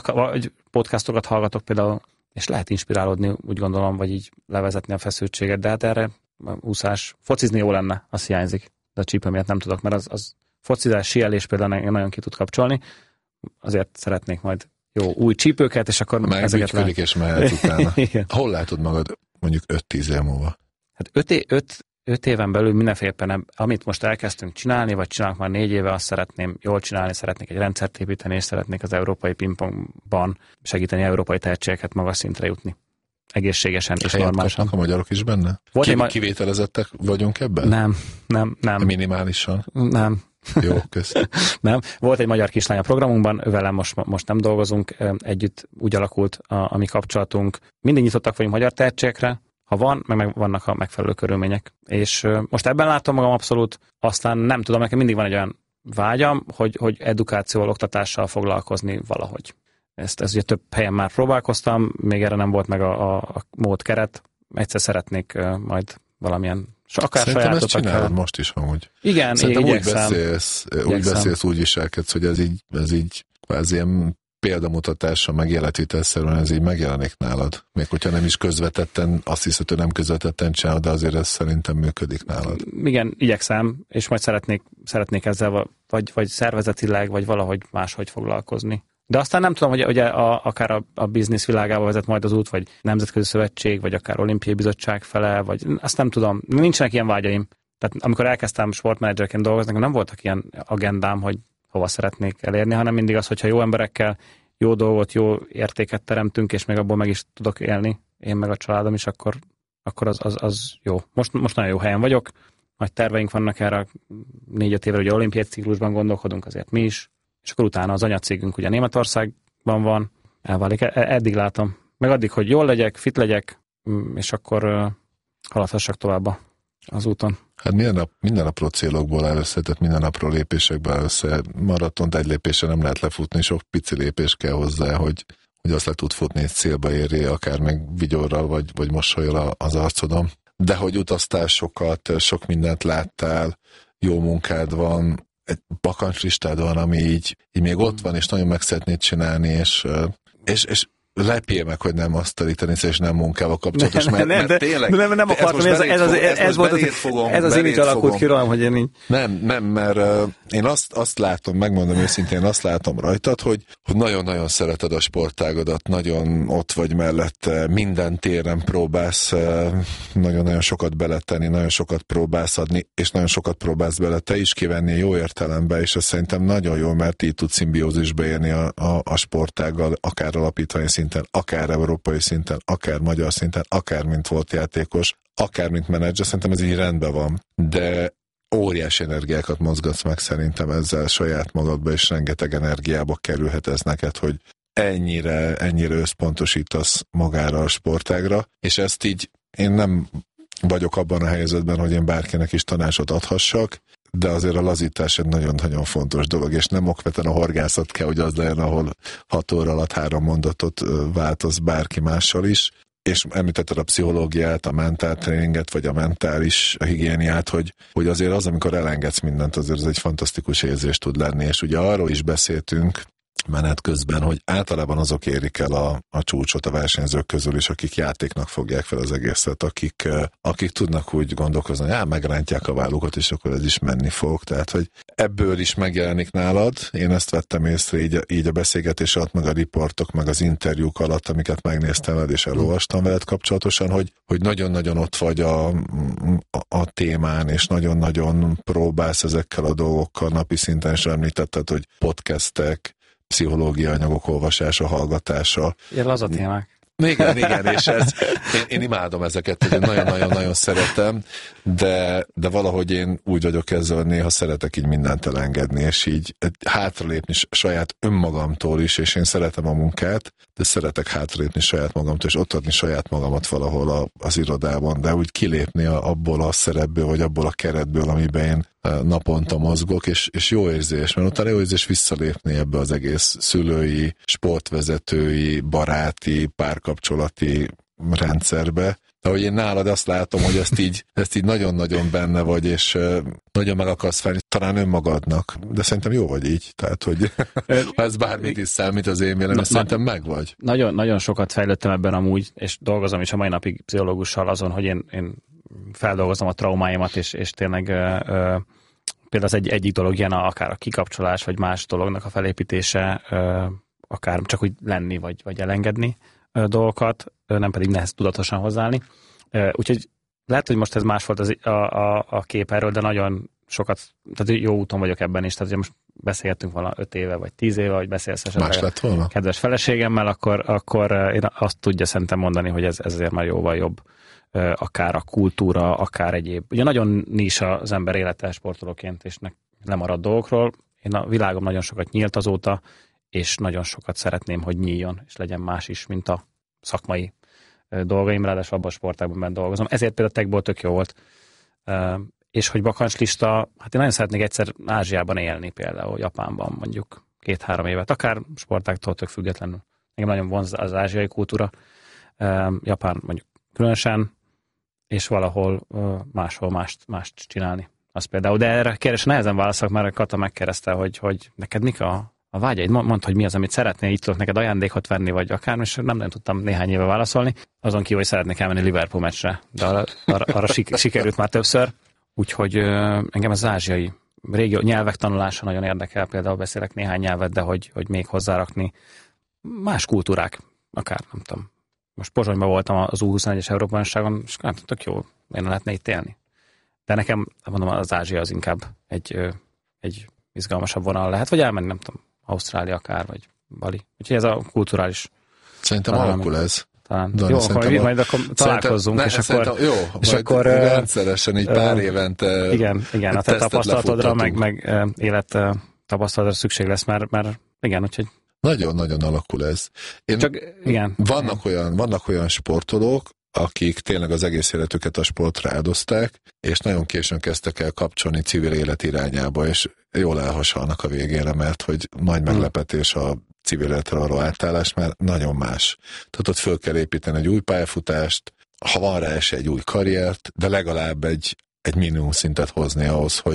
podcastokat hallgatok például, és lehet inspirálódni, úgy gondolom, vagy így levezetni a feszültséget, de hát erre úszás, focizni jó lenne, az hiányzik, de a csípő miatt nem tudok, mert az focizás, síelés például nagyon ki tud kapcsolni, azért szeretnék majd jó új csípőket, és akkor ezeket lehet. És mehet utána. Hol látod magad mondjuk 5-10 év múlva? Hát 5 éven belül mindenféleképpen, amit most elkezdtünk csinálni, vagy csinálunk már 4 éve, azt szeretném jól csinálni, szeretnék egy rendszert építeni, és szeretnék az európai pingpongban segíteni európai tehetségeket magas szintre jutni. Egészségesen és normálisan. A magyarok is benne? Kivételezettek vagyunk ebben? Nem. Minimálisan? Nem. Jó, köszönöm. Nem. Volt egy magyar kislány a programunkban, velem most nem dolgozunk, együtt úgy alakult a mi kapcsolatunk. Mindig nyitottak vagyunk magyar tehetségekre, ha van, meg vannak a megfelelő körülmények. És most ebben látom magam abszolút, aztán nem tudom, nekem mindig van egy olyan vágyam, hogy edukációval, oktatással foglalkozni valahogy. Ezt ugye több helyen már próbálkoztam, még erre nem volt meg a módkeret. Egyszer szeretnék majd valamilyen akár szerintem ezt csinálod most is amúgy. Igen, szerintem úgy beszélsz, úgy viselkedsz, hogy ez így kvázi ilyen példamutatása, meg életvitelszerűen ez így megjelenik nálad. Még hogyha nem is közvetetten, azt hiszed, hogy nem közvetetten csinálod, de azért ez szerintem működik nálad. Igen, igyekszem, és majd szeretnék ezzel vagy szervezetileg, vagy valahogy máshogy foglalkozni. De aztán nem tudom, hogy ugye akár a biznisz világába vezet majd az út, vagy nemzetközi szövetség, vagy akár olimpiai bizottság fele, vagy azt nem tudom. Nincsenek ilyen vágyaim. Tehát amikor elkezdtem sportmenedzserként dolgozni, nem voltak ilyen agendám, hogy hova szeretnék elérni, hanem mindig az, hogyha jó emberekkel jó dolgot, jó értéket teremtünk, és még abból meg is tudok élni, én meg a családom is, akkor az jó. Most nagyon jó helyen vagyok, nagy terveink vannak erre 4-5 évre, ugye olimpiai ciklusban gondolkodunk azért mi is, és akkor utána az anyacégünk ugye Németországban van, elválik, eddig látom. Meg addig, hogy jól legyek, fit legyek, és akkor haladhassak tovább az úton. Hát minden napról célokból áll össze, tehát minden napról lépésekből áll össze. Maratont egy lépésre nem lehet lefutni, sok pici lépés kell hozzá, hogy azt le tud futni, és célba érje, akár meg vigyorral, vagy mosollyal az arcodon. De hogy utaztál sokat, sok mindent láttál, jó munkád van, egy bakancslistád van, ami így még ott van, és nagyon meg szeretnéd csinálni, és lepje meg, hogy nem asztalitenisz és nem munkával kapcsolatos, mert tényleg... Nem akartam, ez volt az image alakult ki rólam, hogy én így... Nem, mert én azt látom, megmondom őszintén, azt látom rajtad, hogy nagyon-nagyon szereted a sportágodat, nagyon ott vagy mellette, minden téren próbálsz nagyon-nagyon sokat beletenni, nagyon sokat próbálsz adni, és nagyon sokat próbálsz bele te is kivenni jó értelemben, és ez szerintem nagyon jó, mert így tud szimbiózisbe érni a sportággal, akár alapítvány szinten, akár európai szinten, akár magyar szinten, akár mint volt játékos, akár mint menedzser, szerintem ez így rendben van, de óriási energiákat mozgatsz meg szerintem ezzel saját magadba, és rengeteg energiába kerülhet ez neked, hogy ennyire összpontosítasz magára a sportágra, és ezt így én nem vagyok abban a helyzetben, hogy én bárkinek is tanácsot adhassak, de azért a lazítás egy nagyon-nagyon fontos dolog, és nem okvetlen a horgászat kell, hogy az legyen, ahol 6 óra alatt 3 mondatot változ bárki mással is, és említetted a pszichológiát, a mentáltréninget, vagy a mentális higiéniát, hogy azért az, amikor elengedsz mindent, azért ez egy fantasztikus érzés tud lenni, és ugye arról is beszéltünk menet közben, hogy általában azok érik el a csúcsot a versenyzők közül is, akik játéknak fogják fel az egészet, akik tudnak úgy gondolkozni, hogy megrántják a vállukat, és akkor ez is menni fog. Tehát, hogy ebből is megjelenik nálad. Én ezt vettem észre így a beszélgetés alatt, meg a riportok, meg az interjúk alatt, amiket megnéztem veled, és elolvastam veled kapcsolatosan, hogy nagyon-nagyon ott vagy a témán, és nagyon-nagyon próbálsz ezekkel a dolgokkal napi szinten, és említetted, hogy podcastek, pszichológiai anyagok olvasása, hallgatása. Igen, az a témák. Igen, és én imádom ezeket, hogy nagyon-nagyon-nagyon szeretem, de valahogy én úgy vagyok ezzel, hogy néha szeretek így mindent elengedni, és így hátralépni saját önmagamtól is, és én szeretem a munkát, de szeretek hátralépni saját magamtól, és ott adni saját magamat valahol az irodában, de úgy kilépni abból a szerepből, vagy abból a keretből, amiben én naponta mozgok, és jó érzés, mert utána jó érzés visszalépni ebbe az egész szülői, sportvezetői, baráti, párkapcsolati rendszerbe. De hogy én nálad azt látom, hogy ezt így nagyon-nagyon benne vagy, és nagyon meg akarsz felni, talán önmagadnak, de szerintem jó vagy így, tehát hogy ha ez bármit is számít az én véleményem, szerintem meg vagy. Nagyon sokat fejlődtem ebben amúgy, és dolgozom is a mai napig pszichológussal azon, hogy én feldolgozom a traumáimat, és tényleg például az egyik dolog ilyen akár a kikapcsolás, vagy más dolognak a felépítése, akár csak úgy lenni, vagy elengedni dolgokat, nem pedig nehez tudatosan hozzáállni. Úgyhogy lehet, hogy most ez más volt a kép erről, de nagyon sokat, tehát jó úton vagyok ebben is, tehát most beszélgettünk volna 5 éve, vagy 10 éve, vagy beszélsz esetleg kedves feleségemmel, akkor én azt tudja szerintem mondani, hogy ez azért már jóval jobb, akár a kultúra, akár egyéb. Ugye nagyon nis az ember élete sportolóként, és lemarad dolgokról. Én a világom nagyon sokat nyílt azóta, és nagyon sokat szeretném, hogy nyíljon, és legyen más is, mint a szakmai dolgaim, ráadásul abban a sportágban dolgozom. Ezért például a techból tök jó volt. És hogy bakancslista, hát én nagyon szeretnék egyszer Ázsiában élni, például Japánban mondjuk 2-3 évet, akár sportáktól tök függetlenül. Nekem nagyon vonz az ázsiai kultúra, Japán mondjuk különösen, és valahol máshol mást csinálni. Az például, de erre kérdésre nehezen válaszolok, mert Kata megkérdezte, hogy neked mik a vágyaid, mondd, hogy mi az, amit szeretnél, így tudok neked ajándékot venni, vagy akár, és nem tudtam néhány éve válaszolni. Azon kívül, hogy szeretnék elmenni Liverpool meccsre, de arra sikerült már többször. Úgyhogy engem az ázsiai régió nyelvek tanulása nagyon érdekel, például beszélek néhány nyelvet, de hogy még hozzárakni más kultúrák, akár, nem tudom. Most Pozsonyban voltam az U21-es Európa-bajnokságon, és nem tudok, jó, én lehetne itt élni. De nekem, mondom, az Ázsia az inkább egy izgalmasabb vonal lehet, vagy elmenni, nem tudom, Ausztrália akár, vagy Bali. Úgyhogy ez a kulturális... Szerintem alakul ez. Talán. Dani, jó, akkor találkozzunk, és akkor rendszeresen így pár évente igen, a te tapasztalatodra, meg élet tapasztalatra szükség lesz, mert igen, úgyhogy nagyon-nagyon alakul ez. Vannak olyan sportolók, akik tényleg az egész életüket a sportra áldozták, és nagyon későn kezdtek el kapcsolni civil élet irányába, és jól elhasalnak a végére, mert hogy nagy meglepetés a civil életre való átállás, mert nagyon más. Tehát ott föl kell építeni egy új pályafutást, ha van rá esély, egy új karriert, de legalább egy minimum szintet hozni ahhoz, hogy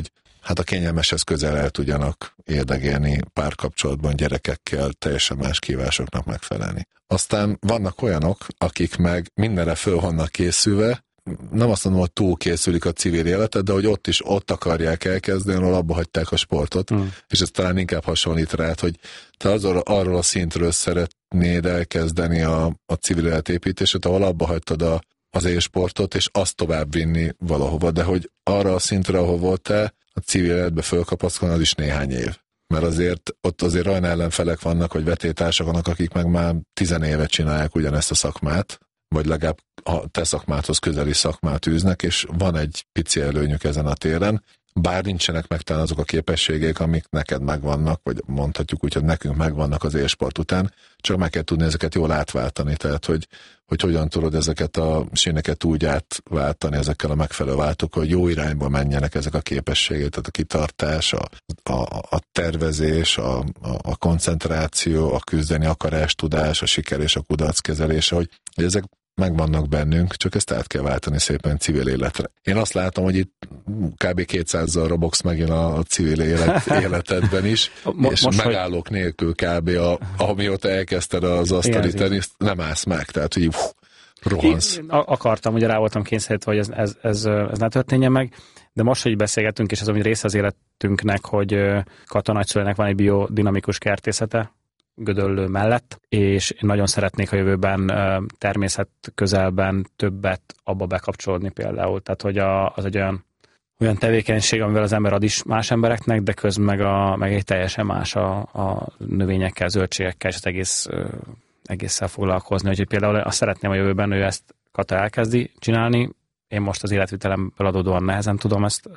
hát a kényelmeshez közel el tudjanak érdegélni párkapcsolatban gyerekekkel, teljesen más kívásoknak megfelelni. Aztán vannak olyanok, akik meg mindenre föl vannak készülve, nem azt mondom, hogy túl készülik a civil életet, de hogy ott akarják elkezdeni, ahol abba hagyták a sportot, és ez talán inkább hasonlít rád, hogy te arról a szintről szeretnéd elkezdeni a civil életépítését, ahol abba hagytad az élsportot, és azt tovább vinni valahova, de hogy arra a szintre, ahol voltál, a civil életbe fölkapaszkodni, az is néhány év. Mert azért ott azért olyan ellenfelek vannak, vagy vetétársak vannak, akik meg már 10 éve csinálják ugyanezt a szakmát, vagy legalább a te szakmádhoz közeli szakmát űznek, és van egy pici előnyük ezen a téren, bár nincsenek meg talán azok a képességek, amik neked megvannak, vagy mondhatjuk úgy, hogy nekünk megvannak az élsport után, csak meg kell tudni ezeket jól átváltani, tehát hogy hogyan tudod ezeket a síneket úgy átváltani ezekkel a megfelelő váltókkal, hogy jó irányba menjenek ezek a képességek, tehát a kitartás, a tervezés, a koncentráció, a küzdeni akarás, tudás, a siker és a kudarc kezelése, hogy ezek megvannak bennünk, csak ezt át kell váltani szépen civil életre. Én azt látom, hogy itt kb. 200-zal robogsz megint a civil életedben is, és megállók nélkül kb. Amióta elkezdted az asztali teniszt, nem állsz meg, tehát hogy rohansz. Akartam, ugye rá voltam kényszerítve, hogy ez ne történjen meg, de most, hogy beszélgetünk, és ez ami része az életünknek, hogy Kata nagyszülőnek van egy biodinamikus kertészete, Gödöllő mellett, és én nagyon szeretnék a jövőben természet közelben többet abba bekapcsolódni például. Tehát, hogy az egy olyan tevékenység, amivel az ember ad is más embereknek, de közben meg egy teljesen más a növényekkel, zöldségekkel és az egésszel foglalkozni. Úgyhogy például azt szeretném a jövőben, ő ezt Kata elkezdi csinálni. Én most az életvitelemből adódóan nehezen tudom ezt,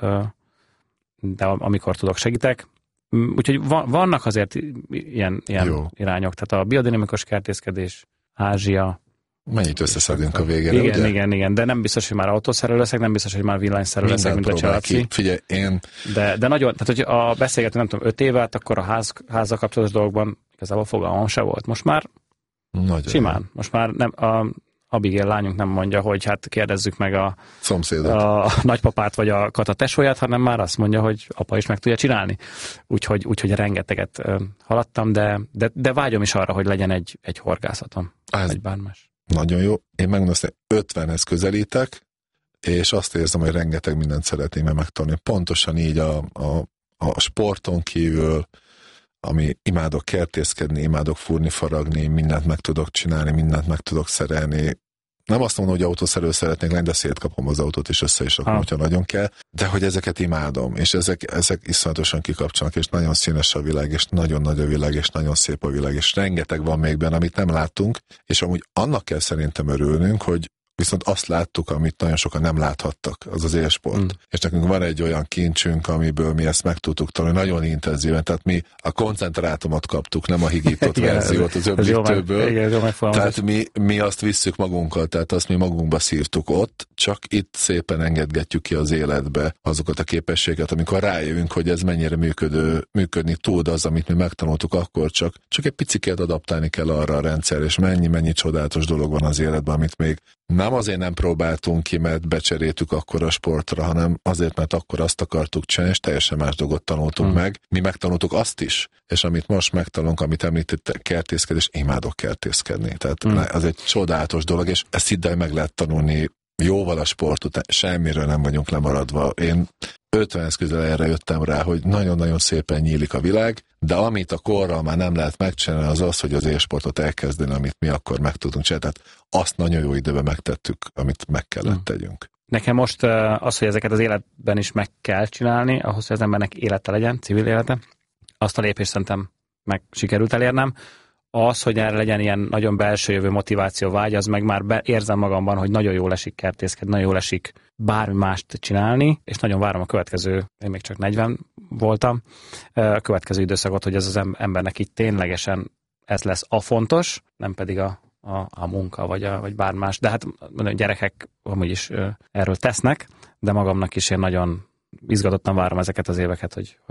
de amikor tudok, segítek. Úgyhogy vannak azért ilyen irányok. Tehát a biodinamikus kertészkedés, Ázsia. Mennyit összeszedünk a végére, igen, de nem biztos, hogy már autószerelő leszek, nem biztos, hogy már villanyszerelő leszek, mint a Cseláci. Figyelj, De nagyon, tehát hogy beszélgetünk, nem tudom, 5 évet, akkor a házzal kapcsolatos dolgokban igazából fogalmam se volt. Most már nagyon simán. Jó. Most már nem, Abigail lányunk nem mondja, hogy hát kérdezzük meg a nagypapát vagy a Kata tesóját, hanem már azt mondja, hogy apa is meg tudja csinálni. Úgyhogy rengeteget haladtam, de vágyom is arra, hogy legyen egy horgászatom. Egy bármás. Nagyon jó. Én megmondom, hogy 50-hez közelítek, és azt érzem, hogy rengeteg mindent szeretném megtanulni. Pontosan így a sporton kívül, ami imádok kertészkedni, imádok fúrni, faragni, mindent meg tudok csinálni, mindent meg tudok szerelni. Nem azt mondom, hogy autószerelő szeretnék lenni, de szétkapom az autót, és össze is rakom, hogyha nagyon kell. De hogy ezeket imádom, és ezek iszonyatosan kikapcsolnak, és nagyon színes a világ, és nagyon nagy a világ, és nagyon szép a világ, és rengeteg van még benne, amit nem láttunk, és amúgy annak kell szerintem örülnünk, hogy viszont azt láttuk, amit nagyon sokan nem láthattak, az az élsport. És nekünk van egy olyan kincsünk, amiből mi ezt meg tudtuk tanulni nagyon intenzíven, tehát mi a koncentrátumot kaptuk, nem a higított verziót az öblítőből. Tehát mi azt visszük magunkkal, tehát azt mi magunkba szívtuk ott, csak itt szépen engedgetjük ki az életbe azokat a képességeket, amikor rájövünk, hogy ez mennyire működni tud az, amit mi megtanultuk akkor, csak egy picikét adaptálni kell arra a rendszerre, és mennyi csodálatos dolog van az életben, amit még nem azért nem próbáltunk ki, mert becseréltük akkor a sportra, hanem azért, mert akkor azt akartuk csinálni, és teljesen más dolgot tanultunk meg. Mi megtanultuk azt is, és amit most megtanulunk, amit említett kertészkedés, imádok kertészkedni. Tehát az egy csodálatos dolog, és ezt hidd el, meg lehet tanulni jóval a sport után, semmiről nem vagyunk lemaradva. Én 50 közel erre jöttem rá, hogy nagyon-nagyon szépen nyílik a világ, de amit a korral már nem lehet megcsinálni, az, hogy az élsportot elkezdeni, amit mi akkor meg tudunk csinálni. Tehát azt nagyon jó időben megtettük, amit meg kellett tegyünk. Nekem most az, hogy ezeket az életben is meg kell csinálni, ahhoz, hogy az embernek élete legyen, civil élete, azt a lépést szerintem meg sikerült elérnem. Az, hogy erre legyen ilyen nagyon belső jövő motiváció, vágy, az meg már érzem magamban, hogy nagyon jól esik kertészkedni, nagyon jól esik bármi mást csinálni, és nagyon várom a következő, én még csak 40 voltam, a következő időszakot, hogy ez az embernek itt ténylegesen ez lesz a fontos, nem pedig a munka, vagy bármi más. De hát a gyerekek amúgy is erről tesznek, de magamnak is én nagyon izgatottan várom ezeket az éveket, hogy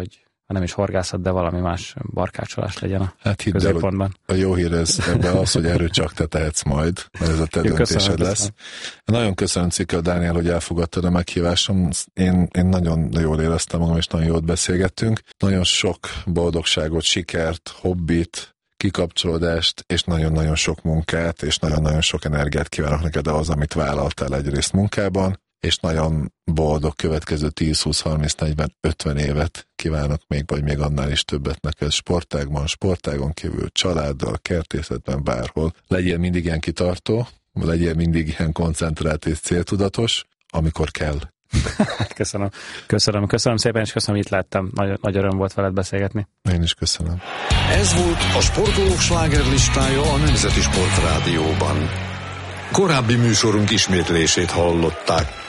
nem is horgászat, de valami más barkácsolás legyen a középpontban. A jó hír ebben az, hogy erről csak te tehetsz majd, mert ez a te döntésed lesz. Nagyon köszönöm, Cikkel Dániel, hogy elfogadtad a meghívásom. Én nagyon jól éreztem magam, és nagyon jól beszélgettünk. Nagyon sok boldogságot, sikert, hobbit, kikapcsolódást, és nagyon-nagyon sok munkát, és nagyon-nagyon sok energiát kívánok neked ahhoz, amit vállaltál egyrészt munkában, és nagyon boldog következő 10, 20, 30, 40, 50 évet kívánok még, vagy még annál is többet neked sportágban, sportágon kívül, családdal, kertészetben, bárhol. Legyél mindig ilyen kitartó, legyél mindig ilyen koncentrált és céltudatos, amikor kell. Köszönöm szépen, és köszönöm, hogy itt láttam. Nagy öröm volt veled beszélgetni. Én is köszönöm. Ez volt a Sportolók slágerlistája a Nemzeti Sportrádióban. Korábbi műsorunk ismétlését hallották.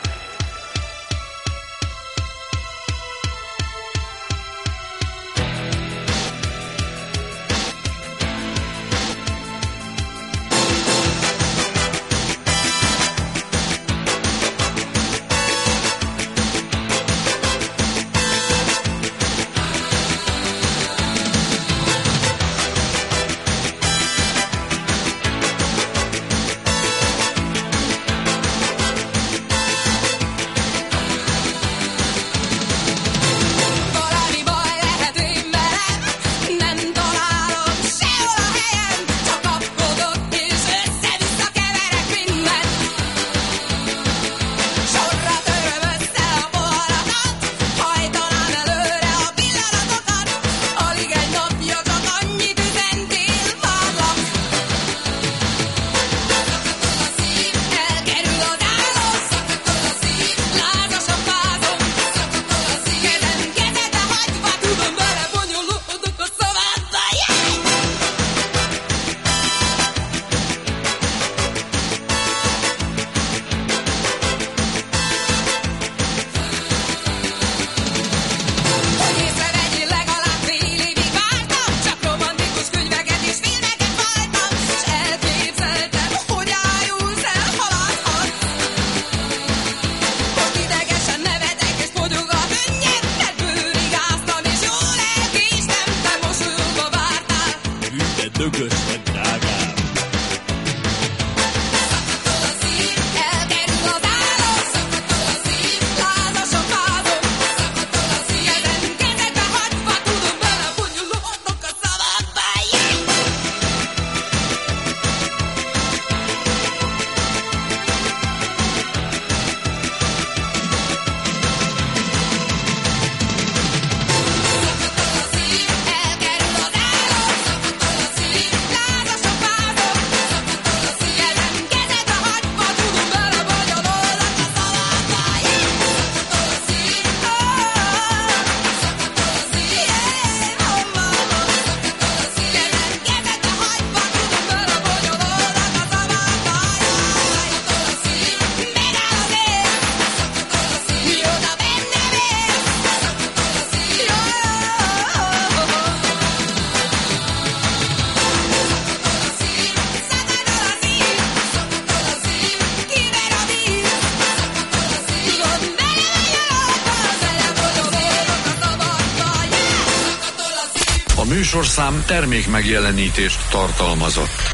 Műsorszám termék megjelenítést tartalmazott.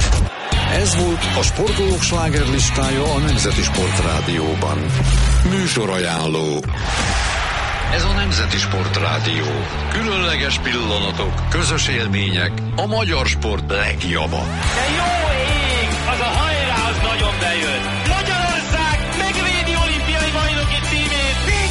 Ez volt a Sportolók slágerlistája a Nemzeti Sportrádióban. Műsorajánló. Ez a Nemzeti Sportrádió. Különleges pillanatok, közös élmények, a magyar sport legjava. De jó